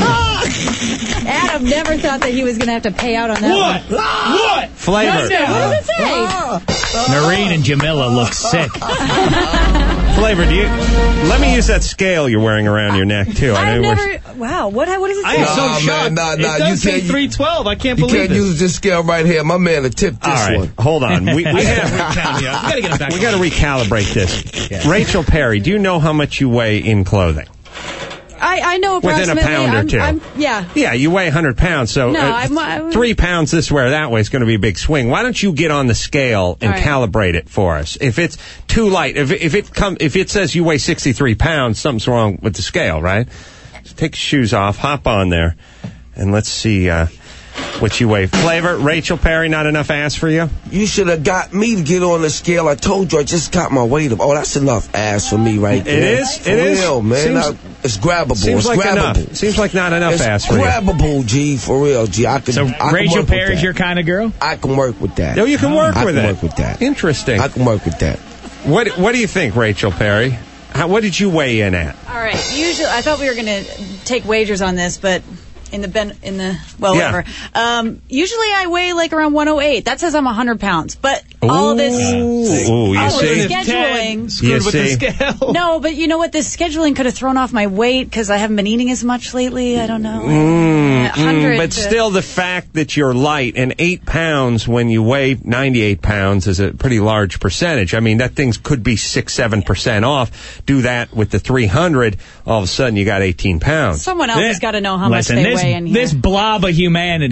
Adam never thought that he was going to have to pay out on that one. What? Flavor. What does it say? Noreen and Jamila look sick. Flavor, let me use that scale you're wearing around your neck, too. Wow, what does it say? I am so shocked. Nah, It you does say can't- 312. I can't You believe can't it. use this scale right here. My man, to tip this All right, one. hold on. We I have... gotta get him back. We got to recalibrate this. Yeah. Rachel Perry, do you know how much you weigh in clothing? I know Within approximately. a pound or two. Yeah. Yeah, you weigh 100 pounds, so No, I'm 3 pounds this way or that way is going to be a big swing. Why don't you get on the scale and All right. calibrate it for us? If it's too light, if it says you weigh 63 pounds, something's wrong with the scale, right? So take your shoes off, hop on there, and let's see what you weigh. Flavor, Rachel Perry, not enough ass for you? You should have got me to get on the scale. I told you I just got my weight up. Oh, that's enough ass for me right there. It is? For It is? real, man. Seems- It's grabbable. Seems it's like grabbable. enough. Seems like not enough It's ass for you. grabbable, G, for real, G. I can So work Rachel with Perry's that. your kind of girl? I can work with that. No, you can work with I can it. work with that. Interesting. I can work with that. What do you think, Rachel Perry? What did you weigh in at? All right. Usually, I thought we were going to take wagers on this, but whatever. Usually I weigh like around 108. That says I'm 100 pounds. But all this Ooh, you all see? this scheduling. You see? No, but you know what? This scheduling could have thrown off my weight because I haven't been eating as much lately. I don't know. 100 but still, the fact that you're light and 8 pounds when you weigh 98 pounds is a pretty large percentage. I mean, that thing could be 6-7% off. Do that with the 300, all of a sudden you got 18 pounds. Someone else has got to know how much Listen, they weigh in here. this blob of humanity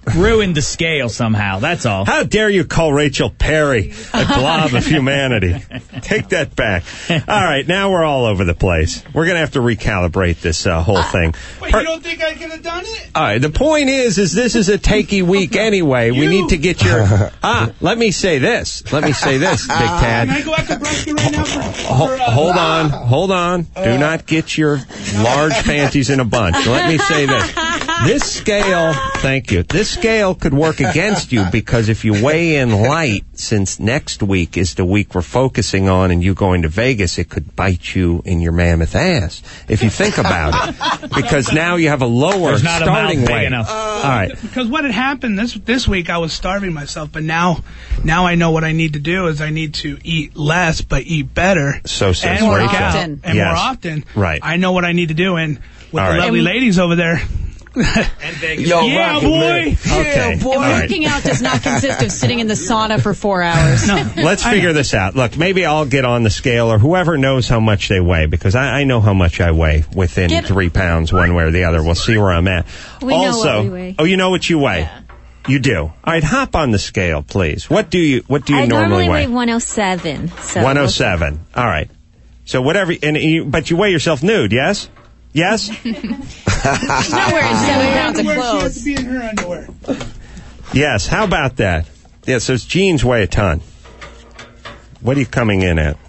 ruined the scale somehow. That's all. How dare you call Rachel Perry a glob of humanity? Take that back. All right, now we're all over the place. We're going to have to recalibrate this whole thing. Wait, you don't think I could have done it? All right, the point is this is a takey week anyway. We need to get your... let me say this. Big Tad. Can I go after Brusky right now Hold on. Do not get your large panties in a bunch. Let me say this. This scale, thank you, this scale could work against you because if you weigh in light, since next week is the week we're focusing on and you going to Vegas, it could bite you in your mammoth ass, if you think about it. Because now you have a lower starting weight. All right. Because what had happened this week, I was starving myself, but now I know what I need to do is I need to eat less, but eat better. So says and Rachel. more often. Right. I know what I need to do, and with the lovely ladies over there. Yeah, boy. Okay. And working out does not consist of sitting in the sauna for 4 hours. No. Let's figure this out. Look, maybe I'll get on the scale, or whoever knows how much they weigh, because I know how much I weigh within 3 pounds, one way or the other. We'll see where I'm at. We know what we weigh. Oh, you know what you weigh? Yeah. You do. All right, hop on the scale, please. What do you I normally weigh 107. So 107. All right. So whatever, but you weigh yourself nude, yes? Yes? She's not wearing 7 pounds of She has clothes. to be in her underwear. Yes, how about that? Yes, those jeans weigh a ton. What are you coming in at?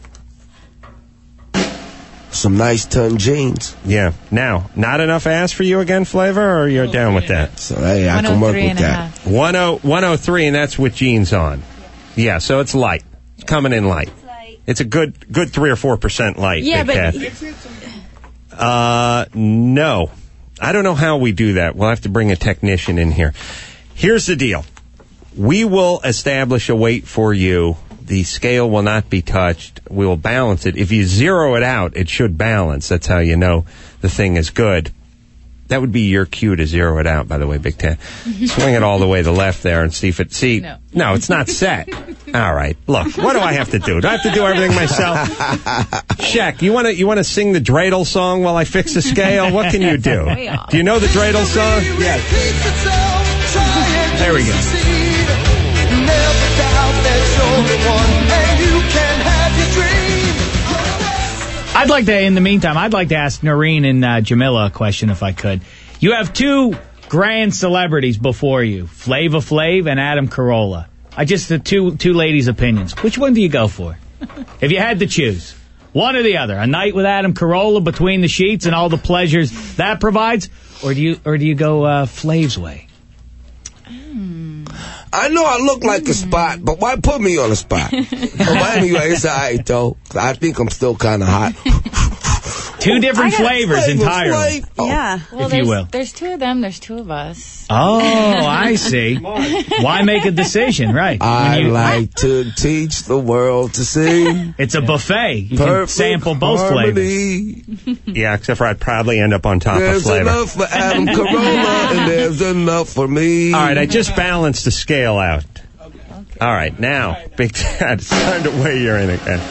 Some nice ton jeans. Yeah. Now, not enough ass for you again, Flavor, or you're down with that? So, hey, I can work with that. 103, and that's with jeans on. Yeah, so it's light. It's coming in light. It's a good 3 or 4% light. Yeah, Big Cat. No. I don't know how we do that. We'll have to bring a technician in here. Here's the deal. We will establish a weight for you. The scale will not be touched. We will balance it. If you zero it out, it should balance. That's how you know the thing is good. That would be your cue to zero it out, by the way, Big Ten. Swing it all the way to the left there and see if it... No, it's not set. All right. Look, what do I have to do? Do I have to do everything myself? Shaq, you want to sing the dreidel song while I fix the scale? What can you do? Do you know the dreidel song? Yes. There we go. In the meantime, I'd like to ask Noreen and Jamila a question if I could. You have 2 grand celebrities before you, Flava Flav and Adam Carolla. The two ladies' opinions. Which one do you go for? If you had to choose, one or the other, a night with Adam Carolla between the sheets and all the pleasures that provides, or do you go Flav's way? I know I look like a spot, but why put me on a spot? But anyway, it's all right, though. I think I'm still kind of hot. 2 different flavors entirely. Yeah. Well, if you will. There's 2 of them. There's 2 of us. Oh, I see. Why make a decision, right? I like to teach the world to sing. It's a buffet. You can sample both harmony. flavors. Yeah, except for I'd probably end up on top There's of Flavor. There's enough for Adam Carolla, and there's enough for me. All right, I just balanced the scale out. All right, now, Big Dad, it's time to weigh your in again.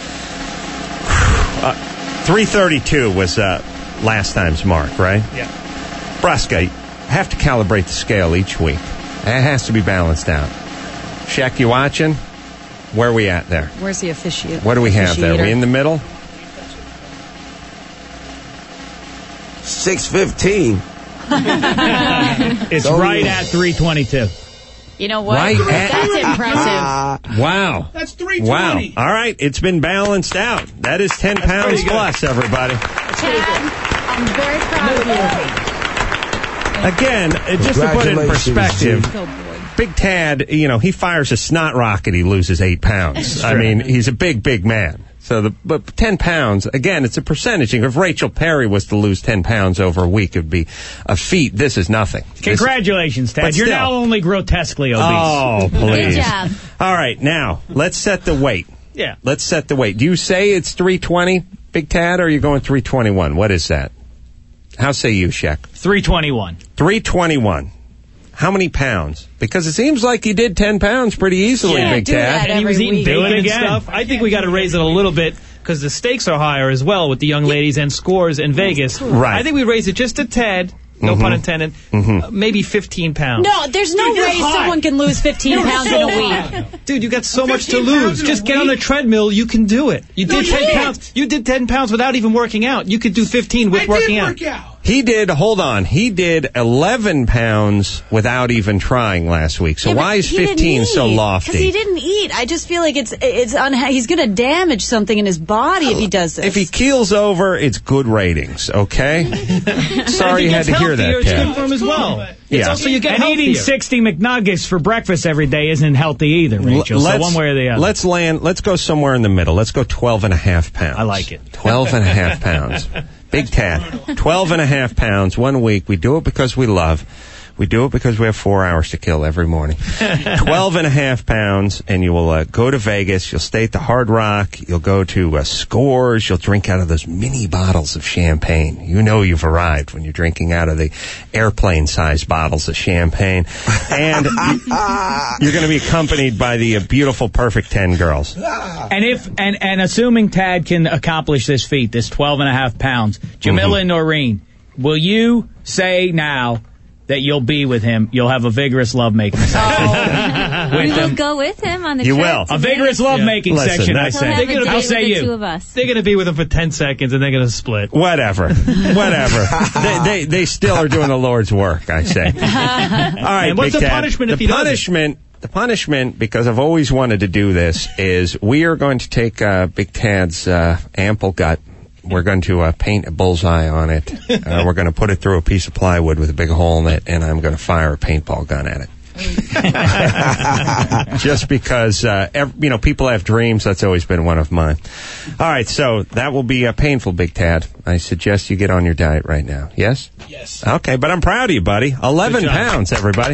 332 was last time's mark, right? Yeah. Brusca, you have to calibrate the scale each week. It has to be balanced out. Shaq, you watching? Where are we at there? Where's the officiate? What do we have there? Are we in the middle? 615. It's right at 322. You know what? Right That's impressive. Wow. That's 320. Wow. All right, it's been balanced out. That is 10 pounds plus, everybody. I'm very proud of you. Again, just to put it in perspective, Big Tad, he fires a snot rocket, he loses 8 pounds. I mean, he's a big, big man. So, but 10 pounds, again, it's a percentage. If Rachel Perry was to lose 10 pounds over a week, it would be a feat. This is nothing. Congratulations, Tad. You're now only grotesquely obese. Oh, please. Good job. All right, now, let's set the weight. Yeah. Let's set the weight. Do you say it's 320, Big Tad, or are you going 321? What is that? How say you, Shaq? 321. 321. How many pounds? Because it seems like you did 10 pounds pretty easily, Big Tad. And he was eating bacon and again. stuff. I think we got to raise it a little bit because the stakes are higher as well with the young ladies and scores in Vegas. Right. I think we raise it just a tad. no pun intended, maybe 15 pounds. No, there's no way someone can lose 15 pounds in a week. Dude, you got so much to lose. Just get on the treadmill. You can do it. You did 10 pounds. You did 10 pounds without even working out. You could do 15 with working out. He did 11 pounds without even trying last week. So why is 15 so lofty? Because he didn't eat. I just feel like he's going to damage something in his body if he does this. If he keels over, it's good ratings, okay? Sorry you had to hear that, It's Ted. good for him as well. Yeah. It's also you get and healthier. eating 60 McNuggets for breakfast every day isn't healthy either, Rachel. So one way or the other. Let's go somewhere in the middle. Let's go 12.5 pounds. I like it. 12.5 pounds. Big Tad. 12.5 pounds 1 week. We do it because we love. We do it because we have 4 hours to kill every morning. 12.5 pounds, and you will go to Vegas. You'll stay at the Hard Rock. You'll go to Scores. You'll drink out of those mini bottles of champagne. You know you've arrived when you're drinking out of the airplane-sized bottles of champagne. And you're going to be accompanied by the beautiful, perfect 10 girls. And assuming Tad can accomplish this feat, this 12.5 pounds, Jamila and Noreen, will you say now that you'll be with him? You'll have a vigorous lovemaking section. We will go with him on the You trip will. today. A vigorous lovemaking section, I He'll say. have a date I'll with say the you. two of us. They're going to be with him for 10 seconds, and they're going to split. Whatever. They still are doing the Lord's work, I say. All right, And what's Big the Tad. punishment if he doesn't? The punishment, because I've always wanted to do this, is we are going to take Big Tad's ample gut. We're going to paint a bullseye on it. We're going to put it through a piece of plywood with a big hole in it, and I'm going to fire a paintball gun at it. Just because, people have dreams. That's always been one of mine. All right, so that will be painful, Big Tad. I suggest you get on your diet right now. Yes? Yes. Okay, but I'm proud of you, buddy. 11 pounds, everybody.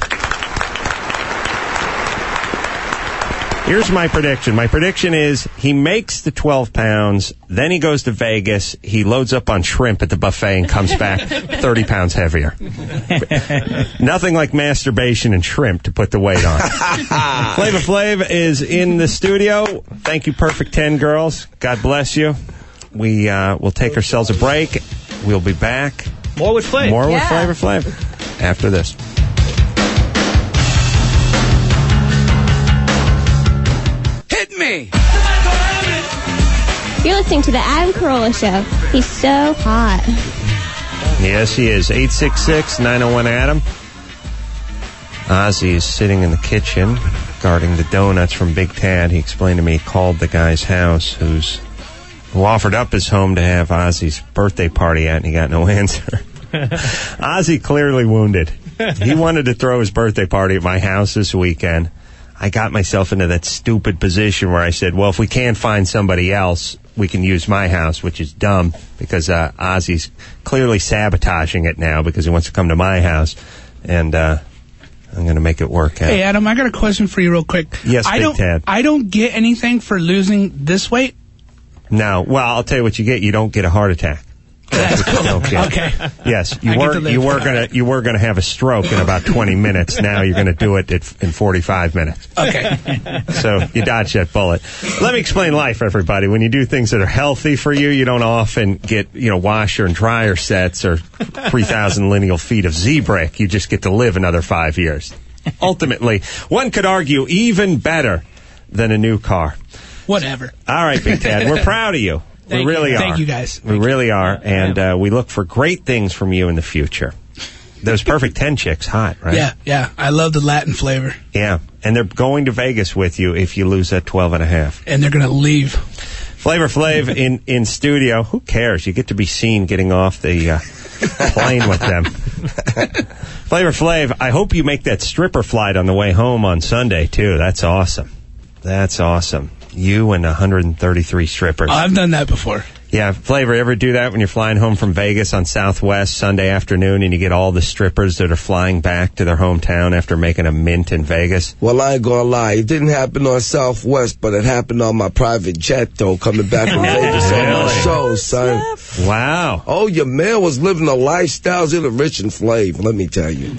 Here's my prediction. My prediction is he makes the 12 pounds, then he goes to Vegas, he loads up on shrimp at the buffet and comes back 30 pounds heavier. Nothing like masturbation and shrimp to put the weight on. Flavor Flav is in the studio. Thank you, Perfect 10 girls. God bless you. We will take ourselves a break. We'll be back. More with Flav. More with Flavor Flav after this. Me. You're listening to the Adam Carolla Show. He's so hot. Yes, he is. 866-901-ADAM. Ozzy is sitting in the kitchen guarding the donuts from Big Tad. He explained to me he called the guy's house who offered up his home to have Ozzy's birthday party at, and he got no answer. Ozzy clearly wounded. He wanted to throw his birthday party at my house this weekend. I got myself into that stupid position where I said, well, if we can't find somebody else, we can use my house, which is dumb because Ozzy's clearly sabotaging it now because he wants to come to my house, and I'm going to make it work out. Hey, Adam, I got a question for you real quick. Yes, Big Tad. I don't get anything for losing this weight? No. Well, I'll tell you what you get. You don't get a heart attack. That's cool. Okay. Yes, you were gonna have a stroke in about 20 minutes. Now you're gonna do it in 45 minutes. Okay. So you dodged that bullet. Let me explain life, everybody. When you do things that are healthy for you, you don't often get washer and dryer sets or 3,000 lineal feet of Z-brick. You just get to live another 5 years. Ultimately, one could argue even better than a new car. Whatever. All right, Big Tad, we're proud of you. We really are. Thank you, guys. We really are, and we look for great things from you in the future. Those Perfect 10 chicks, hot, right? Yeah. I love the Latin flavor. Yeah, and they're going to Vegas with you if you lose that 12.5. And they're going to leave. Flavor Flav in studio. Who cares? You get to be seen getting off the plane with them. Flavor Flav, I hope you make that stripper flight on the way home on Sunday, too. That's awesome. That's awesome. You and 133 strippers. Oh, I've done that before. Yeah, Flavor, ever do that when you're flying home from Vegas on Southwest Sunday afternoon and you get all the strippers that are flying back to their hometown after making a mint in Vegas? Well, I ain't gonna lie. It didn't happen on Southwest, but it happened on my private jet, though, coming back from Vegas on my show, son. Wow. Oh, your man was living a lifestyle. It was rich and Flav, let me tell you.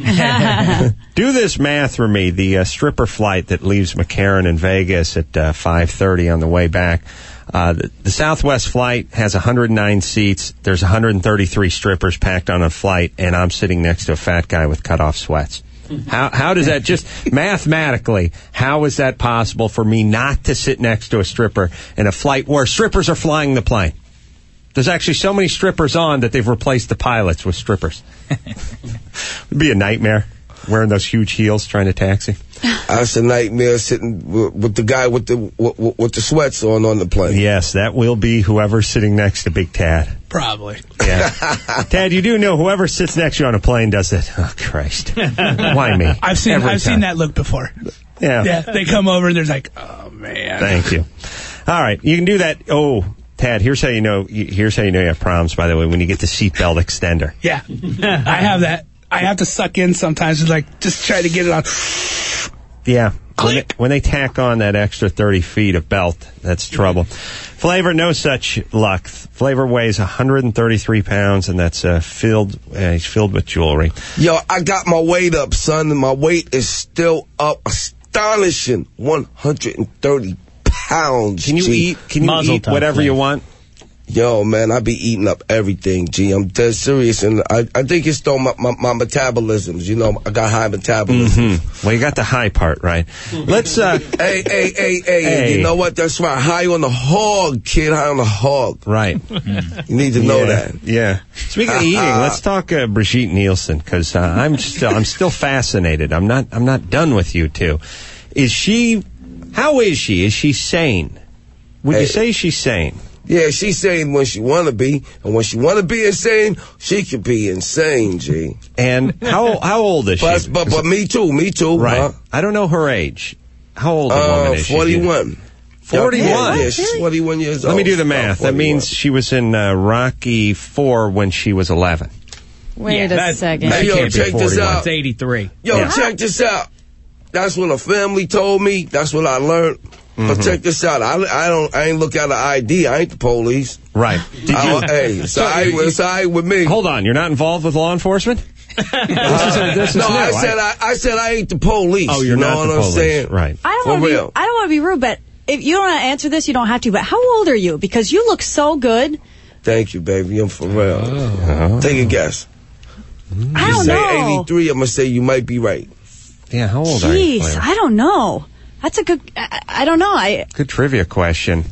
Do this math for me. The stripper flight that leaves McCarran in Vegas at 5:30 on the way back. The Southwest flight has 109 seats. There's 133 strippers packed on a flight, and I'm sitting next to a fat guy with cut-off sweats. How does that, just mathematically, how is that possible for me not to sit next to a stripper in a flight where strippers are flying the plane? There's actually so many strippers on that they've replaced the pilots with strippers. It'd be a nightmare, wearing those huge heels trying to taxi. That's a nightmare sitting with the guy with the sweats on the plane. Yes, that will be whoever's sitting next to Big Tad. Probably. Yeah. Tad, you do know whoever sits next to you on a plane does it. Oh, Christ. Why me? I've seen that look before. Yeah. Yeah, they come over and there's like, oh, man. Thank you. All right, you can do that. Oh, Tad, here's how you know you have problems, by the way, when you get the seatbelt extender. Yeah, I have that. I have to suck in sometimes and just try to get it on. Yeah. When they tack on that extra 30 feet of belt, that's trouble. Flavor, no such luck. Flavor weighs 133 pounds, and that's filled with jewelry. Yo, I got my weight up, son, and my weight is still up. Astonishing 130 pounds. Can you eat whatever you want? Yo, man, I be eating up everything, G. I'm dead serious, and I think it's though my metabolisms. You know, I got high metabolism. Mm-hmm. Well, you got the high part, right? Let's, Hey, you know what? That's right. High on the hog, kid. High on the hog. Right. You need to know that. Yeah. Speaking of eating, let's talk Brigitte Nielsen, because I'm still fascinated. I'm not done with you two. How is she? Is she sane? Would you say she's sane? Yeah, she's sane when she want to be, and when she want to be insane, she can be insane, G. And how old is she? But me too. Right. Huh? I don't know her age. How old a woman is she? 41. 41? Yeah, she's 41 years old. Let me do the math. That means she was in Rocky IV when she was 11. Wait a second. Hey, yo, check this out. It's 83. Yo, check this out. That's what a family told me. That's what I learned. But check this out. I ain't look at an ID. I ain't the police. Right. Hey, it's all right with me. Hold on. You're not involved with law enforcement? This is new. I said I ain't the police. Oh, you're not the police. Saying? Right. I don't want to be rude, but if you don't want to answer this, you don't have to. But how old are you? Because you look so good. Thank you, baby. I'm for real. Oh. Take a guess. I don't know. You say 83, I'm going to say you might be right. Yeah, how old are you? Jeez, I don't know. That's a good... I don't know. Good trivia question.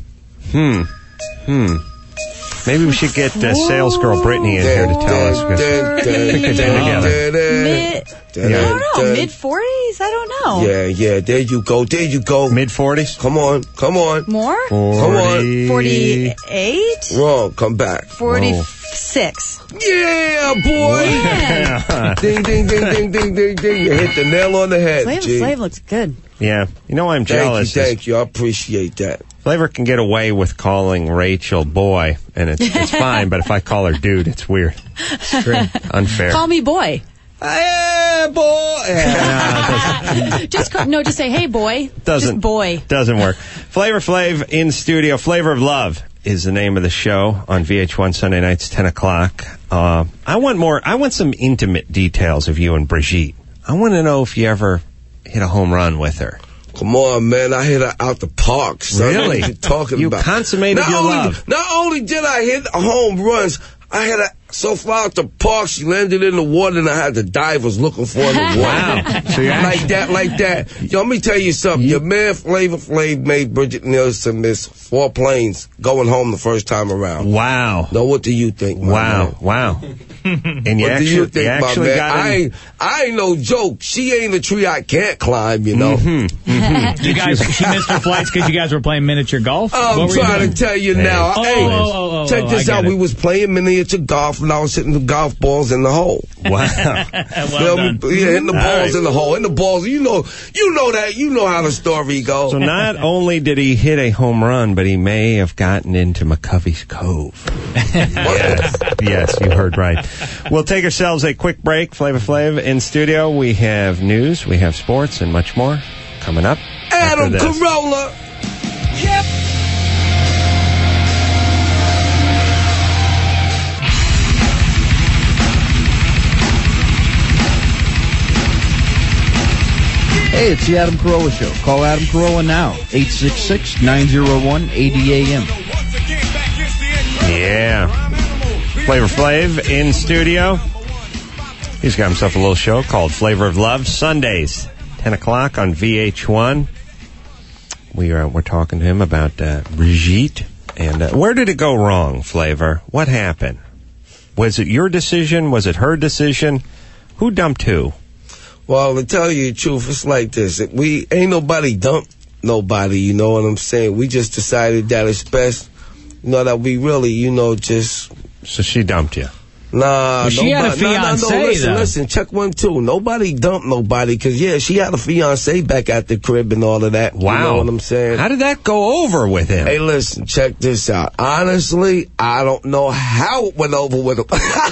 Maybe we should get sales girl Brittany in here to tell us. I think they've been together. I don't know. Mid-40s? I don't know. Yeah. There you go. Mid-40s? Come on. More? 40. Come on. 48? Wrong. Come back. 46. Yeah, boy. Yeah. Ding, ding, ding, ding, ding, ding, ding. You hit the nail on the head, Slave looks good. Yeah. You know, I'm jealous. Thank you. I appreciate that. Flavor can get away with calling Rachel boy, and it's fine, but if I call her dude, it's weird. It's true. Unfair. Call me boy. Hey, boy. Yeah, just say, hey, boy. Just boy. Doesn't work. Flavor Flav in studio. Flavor of Love is the name of the show on VH1 Sunday nights, 10 o'clock. I want some intimate details of you and Brigitte. I want to know if you ever hit a home run with her. Come on, man. I hit her out the park, son. Really? What are you talking about? You consummated your love. Not only did I hit home runs, I had her so far out the park, she landed in the water, and I had the divers looking for her in the water. Wow. So like that. Yo, let me tell you something. Your man Flavor Flav made Brigitte Nielsen miss 4 planes going home the first time around. Wow. Now, what do you think, my man? Wow. And you what do you think, my man? got I ain't no joke. She ain't a tree I can't climb, you know. You guys, she missed her flights because you guys were playing miniature golf? I'm trying to tell you now. Check this out. We was playing miniature golf, and I was hitting the golf balls in the hole. Wow. Hitting the balls in the hole. In the balls. You know that. You know how the story goes. So not only did he hit a home run, but he may have gotten into McCovey's Cove. Yes, you heard right. We'll take ourselves a quick break. Flavor Flav in studio. We have news, we have sports, and much more coming up. Adam Carolla. Yep. Hey, it's the Adam Carolla Show. Call Adam Carolla now, 866-901-80AM. Yeah. Flavor Flav in studio. He's got himself a little show called Flavor of Love, Sundays, 10 o'clock on VH1. We're talking to him about Brigitte. And where did it go wrong, Flavor? What happened? Was it your decision? Was it her decision? Who dumped who? Well, to tell you the truth, it's like this. We ain't nobody dumped nobody, you know what I'm saying? We just decided that it's best, that we really, just... So she dumped you? Nah, she had a fiancé, listen, check 1, 2. Nobody dumped nobody, because, she had a fiancé back at the crib and all of that. Wow. You know what I'm saying? How did that go over with him? Hey, listen, check this out. Honestly, I don't know how it went over with him.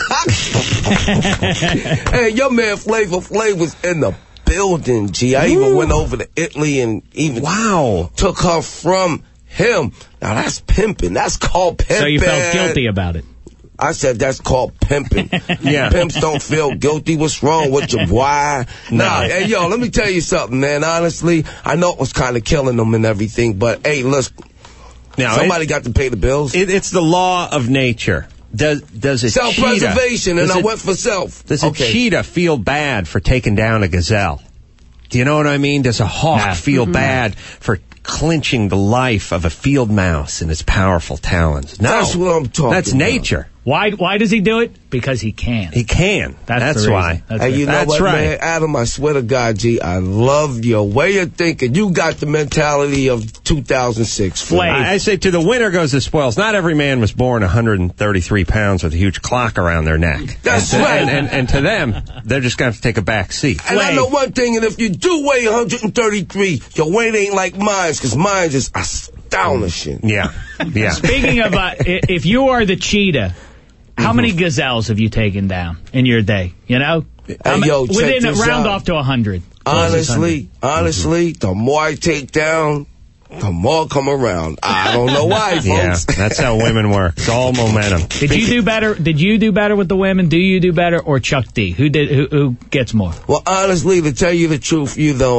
Hey, your man Flavor Flav was in the building, G. I even went over to Italy and even took her from him. Now, that's pimping. That's called pimping. So you felt guilty about it? I said that's called pimping. Yeah. Pimps don't feel guilty. What's wrong with you? Why? No. Nah, hey, yo, let me tell you something, man. Honestly, I know it was kind of killing them and everything, but, hey, listen, somebody got to pay the bills. It's the law of nature. Does a self-preservation, cheetah, and I went for self. Does a cheetah feel bad for taking down a gazelle? Do you know what I mean? Does a hawk feel bad for clinching the life of a field mouse in its powerful talons? No. That's what I'm talking That's about. nature. Why does he do it? Because he can. He can. That's the why. That's hey, you know what, right. man? Adam, I swear to God, G, I love your way of thinking. You got the mentality of 2006. Flav. I say to the winner goes the spoils. Not every man was born 133 pounds with a huge clock around their neck. That's right. And to them, they're just going to have to take a back seat. And I know one thing, and if you do weigh 133, your weight ain't like mine, because mine is astonishing. Yeah. Yeah. Speaking of, if you are the cheetah, how many gazelles have you taken down in your day? You know? Hey, yo, check within a this round out. off to 100. Honestly, the more I take down, the more come around. I don't know why, folks. Yeah, that's how women work. It's all momentum. Did you do better? Did you do better with the women? Do you do better, or Chuck D? Who gets more? Well, honestly, to tell you the truth,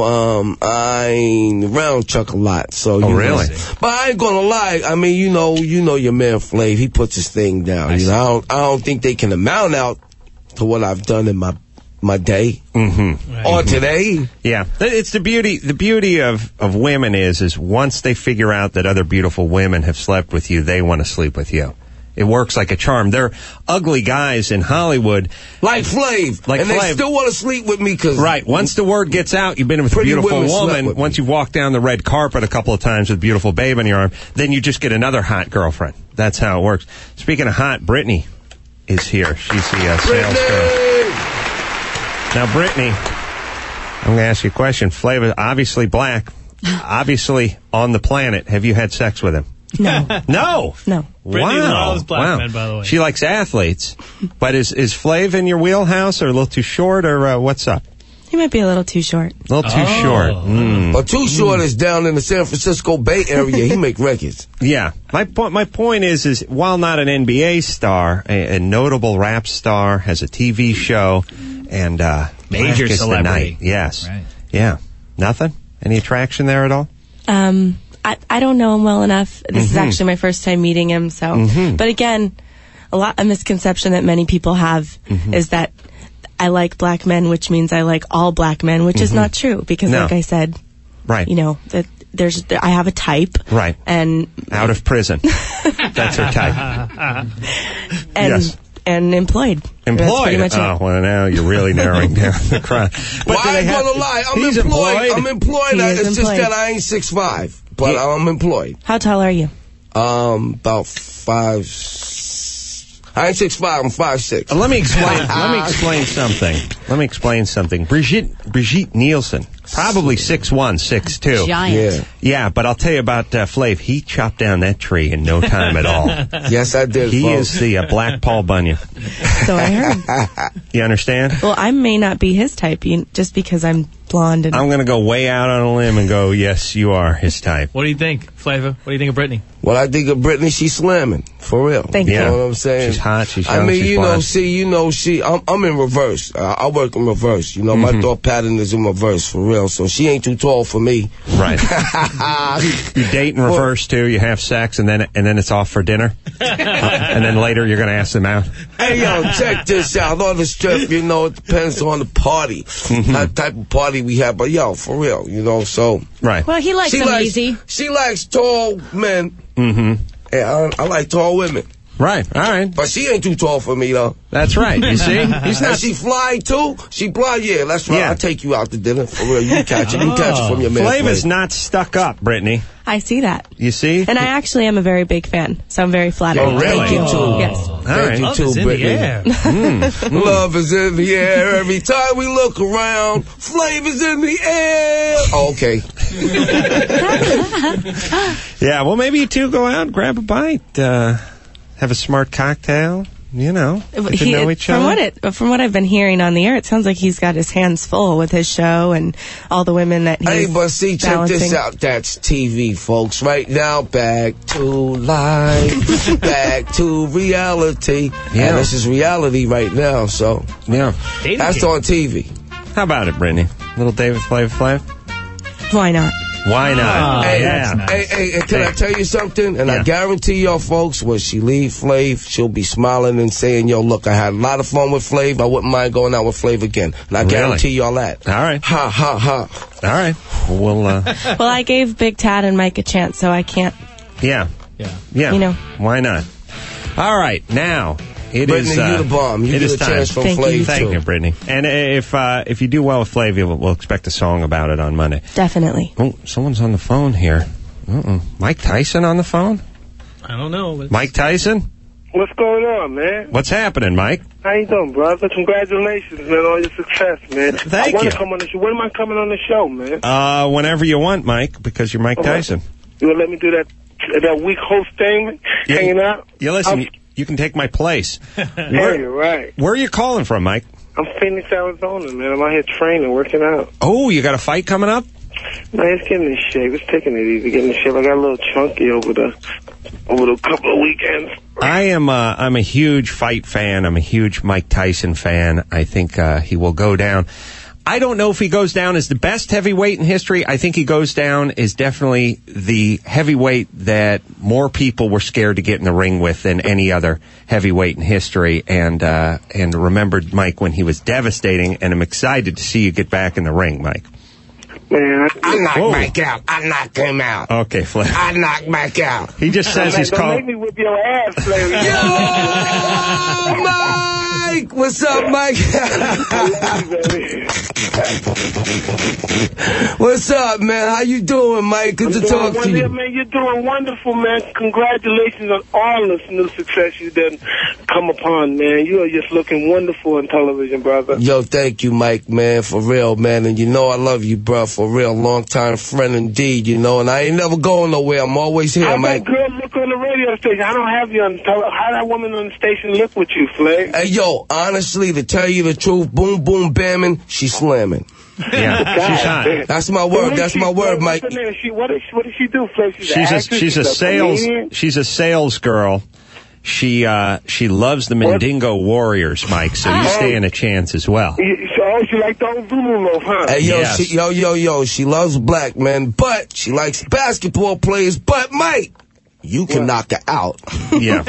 I ain't around Chuck a lot. So really? But I ain't gonna lie. I mean, you know your man Flav. He puts his thing down. I don't think they can amount out to what I've done in my day or today. Yeah, it's the beauty of women is once they figure out that other beautiful women have slept with you, they want to sleep with you. It works like a charm. They're ugly guys in Hollywood, like Flav, they still want to sleep with me because once the word gets out, you've been with a beautiful woman. Once you walk down the red carpet a couple of times with a beautiful babe on your arm, then you just get another hot girlfriend. That's how it works. Speaking of hot, Brittany is here. She's the sales girl. Now, Brittany, I'm going to ask you a question. Flavor, obviously black, obviously on the planet. Have you had sex with him? No. No? No. Brittany loves black men, by the way. She likes athletes. But is Flav in your wheelhouse or a little too short or what's up? He might be a little too short. A little too short. But too short is down in the San Francisco Bay Area. He make records. Yeah. My point is while not an NBA star, a notable rap star, has a TV show, and major celebrity. Yes. Right. Yeah. Nothing? Any attraction there at all? I don't know him well enough. This is actually my first time meeting him, so. But again, a misconception that many people have is that I like black men, which means I like all black men, which is not true because, like I said, that I have a type, right? And out of prison, that's her type. And employed. Employed. Pretty much well, now you're really narrowing down the crowd. But I ain't gonna lie, I'm employed. It's just that I ain't 6'5", but I'm employed. How tall are you? About 5. I ain't 6'5", I'm 5'6". Let me explain something. Brigitte Nielsen, probably 6'1", 6'2". Giant. Yeah, but I'll tell you about Flav. He chopped down that tree in no time at all. Yes, I did. He folks. is the Black Paul Bunyan. So I heard. You understand? Well, I may not be his type, just because I'm blonde. I'm going to go way out on a limb and go, yes, you are his type. What do you think, Flavor? What do you think of Brittany? What I think of Brittany, she's slamming. For real. Thank you. you. know what I'm saying? She's hot, she's young, I mean, she's you blonde. know, I'm in reverse. I work in reverse. You know, my thought pattern is in reverse, for real. So she ain't too tall for me. Right. You date in reverse, too. You have sex, and then it's off for dinner. And then later you're going to ask them out. Hey, yo, check this out. On the strip, you know, it depends on the party. What type of party we have. But, yo, for real, you know, so. Right. Well, he likes them easy. She likes tall men. Mm-hmm. And I like tall women. Right, all right. But she ain't too tall for me, though. That's right, you see? He's not... And she fly, too? She blind? Yeah, that's right. Yeah. I'll take you out to dinner. For real, you catch it. You catch it from your man. Flav not stuck up, Brittany. I see that. You see? And I actually am a very big fan, so I'm very flattered. Oh, really? Thank you. Oh. Yes. Thank you, too, Brittany. Love is in the air. Every time we look around, flavor's in the air. Oh, okay. Yeah, well, maybe you two go out, grab a bite, have a smart cocktail, you know, get to know each other. From what I've been hearing on the air, it sounds like he's got his hands full with his show and all the women that he's Hey, but see, check balancing. this out. That's TV, folks. Right now, back to life, back to reality. Yeah. And this is reality right now, so. Yeah. That's on TV. How about it, Brittany? Little David Flav? Why not? Why not? Hey, yeah. Hey, can I tell you something? And I guarantee y'all folks, when she leave Flav, she'll be smiling and saying, yo, look, I had a lot of fun with Flav. I wouldn't mind going out with Flav again. And I guarantee y'all that. All right. Ha, ha, ha. All right. Well, Well, I gave Big Tad and Mike a chance, so I can't. Yeah. You know. Why not? All right. Now, it Brittany, is. you the bomb. You it get is a time. chance from Flav, Thank too. you, Brittany. And if you do well with Flav, we'll expect a song about it on Monday. Definitely. Oh, someone's on the phone here. Mike Tyson on the phone? I don't know. Mike Tyson? What's going on, man? What's happening, Mike? How you doing, brother? Congratulations, man, on your success, man. Thank I want you. to come on the show. When am I coming on the show, man? Whenever you want, Mike, because you're Mike Tyson. You will let me do that week host thing, hanging out? Yeah, listen, you can take my place. You're right. Where are you calling from, Mike? I'm Phoenix, Arizona, man. I'm out here training, working out. Oh, you got a fight coming up? Man, it's getting in shape. It's taking it easy, getting in shape. I got a little chunky over the couple of weekends. I'm a huge fight fan. I'm a huge Mike Tyson fan. I think he will go down. I don't know if he goes down as the best heavyweight in history. I think he goes down as definitely the heavyweight that more people were scared to get in the ring with than any other heavyweight in history. And remembered Mike when he was devastating. And I'm excited to see you get back in the ring, Mike. Man, I knocked Mike out. I knocked him out. Okay, Flav. I knocked Mike out. He just says he's don't called. make me whip your ass, Flavor. Yo, Mike! What's up, Mike? What's up, man? How you doing, Mike? Good to talk to you. Man, you're doing wonderful, man. Congratulations on all this new success you've done come upon, man. You are just looking wonderful on television, brother. Yo, thank you, Mike, man, for real, man. And you know I love you, bro, for real. Long-time friend indeed, you know. And I ain't never going nowhere. I'm always here, Mike. How that girl look on the radio station? I don't have you on how that woman on the station look with you, Flav? Hey, yo, honestly, to tell you the truth, boom, boom, bamming, she's slamming. Yeah, she's hot. That's my word. That's my word, Mike. What does she do, Flav? She's a sales girl. She loves the Mandingo Warriors, Mike, so you stand a chance as well. So she like the old Zulu loaf, huh? Hey, yo, Yes. she loves black men, but she likes basketball players, but Mike, you can knock her out. Yeah.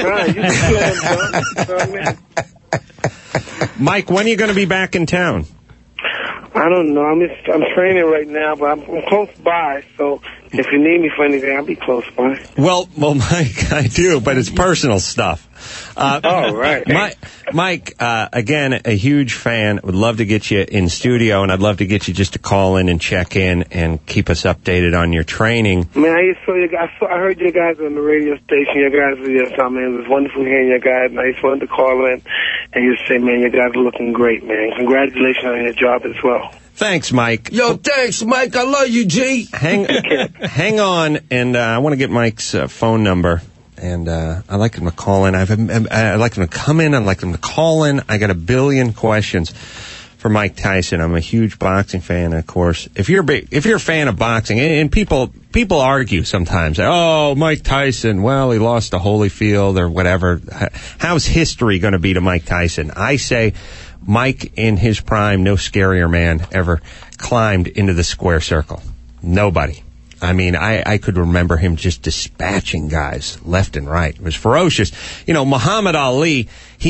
Mike, when are you going to be back in town? I don't know. I'm training right now, but I'm close by, so if you need me for anything, I'll be close by. Well, Mike, I do, but it's personal stuff. Right. Mike, again, a huge fan. Would love to get you in studio, and I'd love to get you just to call in and check in and keep us updated on your training. Man, I heard you guys on the radio station. You guys were just, man, it was wonderful hearing you guys, and I just wanted to call in and just say, man, you guys are looking great, man. Congratulations on your job as well. Thanks, Mike. Yo, thanks, Mike. I love you, G. Hang on, and I want to get Mike's phone number. And I like him to call in. I like him to come in. I like him to call in. I got a billion questions. for Mike Tyson. I'm a huge boxing fan, of course. If you're a fan of boxing, and people argue sometimes, oh, Mike Tyson, well, he lost to Holyfield or whatever. How's history going to be to Mike Tyson? I say Mike in his prime, no scarier man ever climbed into the square circle. Nobody. I mean, I could remember him just dispatching guys left and right. It was ferocious. You know, Muhammad Ali,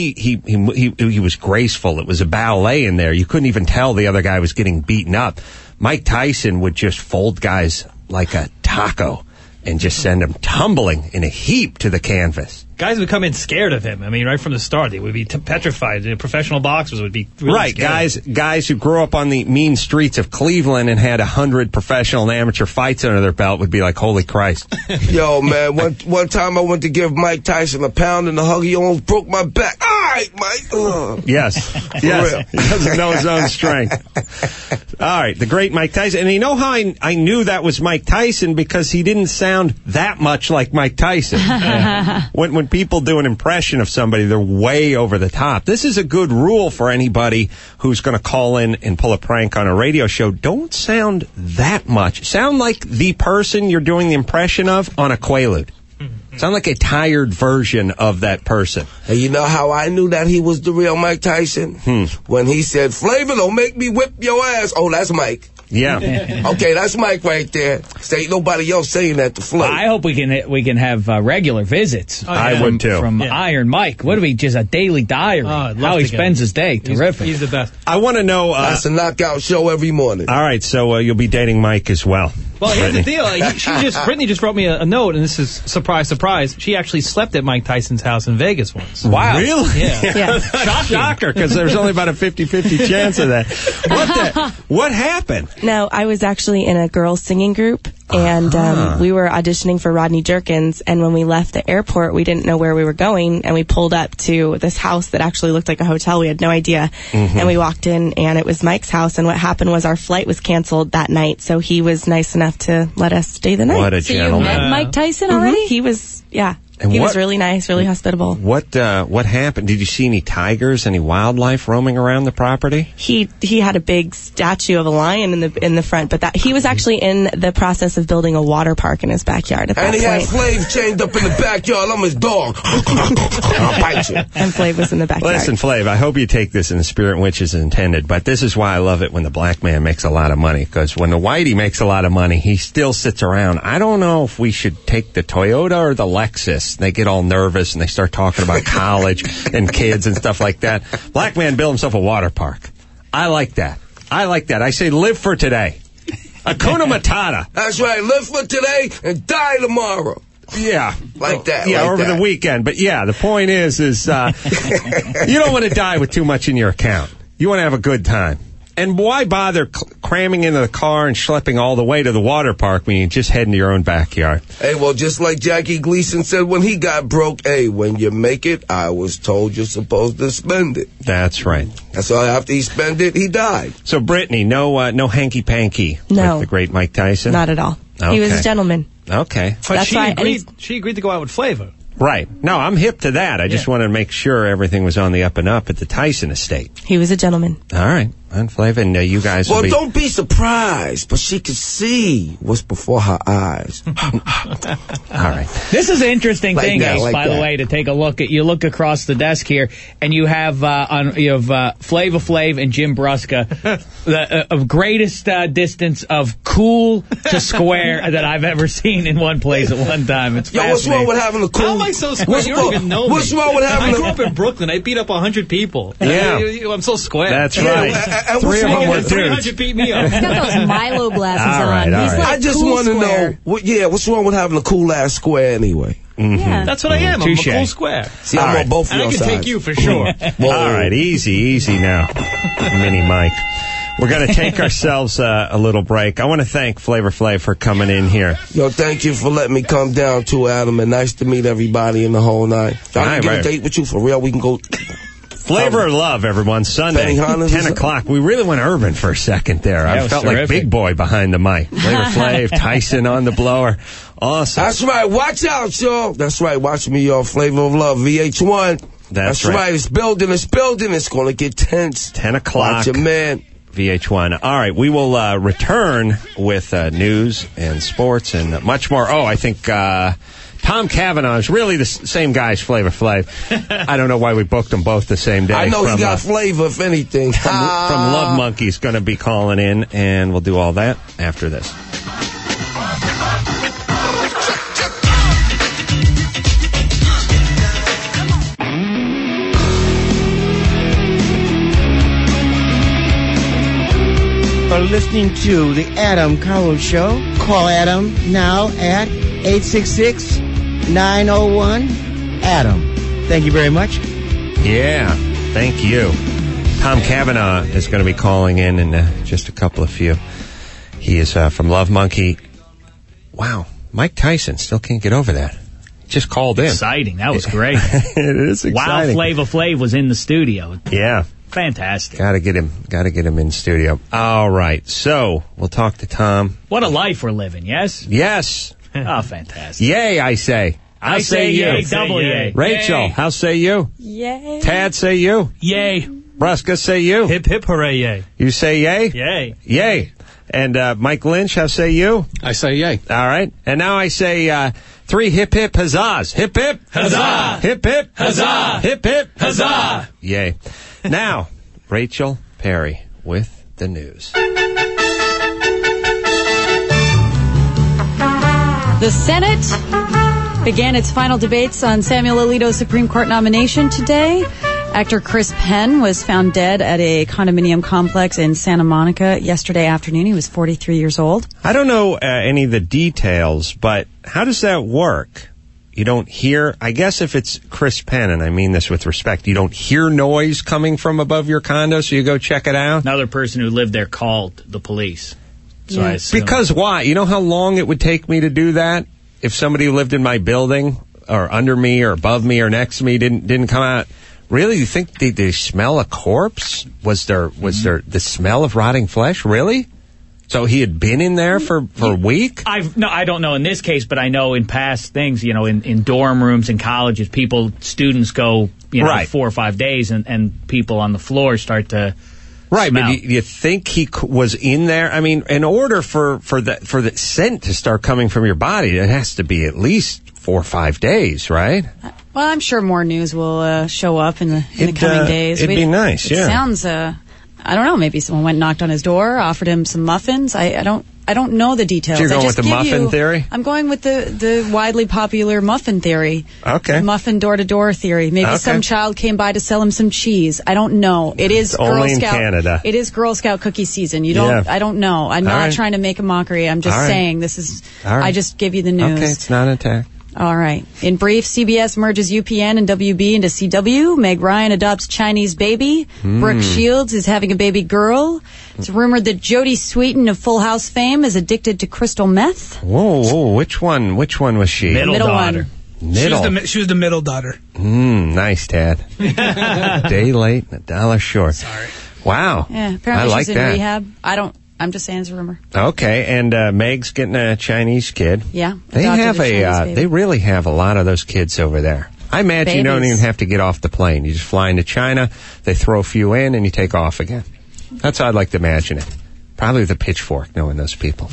he was graceful. It was a ballet in there. You couldn't even tell the other guy was getting beaten up. Mike Tyson would just fold guys like a taco and just send them tumbling in a heap to the canvas. Guys would come in scared of him. I mean, right from the start, they would be petrified. The professional boxers would be really scared. Guys who grew up on the mean streets of Cleveland and had 100 professional and amateur fights under their belt would be like, holy Christ. Yo, man, one time I went to give Mike Tyson a pound and a hug. He almost broke my back. All right, Mike. Yes. He doesn't know his own strength. All right, the great Mike Tyson. And you know how I knew that was Mike Tyson? Because he didn't sound that much like Mike Tyson. When people do an impression of somebody, they're way over the top. This is a good rule for anybody who's going to call in and pull a prank on a radio show. Don't sound that much. Sound like the person you're doing the impression of on a Quaalude. Sound like a tired version of that person. And you know how I knew that he was the real Mike Tyson? When he said, Flavor, don't make me whip your ass. Oh, that's Mike. Yeah. Okay, that's Mike right there. There ain't nobody else saying that to Flavor. I hope we can have regular visits. I would too. From Iron Mike. What do we just a daily diary? How he spends his day. Terrific. He's the best. I want to know. That's a knockout show every morning. All right, so you'll be dating Mike as well. Well, here's the deal. Brittany just wrote me a note, and this is surprise, surprise. She actually slept at Mike Tyson's house in Vegas once. Wow. Really? Yeah. Shocker, because there's only about a 50-50 chance of that. What happened? No, I was actually in a girls' singing group, and we were auditioning for Rodney Jerkins, and when we left the airport, we didn't know where we were going, and we pulled up to this house that actually looked like a hotel. We had no idea. And we walked in, and it was Mike's house, and what happened was our flight was canceled that night, so he was nice enough to let us stay the night. What a gentleman. So you met Mike Tyson already? He was, And he was really nice, really hospitable. What happened? Did you see any tigers, any wildlife roaming around the property? He had a big statue of a lion in the front, but he was actually in the process of building a water park in his backyard at that point. And he had Flav chained up in the backyard. I'm his dog. I'll bite you. And Flav was in the backyard. Listen, Flav, I hope you take this in the spirit in which is intended, but this is why I love it when the black man makes a lot of money, because when the whitey makes a lot of money, he still sits around. I don't know if we should take the Toyota or the Lexus. They get all nervous and they start talking about college and kids and stuff like that. Black man built himself a water park. I like that. I say live for today. Hakuna Matata. That's right. Live for today and die tomorrow. Yeah. Like that. Yeah, like over that. the weekend. But yeah, the point is you don't want to die with too much in your account. You want to have a good time. And why bother cramming into the car and schlepping all the way to the water park when you just head into your own backyard? Hey, well, just like Jackie Gleason said when he got broke, hey, when you make it, I was told you're supposed to spend it. That's right. That's why after he spent it, he died. So, Brittany, no hanky-panky No. with the great Mike Tyson? Not at all. Okay. He was a gentleman. Okay. But she agreed to go out with Flavor. Right. No, I'm hip to that. I just wanted to make sure everything was on the up and up at the Tyson estate. He was a gentleman. All right. And Flavor, and you guys will Well, be... don't be surprised, but she could see what's before her eyes. All right. This is an interesting Like thing, that, Ace, like by the that. way, to take a look at. You look across the desk here, and you have Flava Flav and Jim Brusca, the greatest distance of cool to square that I've ever seen in one place at one time. It's Yo, what's wrong with having a cool... How am I so square? You don't even know me. What's wrong with having I grew up in Brooklyn. I beat up 100 people. Yeah. I'm so square. That's Yeah, right. and Three of them were 300 dudes. beat me up. He's got those Milo glasses All right, on. all He's right. like I just cool want to square. know, what's wrong with having a cool-ass square anyway? Yeah. That's what I am. I'm a Touche. cool square. See, All I'm right. on both of And I your can sides. take you for sure. Whoa. All right, easy now, Mini Mike. We're going to take ourselves a little break. I want to thank Flavor Flav for coming in here. Yo, thank you for letting me come down too, Adam, and nice to meet everybody in the whole night. I All can right, get right. a date with you for real. We can go... Flavor of Love, everyone, Sunday, Benihana's 10 is- o'clock. We really went urban for a second there. I was felt like terrific. Big Boy behind the mic. Flavor Flav, Tyson on the blower. Awesome. That's right. Watch out, y'all. That's right. Watch me, y'all. Flavor of Love, VH1. That's right. It's building. It's going to get tense. 10 o'clock. Watch it, man. VH1. All right, we will return with news and sports and much more. Oh, I think Tom Cavanaugh is really the same guy as Flavor Flav. I don't know why we booked them both the same day. I know he got flavor, if anything. From Love Monkey's going to be calling in, and we'll do all that after this. Are listening to the Adam Carolla Show. Call Adam now at 866-901-ADAM. Thank you very much. Yeah, thank you. Tom Cavanaugh is going to be calling in just a couple of few. He is from Love Monkey. Wow, Mike Tyson still can't get over that. Just called in. Exciting. That was great. It is exciting. Wow, Flavor Flav was in the studio. Yeah. Fantastic. Gotta get him in studio. All right, so we'll talk to Tom. What a life we're living, yes? Yes. Oh, fantastic. Yay, I say. I say yay, double yay. Rachel, Yay. how say you? Yay. Tad, say you? Yay. Brusca, say you? Hip, hip, hooray, yay. You say yay? Yay. Yay. And Mike Lynch, how say you? I say yay. All right. And now I say 3 hip hip huzzahs. Hip hip. Huzzah. Hip hip. Huzzah. Hip hip. Huzzah. Yay. Now, Rachel Perry with the news. The Senate began its final debates on Samuel Alito's Supreme Court nomination today. Actor Chris Penn was found dead at a condominium complex in Santa Monica yesterday afternoon. He was 43 years old. I don't know any of the details, but how does that work? You don't hear, I guess if it's Chris Penn, and I mean this with respect, you don't hear noise coming from above your condo, so you go check it out? Another person who lived there called the police. So I assume. Because why? You know how long it would take me to do that? If somebody who lived in my building, or under me, or above me, or next to me didn't come out. Really? You think they smell a corpse? Was there the smell of rotting flesh? Really? So he had been in there for a week? I don't know in this case, but I know in past things, in dorm rooms in colleges, students go, right. 4 or 5 days, and people on the floor start to right, smell. But you think he was in there? I mean, in order for the scent to start coming from your body, it has to be at least 4 or 5 days, right? Well, I'm sure more news will show up in the coming days. It'd be nice, It sounds, I don't know, maybe someone went and knocked on his door, offered him some muffins. I don't know the details. So you're going with the muffin theory? I'm going with the widely popular muffin theory. Okay. The muffin door-to-door theory. Maybe some child came by to sell him some cheese. I don't know. It is Girl only Scout. In Canada. It is Girl Scout cookie season. I don't know. I'm not trying to make a mockery. I'm just saying this is, I just give you the news. Okay, it's not an attack. All right. In brief, CBS merges UPN and WB into CW. Meg Ryan adopts Chinese baby. Brooke Shields is having a baby girl. It's rumored that Jodie Sweetin of Full House fame is addicted to crystal meth. Whoa, which one was she? Middle daughter. She was the middle daughter. Nice, Tad. A day late and $1 short. Sorry. Wow. Yeah, apparently I she's like in that. rehab. I'm just saying it's a rumor. Okay, and Meg's getting a Chinese kid. Yeah. They have they really have a lot of those kids over there. I imagine you don't even have to get off the plane. You just fly into China, they throw a few in, and you take off again. That's how I'd like to imagine it. Probably with a pitchfork, knowing those people.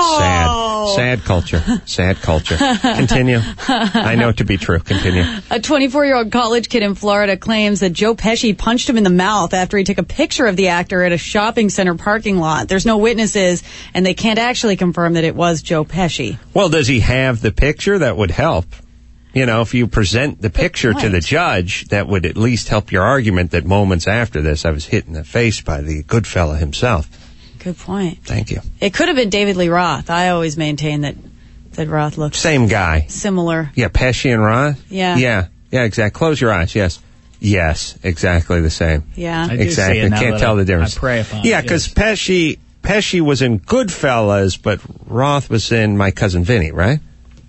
Sad culture. Sad culture. Continue. I know it to be true. Continue. A 24-year-old college kid in Florida claims that Joe Pesci punched him in the mouth after he took a picture of the actor at a shopping center parking lot. There's no witnesses, and they can't actually confirm that it was Joe Pesci. Well, does he have the picture? That would help. You know, if you present the picture to the judge, that would at least help your argument that moments after this, I was hit in the face by the good fella himself. Good point. Thank you. It could have been David Lee Roth. I always maintain that Roth looked same guy, similar. Yeah, Pesci and Roth. Yeah, exactly. Close your eyes. Yes, exactly the same. Yeah, I do exactly. See it now Can't that tell the difference. I pray upon yeah, it, because Pesci was in Goodfellas, but Roth was in My Cousin Vinny, right?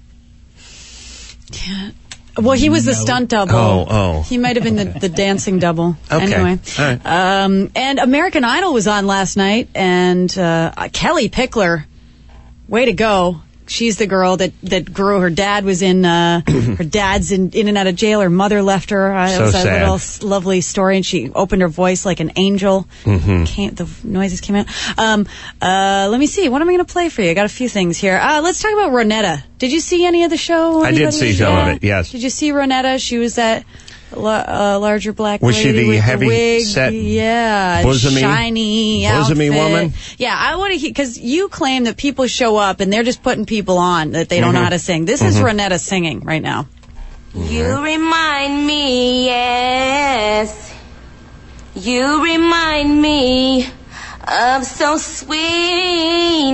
Yeah. Well, he was the stunt double. Oh. He might have been the dancing double. Okay. Anyway. All right. And American Idol was on last night, and Kelly Pickler, way to go. she's the girl that grew. Her dad was in. Her dad's in and out of jail. Her mother left her. It was a little lovely story, and she opened her voice like an angel. The noises came out. Let me see. What am I going to play for you? I got a few things here. Let's talk about Ronetta. Did you see any of the show? I did see some of it. Yes. Did you see Ronetta? She was that larger black was lady she the with heavy the wig. set, bosomy, shiny bosomy outfit. woman? Yeah, I want to hear, because you claim that people show up and they're just putting people on that they don't know how to sing. This is Ronetta singing right now. You remind me, yes, you remind me of so sweet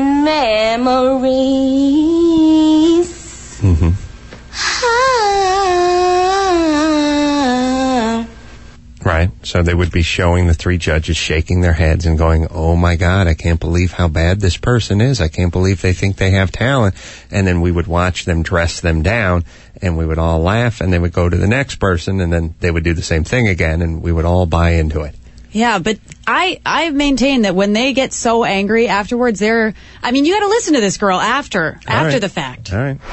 memories. Right. So they would be showing the three judges shaking their heads and going, oh my God, I can't believe how bad this person is. I can't believe they think they have talent. And then we would watch them dress them down and we would all laugh, and they would go to the next person and then they would do the same thing again and we would all buy into it. Yeah, but I maintain that when they get so angry afterwards, you got to listen to this girl after the fact. All right.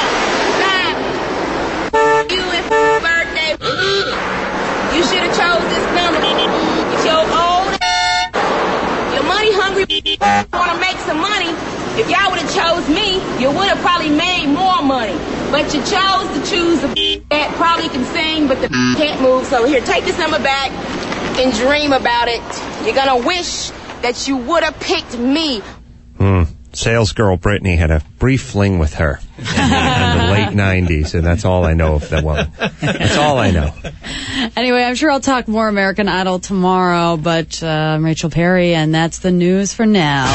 You should have chose this number. It's your old your money hungry want to make some money. If y'all would have chose me, you would have probably made more money. But you chose to choose a that probably can sing, but the can't move. So here, take this number back and dream about it. You're going to wish that you would have picked me. Sales girl Brittany had a brief fling with her in the late 90s, and that's all I know of that woman. That's all I know. Anyway, I'm sure I'll talk more American Idol tomorrow, but I'm Rachel Perry, and that's the news for now.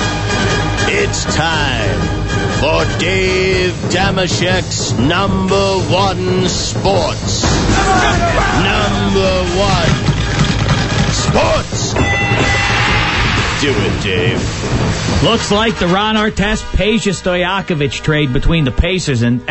It's time for Dave Damashek's number one sports. Number one sports. Do it, Dave. Looks like the Ron Artest Peja Stojakovic trade between the Pacers and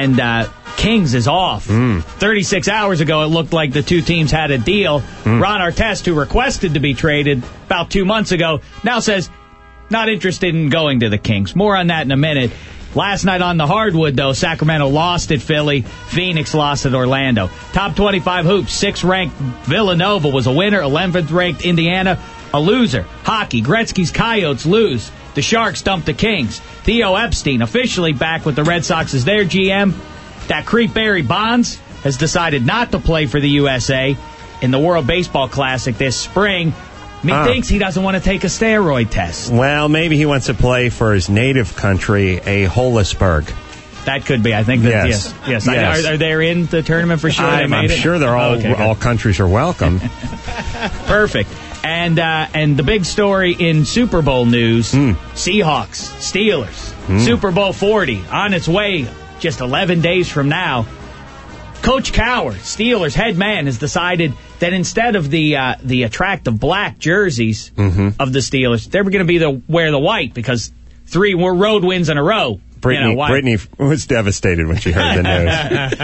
Kings is off. 36 hours ago, it looked like the two teams had a deal. Ron Artest, who requested to be traded about 2 months ago, now says not interested in going to the Kings. More on that in a minute. Last night on the hardwood, though, Sacramento lost at Philly. Phoenix lost at Orlando. Top 25 hoops, 6th-ranked Villanova was a winner. 11th-ranked Indiana, a loser. Hockey, Gretzky's Coyotes lose. The Sharks dumped the Kings. Theo Epstein officially back with the Red Sox as their GM. That creep Barry Bonds has decided not to play for the USA in the World Baseball Classic this spring. Methinks he doesn't want to take a steroid test. Well, maybe he wants to play for his native country, a Hollisburg. That could be. I think that, yes. Are they in the tournament for sure? I'm sure they're all countries are welcome. Perfect. And the big story in Super Bowl news, Seahawks, Steelers, Super Bowl 40 on its way just 11 days from now. Coach Cowher, Steelers head man, has decided that instead of the attractive black jerseys of the Steelers, they're going to be wear the white because 3 more road wins in a row. Brittany was devastated when she heard the news.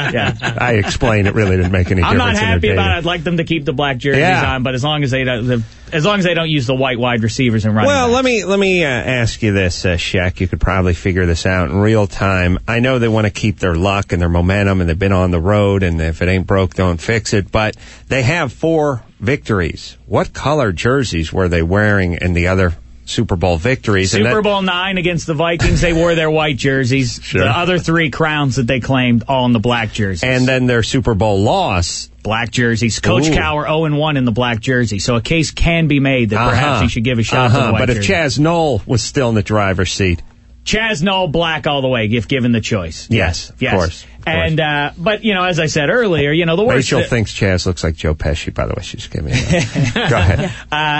I explained it really didn't make any difference. I'm not happy about it. I'd like them to keep the black jerseys on, but as long as they don't use the white wide receivers and running backs. let me ask you this, Shaq. You could probably figure this out in real time. I know they want to keep their luck and their momentum, and they've been on the road, and if it ain't broke, don't fix it. But they have 4 victories. What color jerseys were they wearing in the other Super Bowl victories? Super Bowl 9 against the Vikings, they wore their white jerseys. Sure. The other 3 crowns that they claimed, all in the black jerseys. And then their Super Bowl loss, black jerseys. Coach Cowher 0-1 in the black jersey. So a case can be made that perhaps he should give a shot to the white jersey. But if Chaz Knoll was still in the driver's seat, Chaz Knoll, black all the way, if given the choice. Yes, of course. And, but, as I said earlier, the worst... Rachel thinks Chaz looks like Joe Pesci, by the way. She's giving me that. Go ahead.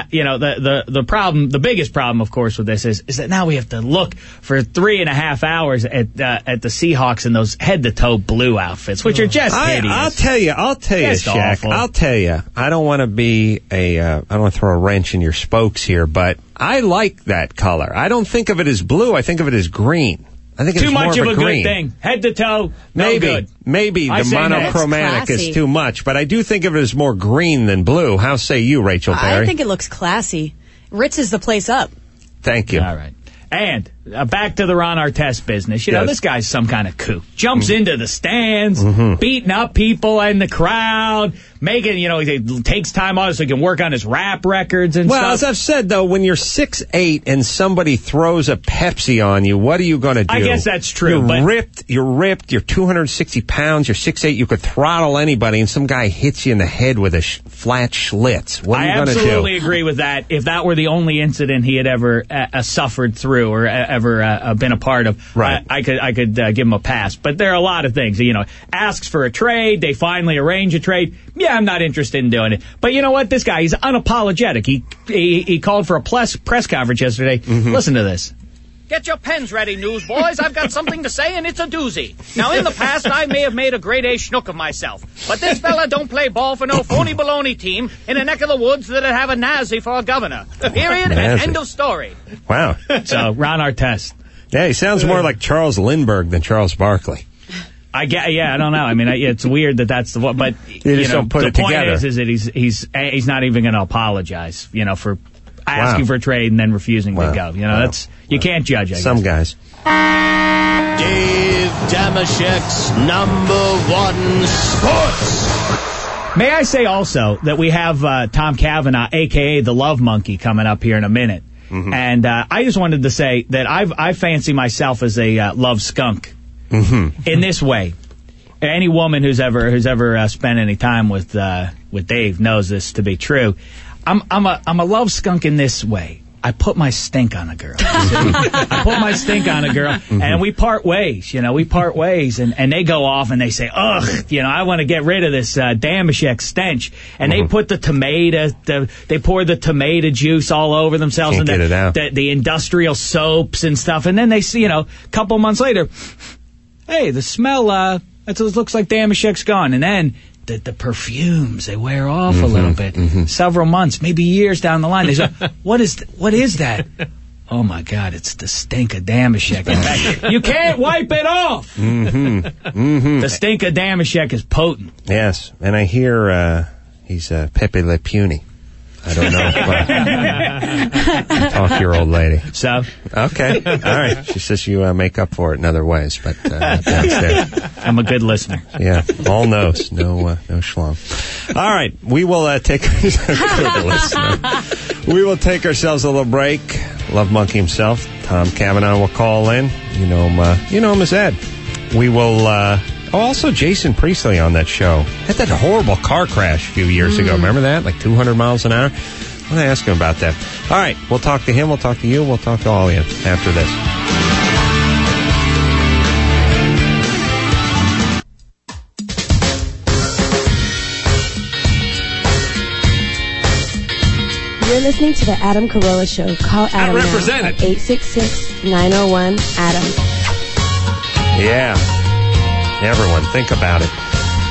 The problem, the biggest problem, of course, with this is that now we have to look for 3.5 hours at the Seahawks in those head-to-toe blue outfits, which are just hideous. I'll tell you, Shaq. Awful. I'll tell you. I don't want to be I don't want to throw a wrench in your spokes here, but I like that color. I don't think of it as blue. I think of it as green. I think it's too much more of a green. good thing. Head to toe, maybe good. Maybe the monochromatic is too much, but I do think of it as more green than blue. How say you, Rachel Perry? I think it looks classy. Ritz is the place up. Thank you. All right. And back to the Ron Artest business. You know, Yes. this guy's some kind of kook. Jumps into the stands, beating up people in the crowd, making, you know, he takes time off so he can work on his rap records and Well, stuff. as I've said, though, when you're 6'8" and somebody throws a Pepsi on you, what are you going to do? I guess that's true, You're but- ripped, you're 260 pounds, you're 6'8", you could throttle anybody, and some guy hits you in the head with a flat Schlitz. What are you I going to do? absolutely agree with that. If that were the only incident he had ever suffered through or ever been a part of, Right. I could give him a pass. But there are a lot of things. You know, asks for a trade, they finally arrange a trade. Yeah, I'm not interested in doing it. But you know what? This guy, he's unapologetic. He called for a press conference yesterday. Listen to this. Get your pens ready, newsboys. I've got something to say, and it's a doozy. Now, in the past, I may have made a grade A schnook of myself, but this fella don't play ball for no phony baloney team in a neck of the woods that'd have a Nazi for a governor. Period, and Nazi. end of story. Wow. So, Ron Artest. Yeah, he sounds more like Charles Lindbergh than Charles Barkley. I don't know. I mean, it's weird that's the one, but You just don't put the it point together. is that he's not even going to apologize, you know, for asking for a trade and then refusing to go. You know, you can't judge. I guess. Some guys. Dave Damashek's #1 Sports. May I say also that we have Tom Cavanaugh, a.k.a. the Love Monkey, coming up here in a minute. And I just wanted to say that I fancy myself as a love skunk in this way. Any woman who's ever spent any time with Dave knows this to be true. I'm a love skunk in this way. I put my stink on a girl. I put my stink on a girl, and we part ways. You know, and they go off and they say, "Ugh, you know, I want to get rid of this Damashek stench." And they put they pour the tomato juice all over themselves Can't and get it out. the industrial soaps and stuff. And then they see, you know, a couple months later, hey, the smell, it looks like Damashek's gone. And then the perfumes, they wear off a little bit. Several months, maybe years down the line, they say, what is that? Oh, my God, it's the stink of Damashek. In fact, you can't wipe it off. The stink of Damashek is potent. Yes, and I hear he's Pepe Le Puny. I don't know. Talk to your old lady. So? Okay. All right. She says you make up for it in other ways, but downstairs. I'm a good listener. Yeah. All knows. No schlong. All right. We will take We will take ourselves a little break. Love Monkey himself, Tom Cavanaugh, will call in. You know him as Ed. We will also Jason Priestley on that show. Had that horrible car crash a few years ago. Remember that? Like 200 miles an hour? I want to ask him about that. All right. We'll talk to him. We'll talk to you. We'll talk to all of you after this. You're listening to the Adam Carolla Show. Call Adam now at 866-901-ADAM. Yeah. Everyone, think about it.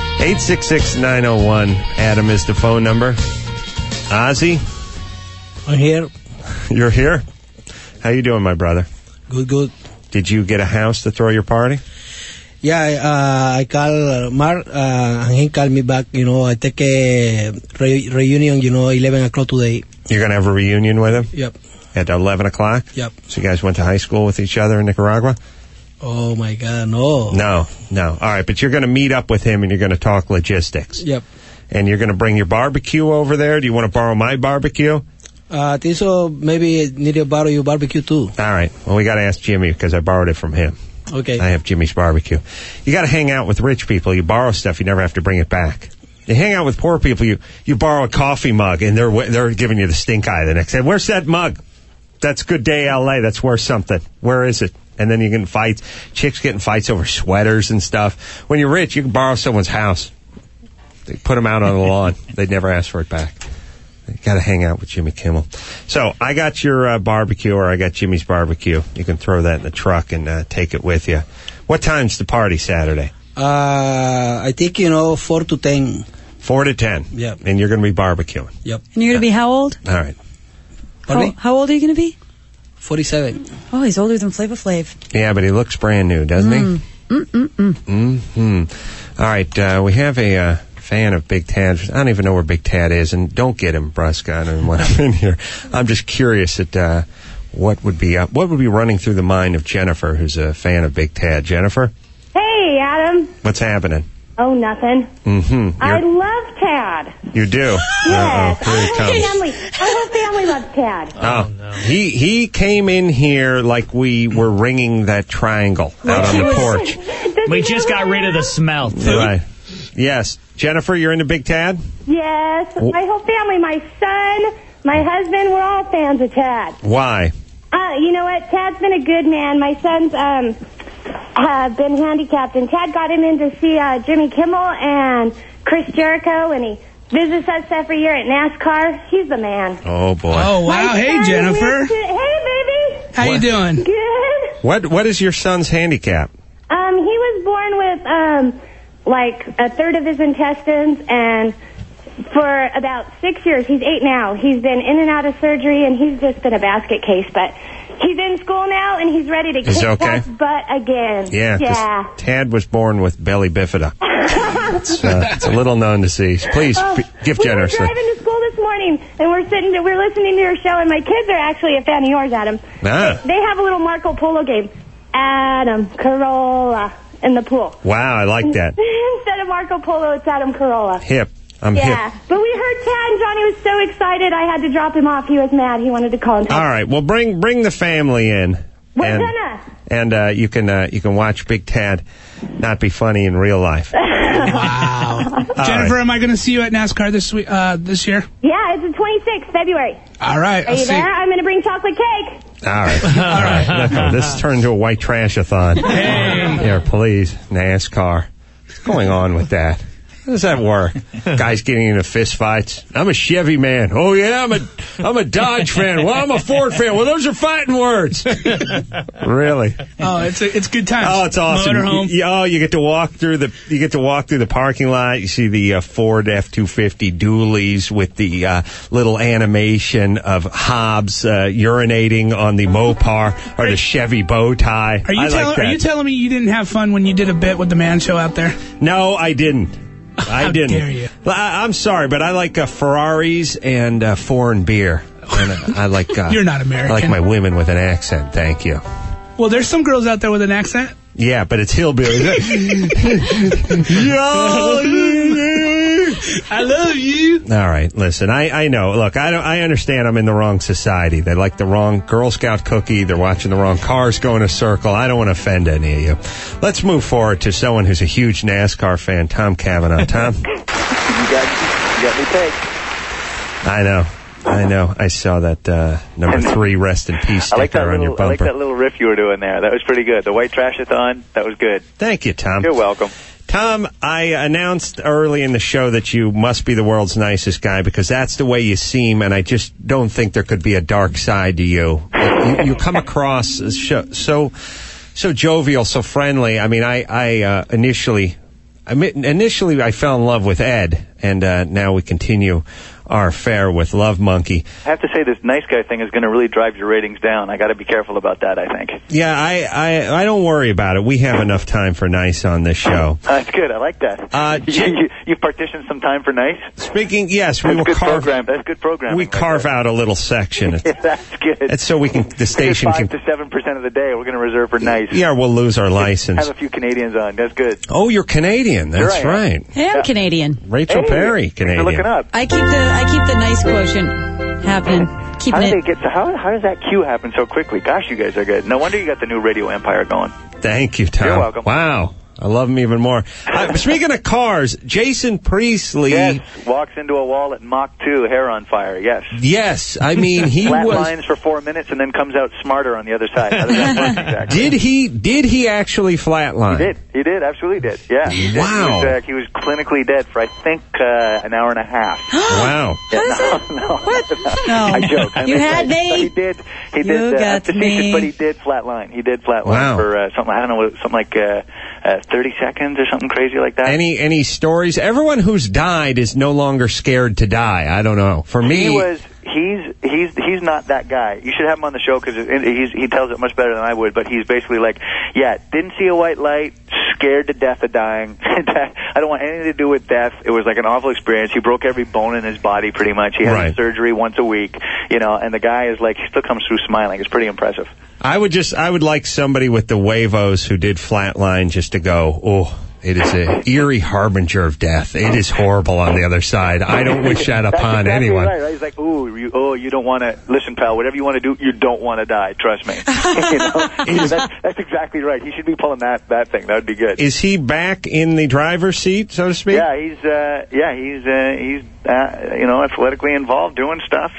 866-901-ADAM is the phone number. Ozzy? I'm here. You're here? How you doing, my brother? Good. Did you get a house to throw your party? Yeah, I call Mark, and he called me back. You know, I take a reunion, 11 o'clock today. You're going to have a reunion with him? Yep. At 11 o'clock? Yep. So you guys went to high school with each other in Nicaragua? Oh, my God, no. No. All right, but you're going to meet up with him and you're going to talk logistics. Yep. And you're going to bring your barbecue over there? Do you want to borrow my barbecue? I think so. Maybe need to borrow your barbecue, too. All right. Well, we got to ask Jimmy because I borrowed it from him. Okay. I have Jimmy's barbecue. You got to hang out with rich people. You borrow stuff, you never have to bring it back. You hang out with poor people, you borrow a coffee mug, and they're giving you the stink eye the next day. Where's that mug? That's Good Day L.A. That's worth something. Where is it? And then you get in fights. Chicks get in fights over sweaters and stuff. When you're rich, you can borrow someone's house. They put them out on the lawn. They'd never ask for it back. You got to hang out with Jimmy Kimmel. So I got your barbecue, or I got Jimmy's barbecue. You can throw that in the truck and take it with you. What time's the party Saturday? I think, 4 to 10. 4 to 10. Yep. And you're going to be barbecuing. Yep. And you're going to be how old? All right. How old are you going to be? 47. Oh, he's older than Flavor Flav. Yeah, but he looks brand new, doesn't he? All right. We have a fan of Big Tad. I don't even know where Big Tad is, and don't get him, Brusca. I don't want him in here. I'm just curious at what would be running through the mind of Jennifer, who's a fan of Big Tad. Jennifer? Hey, Adam. What's happening? Oh, nothing. Mm-hmm. I love Tad. You do? Yes. Here it comes. Our whole family loves Tad. Oh, no. He came in here like we were ringing that triangle out on the porch. We just got rid of the smell. Right. Yes. Jennifer, you're into Big Tad? Yes. My whole family, my son, my husband, we're all fans of Tad. Why? You know what? Tad's been a good man. My son's have been handicapped, and Tad got him in to see Jimmy Kimmel and Chris Jericho, and he visits us every year at NASCAR. He's the man. Oh, boy. Oh, wow. Hey, Jennifer. Hey, baby. How you doing? Good. What is your son's handicap? He was born with, like, a third of his intestines, and for about 6 years, he's 8 now, he's been in and out of surgery, and he's just been a basket case, but he's in school now, and he's ready to kick Tad's butt again. Yeah. Tad was born with belly bifida. It's a little known disease. Please, give generously. We were driving to school this morning, and we're listening to your show, and my kids are actually a fan of yours, Adam. Ah. They have a little Marco Polo game. Adam Carolla in the pool. Wow, I like that. Instead of Marco Polo, it's Adam Carolla. Hip. I'm hip. But we heard Tad, and Johnny was so excited, I had to drop him off. He was mad. He wanted to call him. All right. Well, bring the family in. And you can watch Big Tad not be funny in real life. Wow. Jennifer, am I going to see you at NASCAR this year? Yeah, it's the 26th, February. All right. Are you there? I'm going to bring chocolate cake. All right. All right. Look, this turned into a white trash-a-thon. Hey. Here, please, NASCAR. What's going on with that? How does that work? Guys getting into fist fights. I'm a Chevy man. Oh yeah, I'm a Dodge fan. Well, I'm a Ford fan. Well, those are fighting words. Really? Oh, it's good times. Oh, it's awesome. Motorhome. You get to walk through the parking lot. You see the Ford F-250 dualies with the little animation of Hobbs urinating on the Mopar or the Chevy bow tie. Are you telling me you didn't have fun when you did a bit with the Man Show out there? No, I didn't. How dare you? I'm sorry, but I like Ferraris and foreign beer. And I like. You're not American. I like my women with an accent. Thank you. Well, there's some girls out there with an accent. Yeah, but it's hillbilly. I love you. All right, listen. I know. Look, I understand. I'm in the wrong society. They like the wrong Girl Scout cookie. They're watching the wrong cars go in a circle. I don't want to offend any of you. Let's move forward to someone who's a huge NASCAR fan, Tom Cavanaugh. Tom, you got me pegged. I know. I saw that number 3 rest in peace sticker on your bumper. I like that little riff you were doing there. That was pretty good. The white trash-a-thon, that was good. Thank you, Tom. You're welcome. Tom, I announced early in the show that you must be the world's nicest guy because that's the way you seem, and I just don't think there could be a dark side to you. You come across as so jovial, so friendly. I mean, initially I fell in love with Ed, and now we continue our affair with Love Monkey. I have to say this nice guy thing is going to really drive your ratings down. I got to be careful about that, I think. Yeah, I don't worry about it. We have enough time for nice on this show. That's good. I like that. You partitioned some time for nice? Yes, we will carve. That's good programming. We carve out a little section. Yeah, that's good. It's so the station 5 to 7% of the day we're going to reserve for nice. Yeah, we'll lose our license. Have a few Canadians on. That's good. Oh, you're Canadian. That's right. Hey, I'm Canadian. Rachel Perry, Canadian. You're looking up. I keep the nice quotient happening. Keeping How does that cue happen so quickly? Gosh, you guys are good. No wonder you got the new radio empire going. Thank you, Tom. You're welcome. Wow. I love him even more. Speaking of cars, Jason Priestley... Yes, walks into a wall at Mach 2, hair on fire, yes. Yes, I mean, he Flat lines for 4 minutes and then comes out smarter on the other side. How does that work exactly? Did he actually flatline? He did, absolutely did. Yeah. He did. Wow. He was clinically dead for, I think, an hour and a half. Wow. Yeah, no. I joke. You had me. He did. You got me. But he did flatline. For, something, I don't know, something like... 30 seconds or something crazy like that. Any stories? Everyone who's died is no longer scared to die. I don't know. For me, he's not that guy. You should have him on the show because he tells it much better than I would. But he's basically like, yeah, didn't see a white light, scared to death of dying. I don't want anything to do with death. It was like an awful experience. He broke every bone in his body pretty much. He had surgery once a week, and the guy is like, he still comes through smiling. It's pretty impressive. I would like somebody with the Huevos who did Flatline just to go, oh, it is an eerie harbinger of death. It is horrible on the other side. I don't wish that upon exactly anyone. Right. He's like, you don't want to, listen, pal, whatever you want to do, you don't want to die. Trust me. That's exactly right. He should be pulling that thing. That would be good. Is he back in the driver's seat, so to speak? Yeah, he's athletically involved, doing stuff.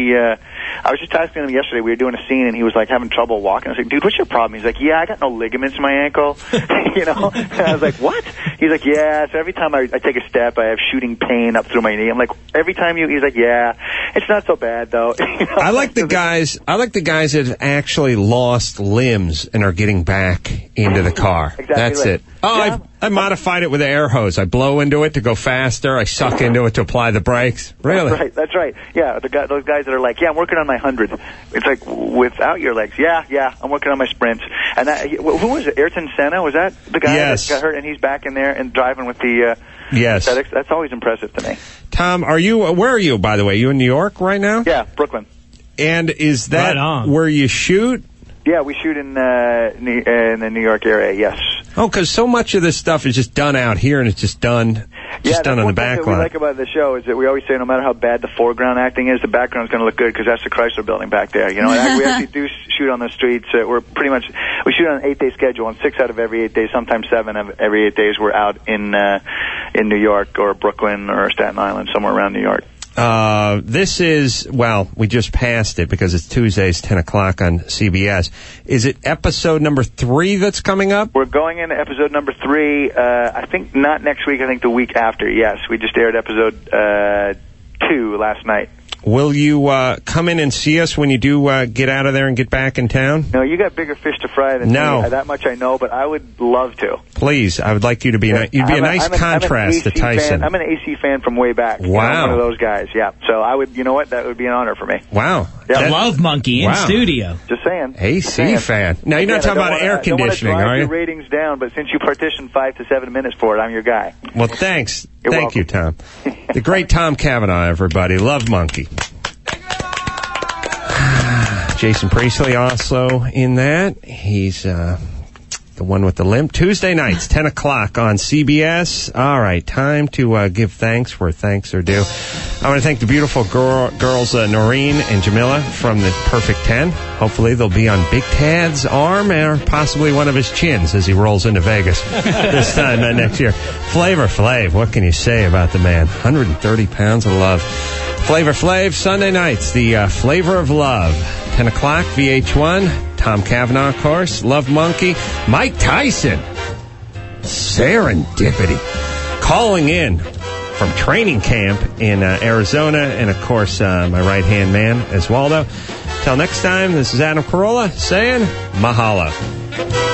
I was just asking him yesterday. We were doing a scene, and he was like having trouble walking. I was like, "Dude, what's your problem?" He's like, "Yeah, I got no ligaments in my ankle." And I was like, "What?" He's like, "Yeah." So every time I take a step, I have shooting pain up through my knee. I'm like, "Every time he's like, yeah, it's not so bad though." I like the guys that have actually lost limbs and are getting back into the car. Exactly. That's right. it. Oh, I modified it with an air hose. I blow into it to go faster. I suck into it to apply the brakes. Really? That's right. Yeah, those guys that are like, yeah, I'm working on my 100. It's like, without your legs. Yeah, I'm working on my sprints. And who was it? Ayrton Senna? Was that the guy that got hurt and he's back in there and driving with the aesthetics? That's always impressive to me. Tom, where are you, by the way? You in New York right now? Yeah, Brooklyn. And is that where you shoot? Yeah, we shoot in the New York area, yes. Oh, because so much of this stuff is just done out here, and it's just done done on the back line. What we like about the show is that we always say no matter how bad the foreground acting is, the background's going to look good because that's the Chrysler Building back there. We actually do shoot on the streets. We shoot on an 8-day schedule, and 6 out of every 8 days, sometimes 7 of every 8 days, we're out in New York or Brooklyn or Staten Island, somewhere around New York. This is, we just passed it because it's Tuesdays, 10 o'clock on CBS. Is it episode number 3 that's coming up? We're going into episode number 3. I think not next week. I think the week after. Yes, we just aired episode 2 last night. Will you come in and see us when you do get out of there and get back in town? No, you got bigger fish to fry than me. That much I know, but I would love to. Please, I would like you to be. You'd be a nice contrast to Tyson. I'm an AC fan from way back. Wow, I'm one of those guys. Yeah, so I would. You know what? That would be an honor for me. Wow, Love Monkey in studio. Just saying. AC fan. Now you're not talking about air conditioning, are you? I don't want to drive your ratings down, but since you partitioned 5 to 7 minutes for it, I'm your guy. Well, thanks. You're Thank you, Tom. The great Tom Cavanaugh, everybody. Love Monkey. Jason Priestley also in that. He's the one with the limp. Tuesday nights, 10 o'clock on CBS. All right, time to give thanks where thanks are due. I want to thank the beautiful girls Noreen and Jamila from the Perfect 10. Hopefully they'll be on Big Tad's arm or possibly one of his chins as he rolls into Vegas this time next year. Flavor Flav, what can you say about the man? 130 pounds of love. Flavor Flav, Sunday nights, the Flavor of Love. 10 o'clock, VH1. Tom Cavanaugh, of course. Love Monkey. Mike Tyson. Serendipity. Calling in from training camp in Arizona. And, of course, my right-hand man, Oswaldo. Till next time, this is Adam Carolla saying mahalo.